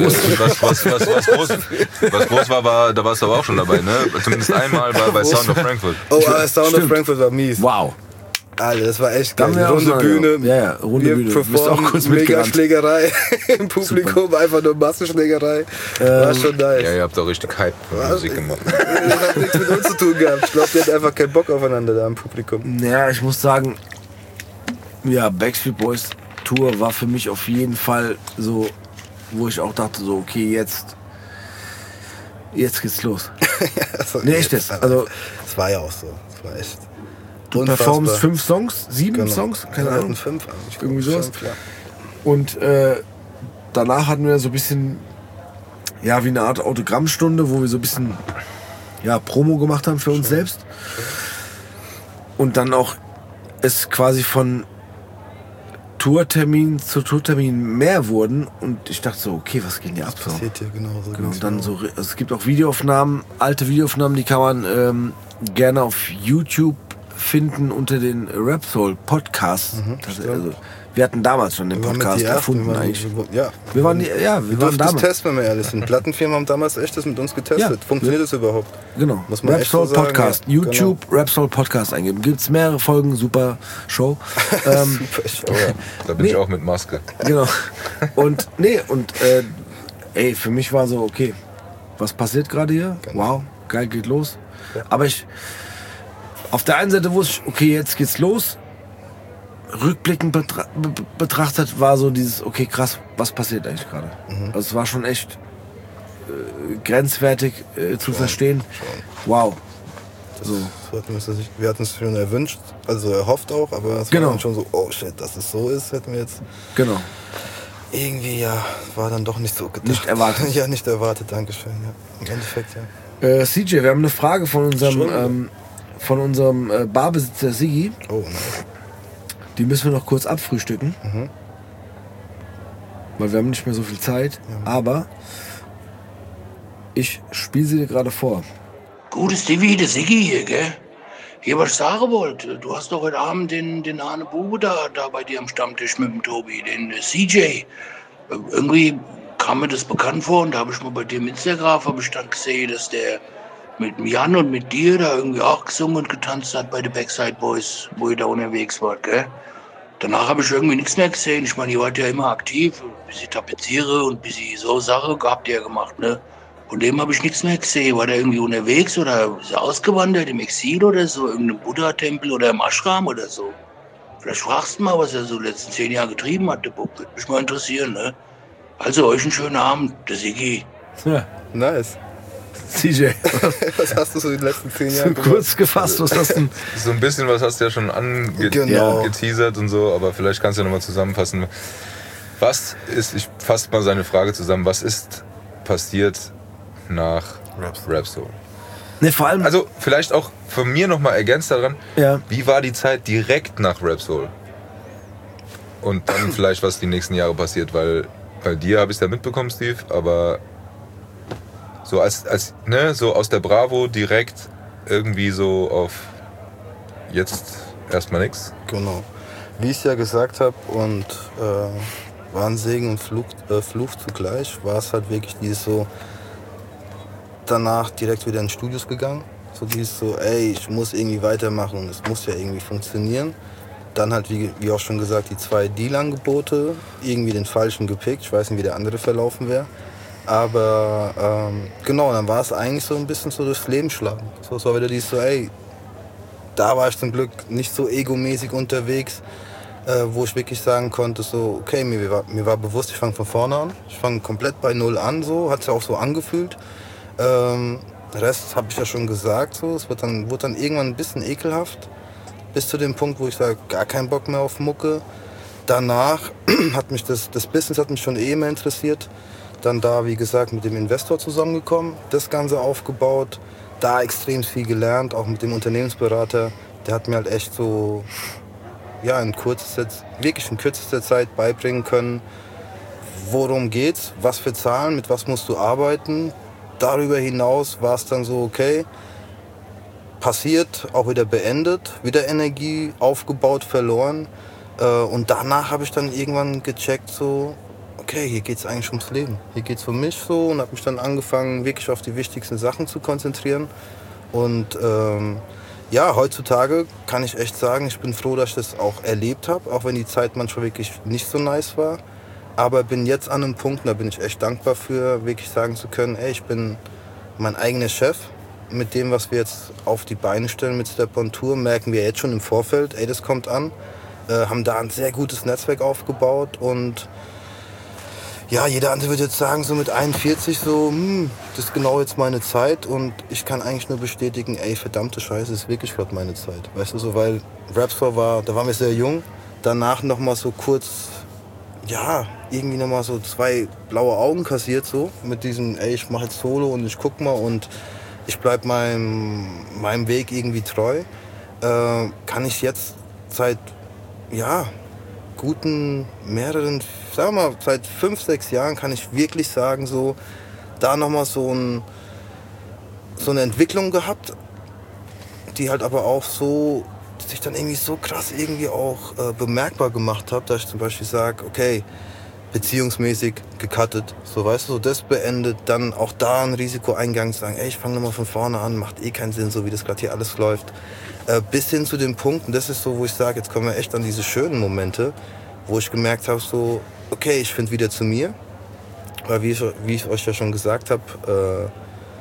was groß war, da warst du aber auch schon dabei, ne? Zumindest einmal war bei Sound of Frankfurt. Oh, Sound of Frankfurt war mies. Wow. Alter, das war echt geil. Runde Bühne. Ja, runde Bühne. Wir performen, auch kurz mega Schlägerei im Publikum, super. Einfach nur Massenschlägerei. War schon nice. Ja, ihr habt auch richtig Hype-Musik gemacht. Das hat nichts mit uns zu tun gehabt. Ich glaube, die hatten einfach keinen Bock aufeinander da im Publikum. Ja, ich muss sagen, ja, Backstreet Boys Tour war für mich auf jeden Fall so, wo ich auch dachte, so, okay, jetzt geht's los. Nee, echt jetzt. Also, das war ja auch so. Das war echt. Du performst 5 Songs, 7 Songs, keine Ahnung. 5 eigentlich. Irgendwie sowas. Und danach hatten wir so ein bisschen, ja, wie eine Art Autogrammstunde, wo wir so ein bisschen, ja, Promo gemacht haben für uns selbst. Und dann auch es quasi von Tourtermin zu Tourtermin mehr wurden. Und ich dachte so, okay, was geht denn hier ab? Was passiert hier genau so? Genau, und dann so, es gibt auch Videoaufnahmen, alte Videoaufnahmen, die kann man gerne auf YouTube finden unter den Rap Soul Podcasts. Also, wir hatten damals schon den Podcast erfunden eigentlich. Wir waren damals. Das testen, wenn wir ehrlich sind. Plattenfirmen haben damals echt das mit uns getestet. Funktioniert das überhaupt? Genau. Muss man Rap Soul so Podcast. Ja, YouTube Rap Soul Podcast eingeben. Gibt's mehrere Folgen, super Show. Super Show. Oh ja, da bin ich auch mit Maske. Genau. Und für mich war so, okay, was passiert gerade hier? Wow, geil, geht los. Ja. Aber auf der einen Seite wusste ich, okay, jetzt geht's los. Rückblickend betrachtet war so dieses, okay, krass, was passiert eigentlich gerade? Also es war schon echt grenzwertig zu verstehen. Wow. So. Wir hatten es schon erwünscht, also erhofft auch, aber es war dann schon so, oh shit, dass es so ist, hätten wir jetzt... Genau. Irgendwie, war dann doch nicht so gedacht. Nicht erwartet. Ja, nicht erwartet, dankeschön. Ja. Im Endeffekt, ja. CJ, wir haben eine Frage von unserem Barbesitzer Siggi. Oh, nice. Die müssen wir noch kurz abfrühstücken. Weil wir haben nicht mehr so viel Zeit. Ja. Aber ich spiele sie dir gerade vor. Gutes Stevie, der Siggi hier, gell? Hier, was ich sagen wollte, du hast doch heute Abend den Arne Bube da bei dir am Stammtisch mit dem Tobi, den CJ. Irgendwie kam mir das bekannt vor und da habe ich mal bei dir im Instagram dann gesehen, dass der mit Jan und mit dir da irgendwie auch gesungen und getanzt hat bei den Backside Boys, wo ihr da unterwegs wart, gell? Danach habe ich irgendwie nichts mehr gesehen. Ich meine, ihr wart ja immer aktiv, ein bisschen Tapeziere und ein bisschen so Sache habt ihr ja gemacht, ne? Von dem habe ich nichts mehr gesehen. War der irgendwie unterwegs oder ist er ausgewandert im Exil oder so, irgendeinem Buddha-Tempel oder im Ashram oder so? Vielleicht fragst du mal, was er so die letzten 10 Jahre getrieben hat, der Bub. Würde mich mal interessieren, ne? Also euch einen schönen Abend, der Siggi. Ja. Nice. CJ. Was hast du so die letzten 10 Jahre gemacht? Kurz gefasst, was hast du denn? So ein bisschen was hast du ja schon angeteasert und so, aber vielleicht kannst du ja nochmal zusammenfassen. Ich fasse mal seine Frage zusammen, was ist passiert nach Rap Soul? Ne, vor allem... Also vielleicht auch von mir nochmal ergänzt daran, wie war die Zeit direkt nach Rap Soul? Und dann vielleicht, was die nächsten Jahre passiert, weil bei dir habe ich es ja mitbekommen, Steve, aber so so aus der Bravo direkt irgendwie so auf jetzt erstmal nix. Genau. Wie ich es ja gesagt habe und war ein Segen und Fluch zugleich, war es halt wirklich dieses so, danach direkt wieder in Studios gegangen. So dieses so, ich muss irgendwie weitermachen und es muss ja irgendwie funktionieren. Dann halt, wie auch schon gesagt, die 2 Deal-Angebote, irgendwie den falschen gepickt. Ich weiß nicht, wie der andere verlaufen wäre. Aber genau, dann war es eigentlich so ein bisschen so durchs Leben schlagen. So, es war wieder dieses so, da war ich zum Glück nicht so egomäßig unterwegs, wo ich wirklich sagen konnte, so, okay, mir war bewusst, ich fange von vorne an. Ich fange komplett bei Null an, so, hat sich auch so angefühlt. Rest habe ich ja schon gesagt, so, es wurde dann irgendwann ein bisschen ekelhaft. Bis zu dem Punkt, wo ich sage, gar keinen Bock mehr auf Mucke. Danach hat mich das Business hat mich schon mehr interessiert. Dann da, wie gesagt, mit dem Investor zusammengekommen, das Ganze aufgebaut, da extrem viel gelernt, auch mit dem Unternehmensberater. Der hat mir halt echt so, in kürzester Zeit beibringen können, worum geht's, was für Zahlen, mit was musst du arbeiten. Darüber hinaus war es dann so, okay, passiert, auch wieder beendet, wieder Energie aufgebaut, verloren. Und danach habe ich dann irgendwann gecheckt, so, okay, hier geht es eigentlich ums Leben. Hier geht es um mich so und habe mich dann angefangen, wirklich auf die wichtigsten Sachen zu konzentrieren. Und heutzutage kann ich echt sagen, ich bin froh, dass ich das auch erlebt habe, auch wenn die Zeit manchmal wirklich nicht so nice war. Aber bin jetzt an einem Punkt, da bin ich echt dankbar für, wirklich sagen zu können, ich bin mein eigener Chef. Mit dem, was wir jetzt auf die Beine stellen mit Step on Tour, merken wir jetzt schon im Vorfeld, das kommt an. Haben da ein sehr gutes Netzwerk aufgebaut und jeder andere würde jetzt sagen, so mit 41 so, das ist genau jetzt meine Zeit und ich kann eigentlich nur bestätigen, verdammte Scheiße, ist wirklich gerade meine Zeit. Weißt du, so, weil Rap Soul da waren wir sehr jung, danach nochmal so kurz, irgendwie nochmal so 2 blaue Augen kassiert so, mit diesem, ich mache jetzt Solo und ich guck mal und ich bleibe meinem Weg irgendwie treu, kann ich jetzt seit guten mehreren, sagen wir mal, seit 5, 6 Jahren kann ich wirklich sagen, so da nochmal so eine Entwicklung gehabt, die halt aber auch so sich dann irgendwie so krass irgendwie auch bemerkbar gemacht habe, dass ich zum Beispiel sage, okay, beziehungsmäßig gecuttet, so weißt du, so das beendet, dann auch da ein Risiko eingegangen zu sagen, ey, ich fange nochmal von vorne an, macht eh keinen Sinn, so wie das gerade hier alles läuft. Bis hin zu dem Punkt, und das ist so, wo ich sage, jetzt kommen wir echt an diese schönen Momente, wo ich gemerkt habe, so, okay, ich finde wieder zu mir, weil wie ich euch ja schon gesagt habe,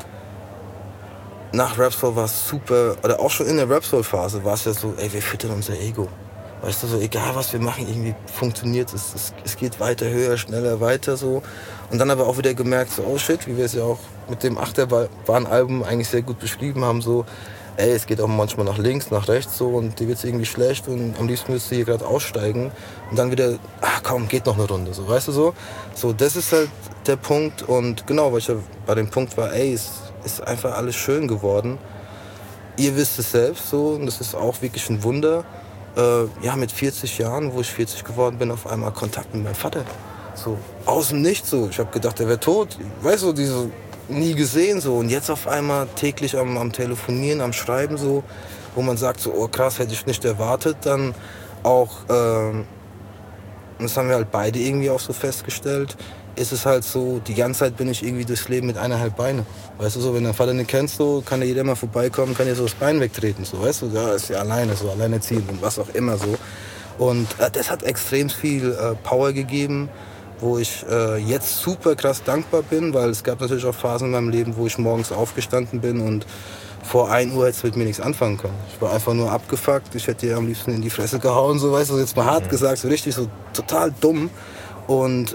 nach Rapsoul war es super, oder auch schon in der Rapsoul-Phase war es ja so, ey, wir füttern unser Ego. Weißt du, so egal was wir machen, irgendwie funktioniert es. Es geht weiter, höher, schneller, weiter so. Und dann aber auch wieder gemerkt, so, oh shit, wie wir es ja auch mit dem Achterbahn-Album eigentlich sehr gut beschrieben haben, so, ey, es geht auch manchmal nach links, nach rechts so und dir wird's irgendwie schlecht und am liebsten willst du hier gerade aussteigen und dann wieder, komm, geht noch eine Runde, so, weißt du so? So, das ist halt der Punkt und genau, weil ich ja bei dem Punkt war, ey, es ist einfach alles schön geworden. Ihr wisst es selbst so und das ist auch wirklich ein Wunder. Ja, mit 40 Jahren, wo ich 40 geworden bin, auf einmal Kontakt mit meinem Vater. So, aus dem Nichts so. Ich habe gedacht, er wäre tot. Weißt du, diese nie gesehen so. Und jetzt auf einmal täglich am Telefonieren, am Schreiben so, wo man sagt so, oh krass, hätte ich nicht erwartet. Dann auch, und das haben wir halt beide irgendwie auch so festgestellt, ist es halt so, die ganze Zeit bin ich irgendwie durchs Leben mit 1,5 Beine. Weißt du, so, wenn dein Vater nicht kennst, so, kann ja jeder mal vorbeikommen, kann dir so das Bein wegtreten, so, weißt du, da ist ja alleine, so, alleinerziehend und was auch immer, so. Und das hat extrem viel Power gegeben, wo ich jetzt super krass dankbar bin, weil es gab natürlich auch Phasen in meinem Leben, wo ich morgens aufgestanden bin und vor 1 Uhr hätte es mit mir nichts anfangen können. Ich war einfach nur abgefuckt, ich hätte dir am liebsten in die Fresse gehauen, so, weißt du, jetzt mal hart gesagt, so richtig, so total dumm. Und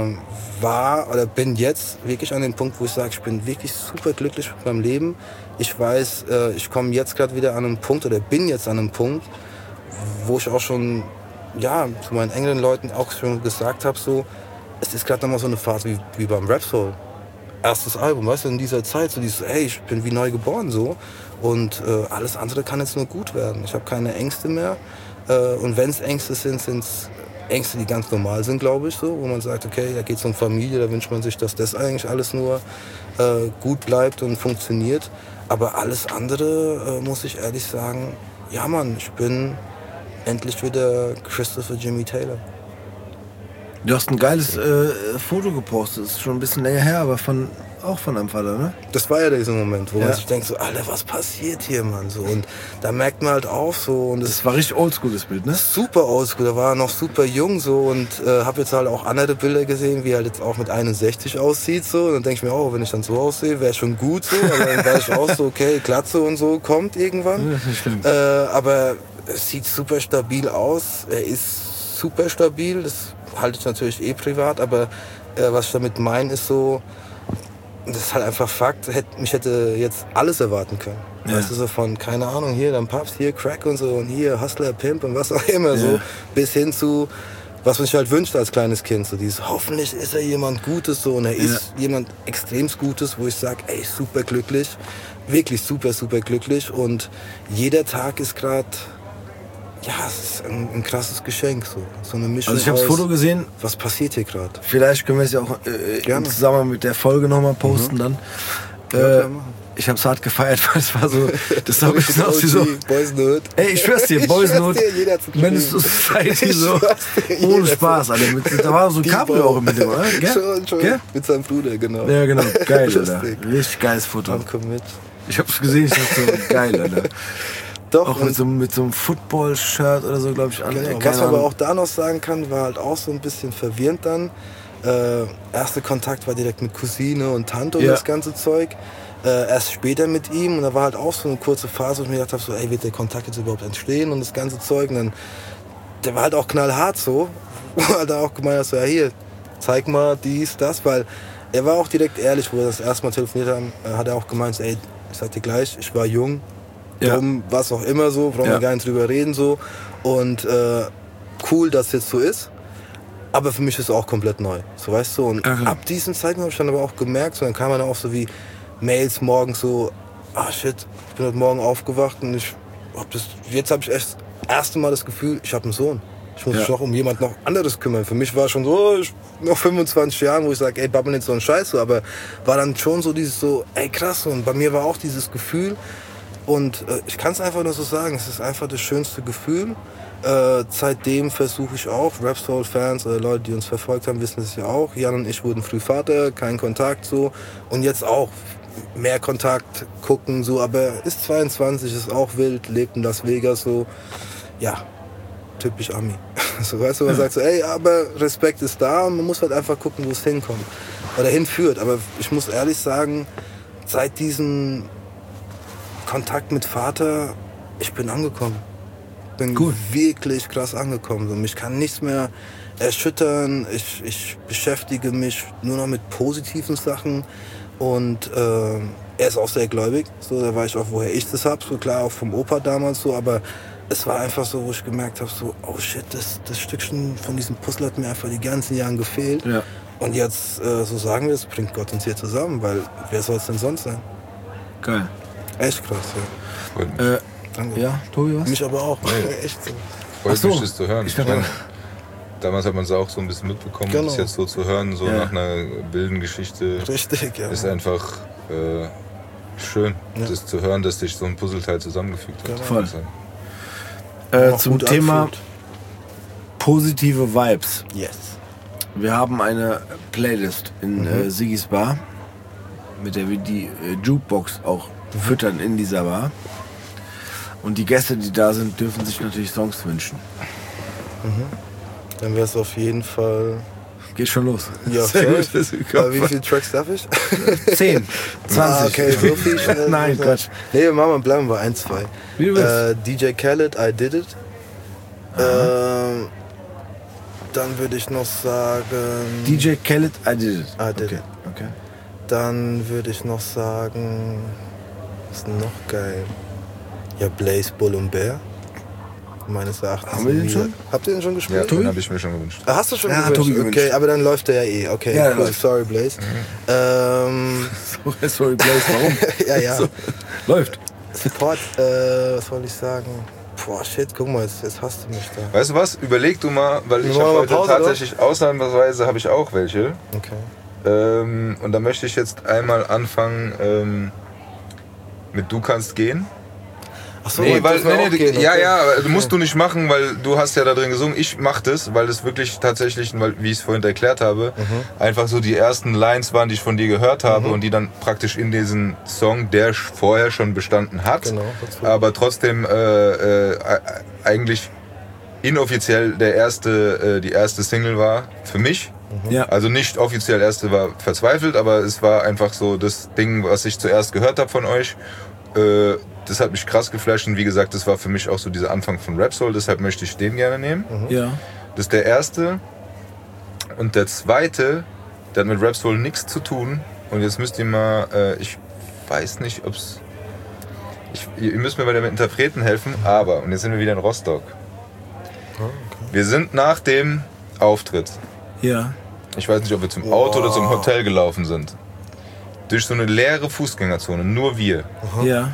bin jetzt wirklich an dem Punkt, wo ich sage, ich bin wirklich super glücklich mit meinem Leben. Ich weiß, ich komme jetzt gerade wieder an einen Punkt oder bin jetzt an einem Punkt, wo ich auch schon zu meinen engeren Leuten auch schon gesagt habe, so, es ist gerade nochmal so eine Phase wie beim Rapsoul. Erstes Album, weißt du, in dieser Zeit, so dieses, hey, ich bin wie neu geboren, so. Und alles andere kann jetzt nur gut werden. Ich habe keine Ängste mehr. Und wenn es Ängste sind, sind es Ängste, die ganz normal sind, glaube ich, so, wo man sagt, okay, da geht es um Familie, da wünscht man sich, dass das eigentlich alles nur gut bleibt und funktioniert. Aber alles andere, muss ich ehrlich sagen, ja Mann, ich bin endlich wieder Christopher Jimmy Taylor. Du hast ein geiles Foto gepostet, das ist schon ein bisschen länger her, aber auch von deinem Vater, ne? Das war ja dieser Moment, wo man sich denkt, so, Alter, was passiert hier, Mann? So, und da merkt man halt auch so. Und das war richtig oldschool, das Bild, ne? Super oldschool, da war er noch super jung so und habe jetzt halt auch andere Bilder gesehen, wie er jetzt auch mit 61 aussieht. So. Und dann denke ich mir, oh, wenn ich dann so aussehe, wäre schon gut so. Aber dann war ich auch so, okay, Glatze und so kommt irgendwann. Das ist nicht schlimm. Aber es sieht super stabil aus, er ist super stabil, das halte ich natürlich privat, aber was ich damit meine ist so, das ist halt einfach Fakt, mich hätte jetzt alles erwarten können. Ja. Weißt du, so von, keine Ahnung, hier dann Papst, hier Crack und so und hier Hustler, Pimp und was auch immer so, bis hin zu, was man sich halt wünscht als kleines Kind, so dieses, hoffentlich ist er jemand Gutes so und er ist jemand extrem Gutes, wo ich sage, ey, super glücklich, wirklich super, super glücklich und jeder Tag ist gerade, ja, es ist ein krasses Geschenk, so eine Mischung. Also ich habe das Foto gesehen. Was passiert hier gerade? Vielleicht können wir es ja auch im Zusammenhang mit der Folge nochmal posten dann. Ich habe es hart gefeiert, weil es war so, das sah ein bisschen aus wie so, Boys in the Hood. Ey, ich schwör's dir, Boys in the Hood, Menace to Society, so, ohne Spaß, Alter. Da war so ein Cabrio auch mit dem, oder? Schon. Gell? Mit seinem Bruder, genau. Ja, genau, geil, Alter. Richtig geiles Foto. Dann komm mit. Ich hab's gesehen, ich dachte so, geil, Alter. Doch, auch mit so einem Football-Shirt oder so, glaube ich. Genau. Was man aber auch da noch sagen kann, war halt auch so ein bisschen verwirrend dann. Erster Kontakt war direkt mit Cousine und Tante und das ganze Zeug. Erst später mit ihm und da war halt auch so eine kurze Phase, wo ich mir gedacht habe, so, ey, wird der Kontakt jetzt überhaupt entstehen und das ganze Zeug. Und dann, der war halt auch knallhart so, wo er da auch gemeint hat, so, ja hier, zeig mal dies, das, weil er war auch direkt ehrlich, wo wir das erste Mal telefoniert haben, hat er auch gemeint, so, ey, ich sag dir gleich, ich war jung, drum, was auch immer so, brauchen wir gar nicht drüber reden so und cool, dass es jetzt so ist. Aber für mich ist es auch komplett neu, so weißt du. Und ab diesem Zeitpunkt habe ich dann aber auch gemerkt, so, dann kam dann auch so wie Mails morgens so, shit, ich bin heute Morgen aufgewacht und jetzt habe ich echt das erste Mal das Gefühl, ich habe einen Sohn. Ich muss mich noch um jemand noch anderes kümmern. Für mich war schon so, noch 25 Jahren, wo ich sage, ey, babbel nicht so einen Scheiß, so, aber war dann schon so dieses so, ey krass. Und bei mir war auch dieses Gefühl, Und ich kann es einfach nur so sagen, es ist einfach das schönste Gefühl. Seitdem versuche ich auch, Rap-Soul-Fans oder Leute, die uns verfolgt haben, wissen es ja auch. Jan und ich wurden früh Vater, kein Kontakt so. Und jetzt auch mehr Kontakt, gucken so. Aber ist 22, ist auch wild, lebt in Las Vegas so. Ja, typisch Ami. So, weißt du, man sagt so, ey, aber Respekt ist da und man muss halt einfach gucken, wo es hinkommt. Oder hinführt. Aber ich muss ehrlich sagen, seit diesem Kontakt mit Vater, ich bin angekommen. Bin wirklich krass angekommen. So, mich kann nichts mehr erschüttern. Ich beschäftige mich nur noch mit positiven Sachen. Und er ist auch sehr gläubig. So, da weiß ich auch, woher ich das habe. So klar, auch vom Opa damals so. Aber es war einfach so, wo ich gemerkt habe, so, oh shit, das Stückchen von diesem Puzzle hat mir einfach die ganzen Jahre gefehlt. Ja. Und jetzt, so sagen wir es, bringt Gott uns hier zusammen. Weil wer soll es denn sonst sein? Geil. Echt krass, ja. Danke. Ja, Tobi, was? Mich aber auch. Echt so. Freut mich, das zu hören. Ich meine, damals hat man es auch so ein bisschen mitbekommen. Genau. Das jetzt so zu hören, so nach einer wilden Geschichte. Richtig, ja. Ist einfach schön, das zu hören, dass sich so ein Puzzleteil zusammengefügt hat. Voll. Zum Thema positive Vibes. Yes. Wir haben eine Playlist in Siggis Bar, mit der wir die Jukebox auch füttern in dieser Bar. Und die Gäste, die da sind, dürfen sich natürlich Songs wünschen. Dann wäre es auf jeden Fall... Geht schon los. Ja, wie viele Tracks darf ich? 10, 20. Okay, so viel schnell. Nein, Quatsch. Nee, bleiben wir 1, 2. Wie du willst. DJ Khaled, I Did It. Dann würde ich noch sagen... DJ Khaled, I Did It. I Did It. Okay. Dann würde ich noch sagen... Was ist noch geil? Ja, Blaze, Bull und Bear. Meines Erachtens. Haben wir den schon? Habt ihr den schon gespielt? Ja, den habe ich mir schon gewünscht. Hast du schon gewünscht? Tobi gewünscht. Okay, aber dann läuft der ja eh. Okay, ja, cool. Sorry, Blaze. Sorry, Blaze, warum? ja. So, läuft. Support, was wollte ich sagen? Boah, shit, guck mal, jetzt hasst du mich da. Weißt du was? Überleg du mal, weil ich habe heute Pause, tatsächlich, ausnahmsweise habe ich auch welche. Okay. Und da möchte ich jetzt einmal anfangen mit Du kannst gehen. Achso, nee, musst du nicht machen, weil du hast ja da drin gesungen. Ich mach das, weil es wirklich tatsächlich, wie ich es vorhin erklärt habe, einfach so die ersten Lines waren, die ich von dir gehört habe und die dann praktisch in diesen Song, der vorher schon bestanden hat, genau, aber trotzdem eigentlich inoffiziell die erste Single war für mich. Ja. Also nicht offiziell erste war Verzweifelt, aber es war einfach so das Ding, was ich zuerst gehört habe von euch. Das hat mich krass geflasht und wie gesagt, das war für mich auch so dieser Anfang von Rap-Soul, deshalb möchte ich den gerne nehmen. Ja. Das ist der erste. Und der zweite, der hat mit Rap-Soul nichts zu tun. Und jetzt müsst ihr mal, ich weiß nicht, ob's... Ihr müsst mir bei dem Interpreten helfen, aber, und jetzt sind wir wieder in Rostock. Okay. Wir sind nach dem Auftritt. Ja. Ich weiß nicht, ob wir zum Auto oder zum Hotel gelaufen sind. Durch so eine leere Fußgängerzone, nur wir. Ja.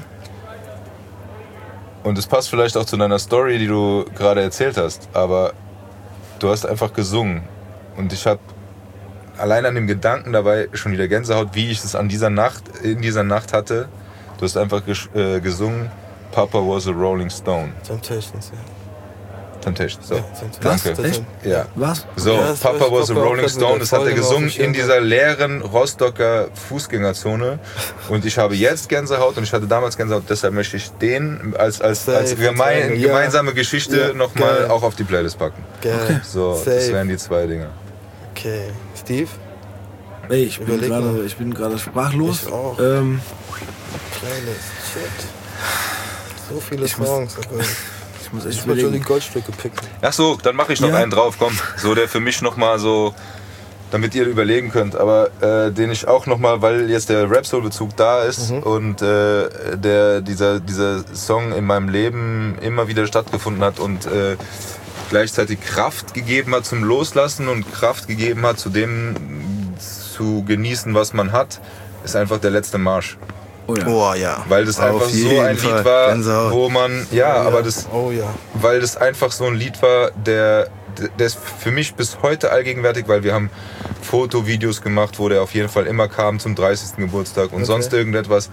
Und es passt vielleicht auch zu deiner Story, die du gerade erzählt hast, aber du hast einfach gesungen. Und ich habe allein an dem Gedanken dabei schon wieder Gänsehaut, wie ich es in dieser Nacht hatte. Du hast einfach gesungen, Papa was a Rolling Stone. Temptations, ja. Temptations, so. Ja, danke. Echt? Ja. Was? So, Ja, Papa was a Rolling Stone, das hat er gesungen in dieser leeren Rostocker Fußgängerzone. Und ich habe jetzt Gänsehaut und ich hatte damals Gänsehaut, deshalb möchte ich den als gemeinsame Geschichte nochmal auch auf die Playlist packen. Okay. So, das wären die zwei Dinge. Okay. Steve? Ey, ich bin gerade sprachlos. Ich auch. Playlist, shit. So viele Songs. Ich muss schon die Goldstücke picken. Ach so, dann mache ich noch einen drauf, komm. So, der für mich nochmal so, damit ihr überlegen könnt, aber den ich auch nochmal, weil jetzt der Rap-Soul-Bezug da ist und dieser Song in meinem Leben immer wieder stattgefunden hat und gleichzeitig Kraft gegeben hat zum Loslassen und Kraft gegeben hat, zu dem zu genießen, was man hat, ist einfach der letzte Marsch. Oh ja. Oh ja. Weil das einfach so ein Lied war, wo man, weil das einfach so ein Lied war, der ist für mich bis heute allgegenwärtig, weil wir haben Fotovideos gemacht, wo der auf jeden Fall immer kam zum 30. Geburtstag und sonst irgendetwas.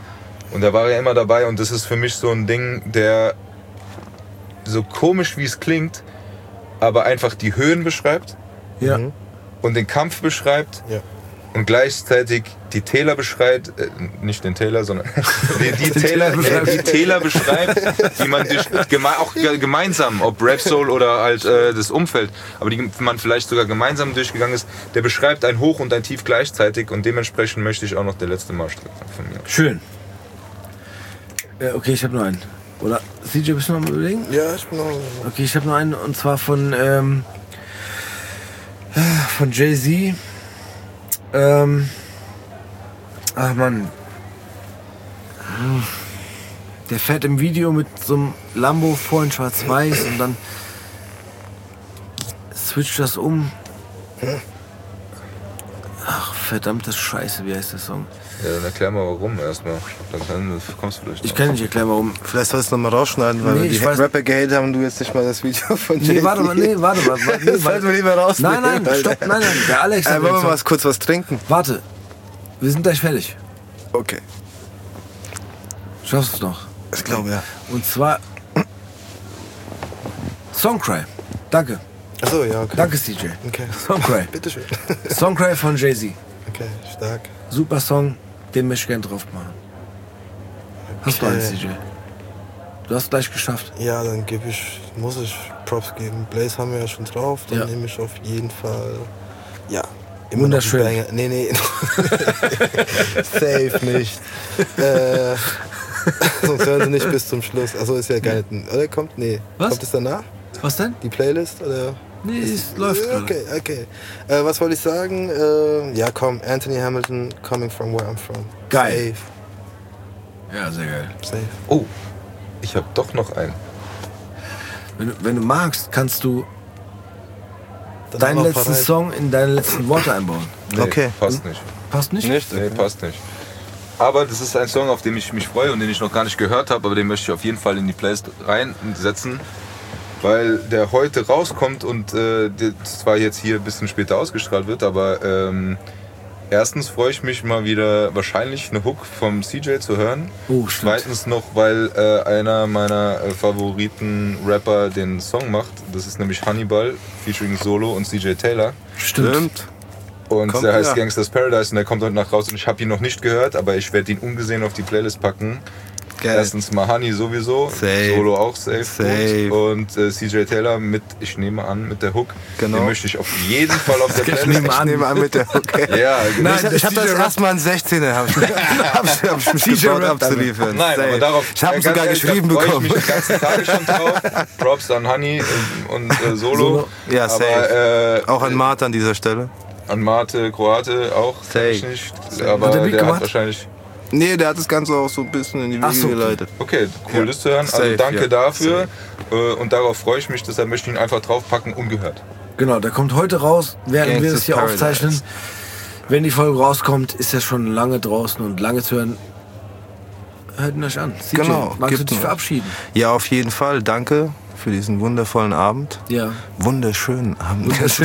Und da war er immer dabei und das ist für mich so ein Ding, der so komisch wie es klingt, aber einfach die Höhen beschreibt und den Kampf beschreibt und gleichzeitig die Täler beschreibt, nicht den Täler, sondern die Täler beschreibt, die man auch gemeinsam, ob Rap Soul oder halt das Umfeld, aber die man vielleicht sogar gemeinsam durchgegangen ist, der beschreibt ein Hoch und ein Tief gleichzeitig und dementsprechend möchte ich auch noch der letzte Marsch von mir. Schön. Okay, ich habe noch einen. Oder CJ, bist du noch am Überlegen? Ja, ich bin noch. Okay, ich habe noch einen und zwar von Jay-Z. Ach Mann. Der fährt im Video mit so einem Lambo vor in schwarz-weiß und dann switcht das um. Ach, verdammte Scheiße, wie heißt der Song? Ja, dann erklär mal warum erstmal. Dann kommst du vielleicht. Ich kann nicht erklären, warum. Vielleicht sollst du noch mal rausschneiden, weil die Rapper gehatet haben und du jetzt nicht mal das Video von Jay-Z. Nee, warte mal. Das sollten wir lieber rausnehmen. Nein, stopp, nein. Der Alex hat wollen wir mal kurz was trinken? Warte, wir sind gleich fertig. Okay. Schaffst du es noch? Ich glaube, ja. Und zwar Songcry. Danke. Achso, ja, okay. Danke, CJ. Okay. Songcry. Bitteschön. Songcry von Jay-Z. Okay, stark. Super Song, den möchte ich gerne drauf machen. Hast du einen, CJ? Du hast gleich geschafft. Ja, dann muss ich Props geben. Blaze haben wir ja schon drauf, dann nehme ich auf jeden Fall. Ja. Immer wunderschön. Nee. Safe nicht. Sonst hören sie nicht bis zum Schluss. Achso, ist ja gar nicht. Oder kommt? Nee. Was? Kommt es danach? Was denn? Die Playlist? Oder? Nee, es läuft gerade. Okay. Was wollte ich sagen? Ja, komm, Anthony Hamilton, Coming From Where I'm From. Geil. Safe. Ja, sehr geil. Safe. Oh, ich habe doch noch einen. Wenn du magst, kannst du deinen letzten Song in deine letzten Worte einbauen. Nee, okay. Passt nicht. Passt nicht? Nee, passt nicht. Aber das ist ein Song, auf den ich mich freue und den ich noch gar nicht gehört habe, aber den möchte ich auf jeden Fall in die Playlist reinsetzen, weil der heute rauskommt und zwar jetzt hier ein bisschen später ausgestrahlt wird, aber erstens freue ich mich mal wieder wahrscheinlich eine Hook vom CJ zu hören. Oh, stimmt. Zweitens noch, weil einer meiner Favoriten Rapper den Song macht. Das ist nämlich Hannibal featuring Solo und CJ Taylor. Stimmt. Und der heißt Gangsta's Paradise und der kommt heute Nacht raus und ich habe ihn noch nicht gehört, aber ich werde ihn ungesehen auf die Playlist packen. Geil. Erstens mal Honey sowieso, safe. Solo auch safe. Und CJ Taylor mit, ich nehme an, mit der Hook. Genau. Den möchte ich auf jeden Fall auf der Playlist. Ich nehme an mit der Hook. Ja, genau. Nein, ich habe das erstmal einen 16er hab ich mich getraut abzuliefern. Nein, aber darauf, ich habe sogar geschrieben da bekommen. Ich mich die ganzen Tage schon drauf. Props an Honey und Solo. Ja, safe. Auch an Marte an dieser Stelle. An Mate, Kroate auch. Safe. Nicht, aber der hat wahrscheinlich... Nee, der hat das Ganze auch so ein bisschen in die Wege geleitet. Okay, cool, das zu hören. Also danke dafür. Und darauf freue ich mich, deshalb möchte ich ihn einfach draufpacken, ungehört. Genau, der kommt heute raus, während wir es hier aufzeichnen. Wenn die Folge rauskommt, ist er schon lange draußen und lange zu hören. Hört ihn euch an. CJ, genau. Magst du dich verabschieden? Ja, auf jeden Fall. Danke für diesen wundervollen Abend. Ja. Wunderschönen Abend.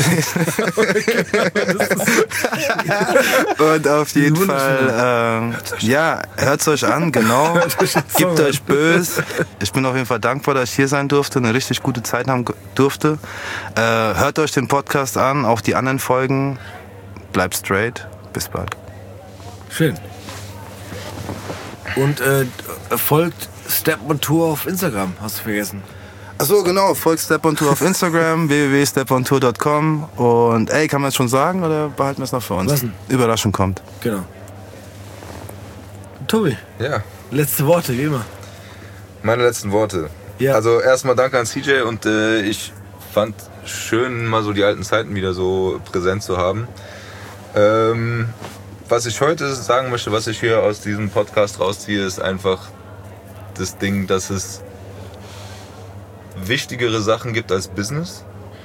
Und auf jeden Fall, hört's euch an, genau. Gebt euch böse. Ich bin auf jeden Fall dankbar, dass ich hier sein durfte, eine richtig gute Zeit haben durfte. Hört euch den Podcast an, auch die anderen Folgen. Bleibt straight. Bis bald. Schön. Und folgt Step on Tour auf Instagram, hast du vergessen. Achso, genau, folgt Step on Tour auf Instagram, www.stepontour.com. Und kann man es schon sagen oder behalten wir es noch für uns? Lassen. Überraschung kommt. Genau. Tobi. Ja. Letzte Worte, wie immer. Meine letzten Worte. Ja. Also erstmal danke an CJ und ich fand schön, mal so die alten Zeiten wieder so präsent zu haben. Was ich heute sagen möchte, was ich hier aus diesem Podcast rausziehe, ist einfach das Ding, dass es wichtigere Sachen gibt als Business.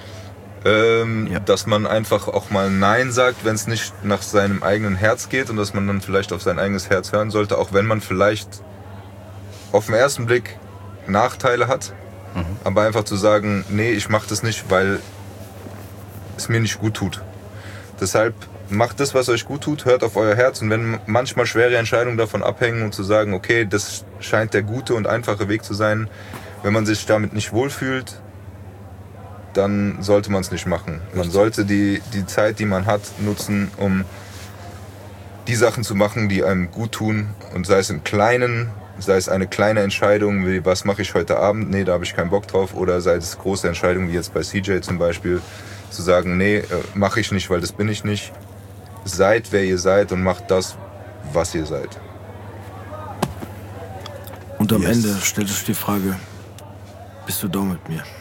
Dass man einfach auch mal Nein sagt, wenn es nicht nach seinem eigenen Herz geht und dass man dann vielleicht auf sein eigenes Herz hören sollte, auch wenn man vielleicht auf den ersten Blick Nachteile hat, aber einfach zu sagen, nee, ich mache das nicht, weil es mir nicht gut tut. Deshalb macht das, was euch gut tut, hört auf euer Herz. Und wenn manchmal schwere Entscheidungen davon abhängen und zu sagen, okay, das scheint der gute und einfache Weg zu sein, wenn man sich damit nicht wohlfühlt, dann sollte man es nicht machen. Man sollte die Zeit, die man hat, nutzen, um die Sachen zu machen, die einem gut tun. Und sei es im Kleinen, sei es eine kleine Entscheidung, wie was mache ich heute Abend, nee, da habe ich keinen Bock drauf. Oder sei es große Entscheidungen, wie jetzt bei CJ zum Beispiel, zu sagen, nee, mache ich nicht, weil das bin ich nicht. Seid, wer ihr seid und macht das, was ihr seid. Und am Ende stellt sich die Frage, bist du da mit mir?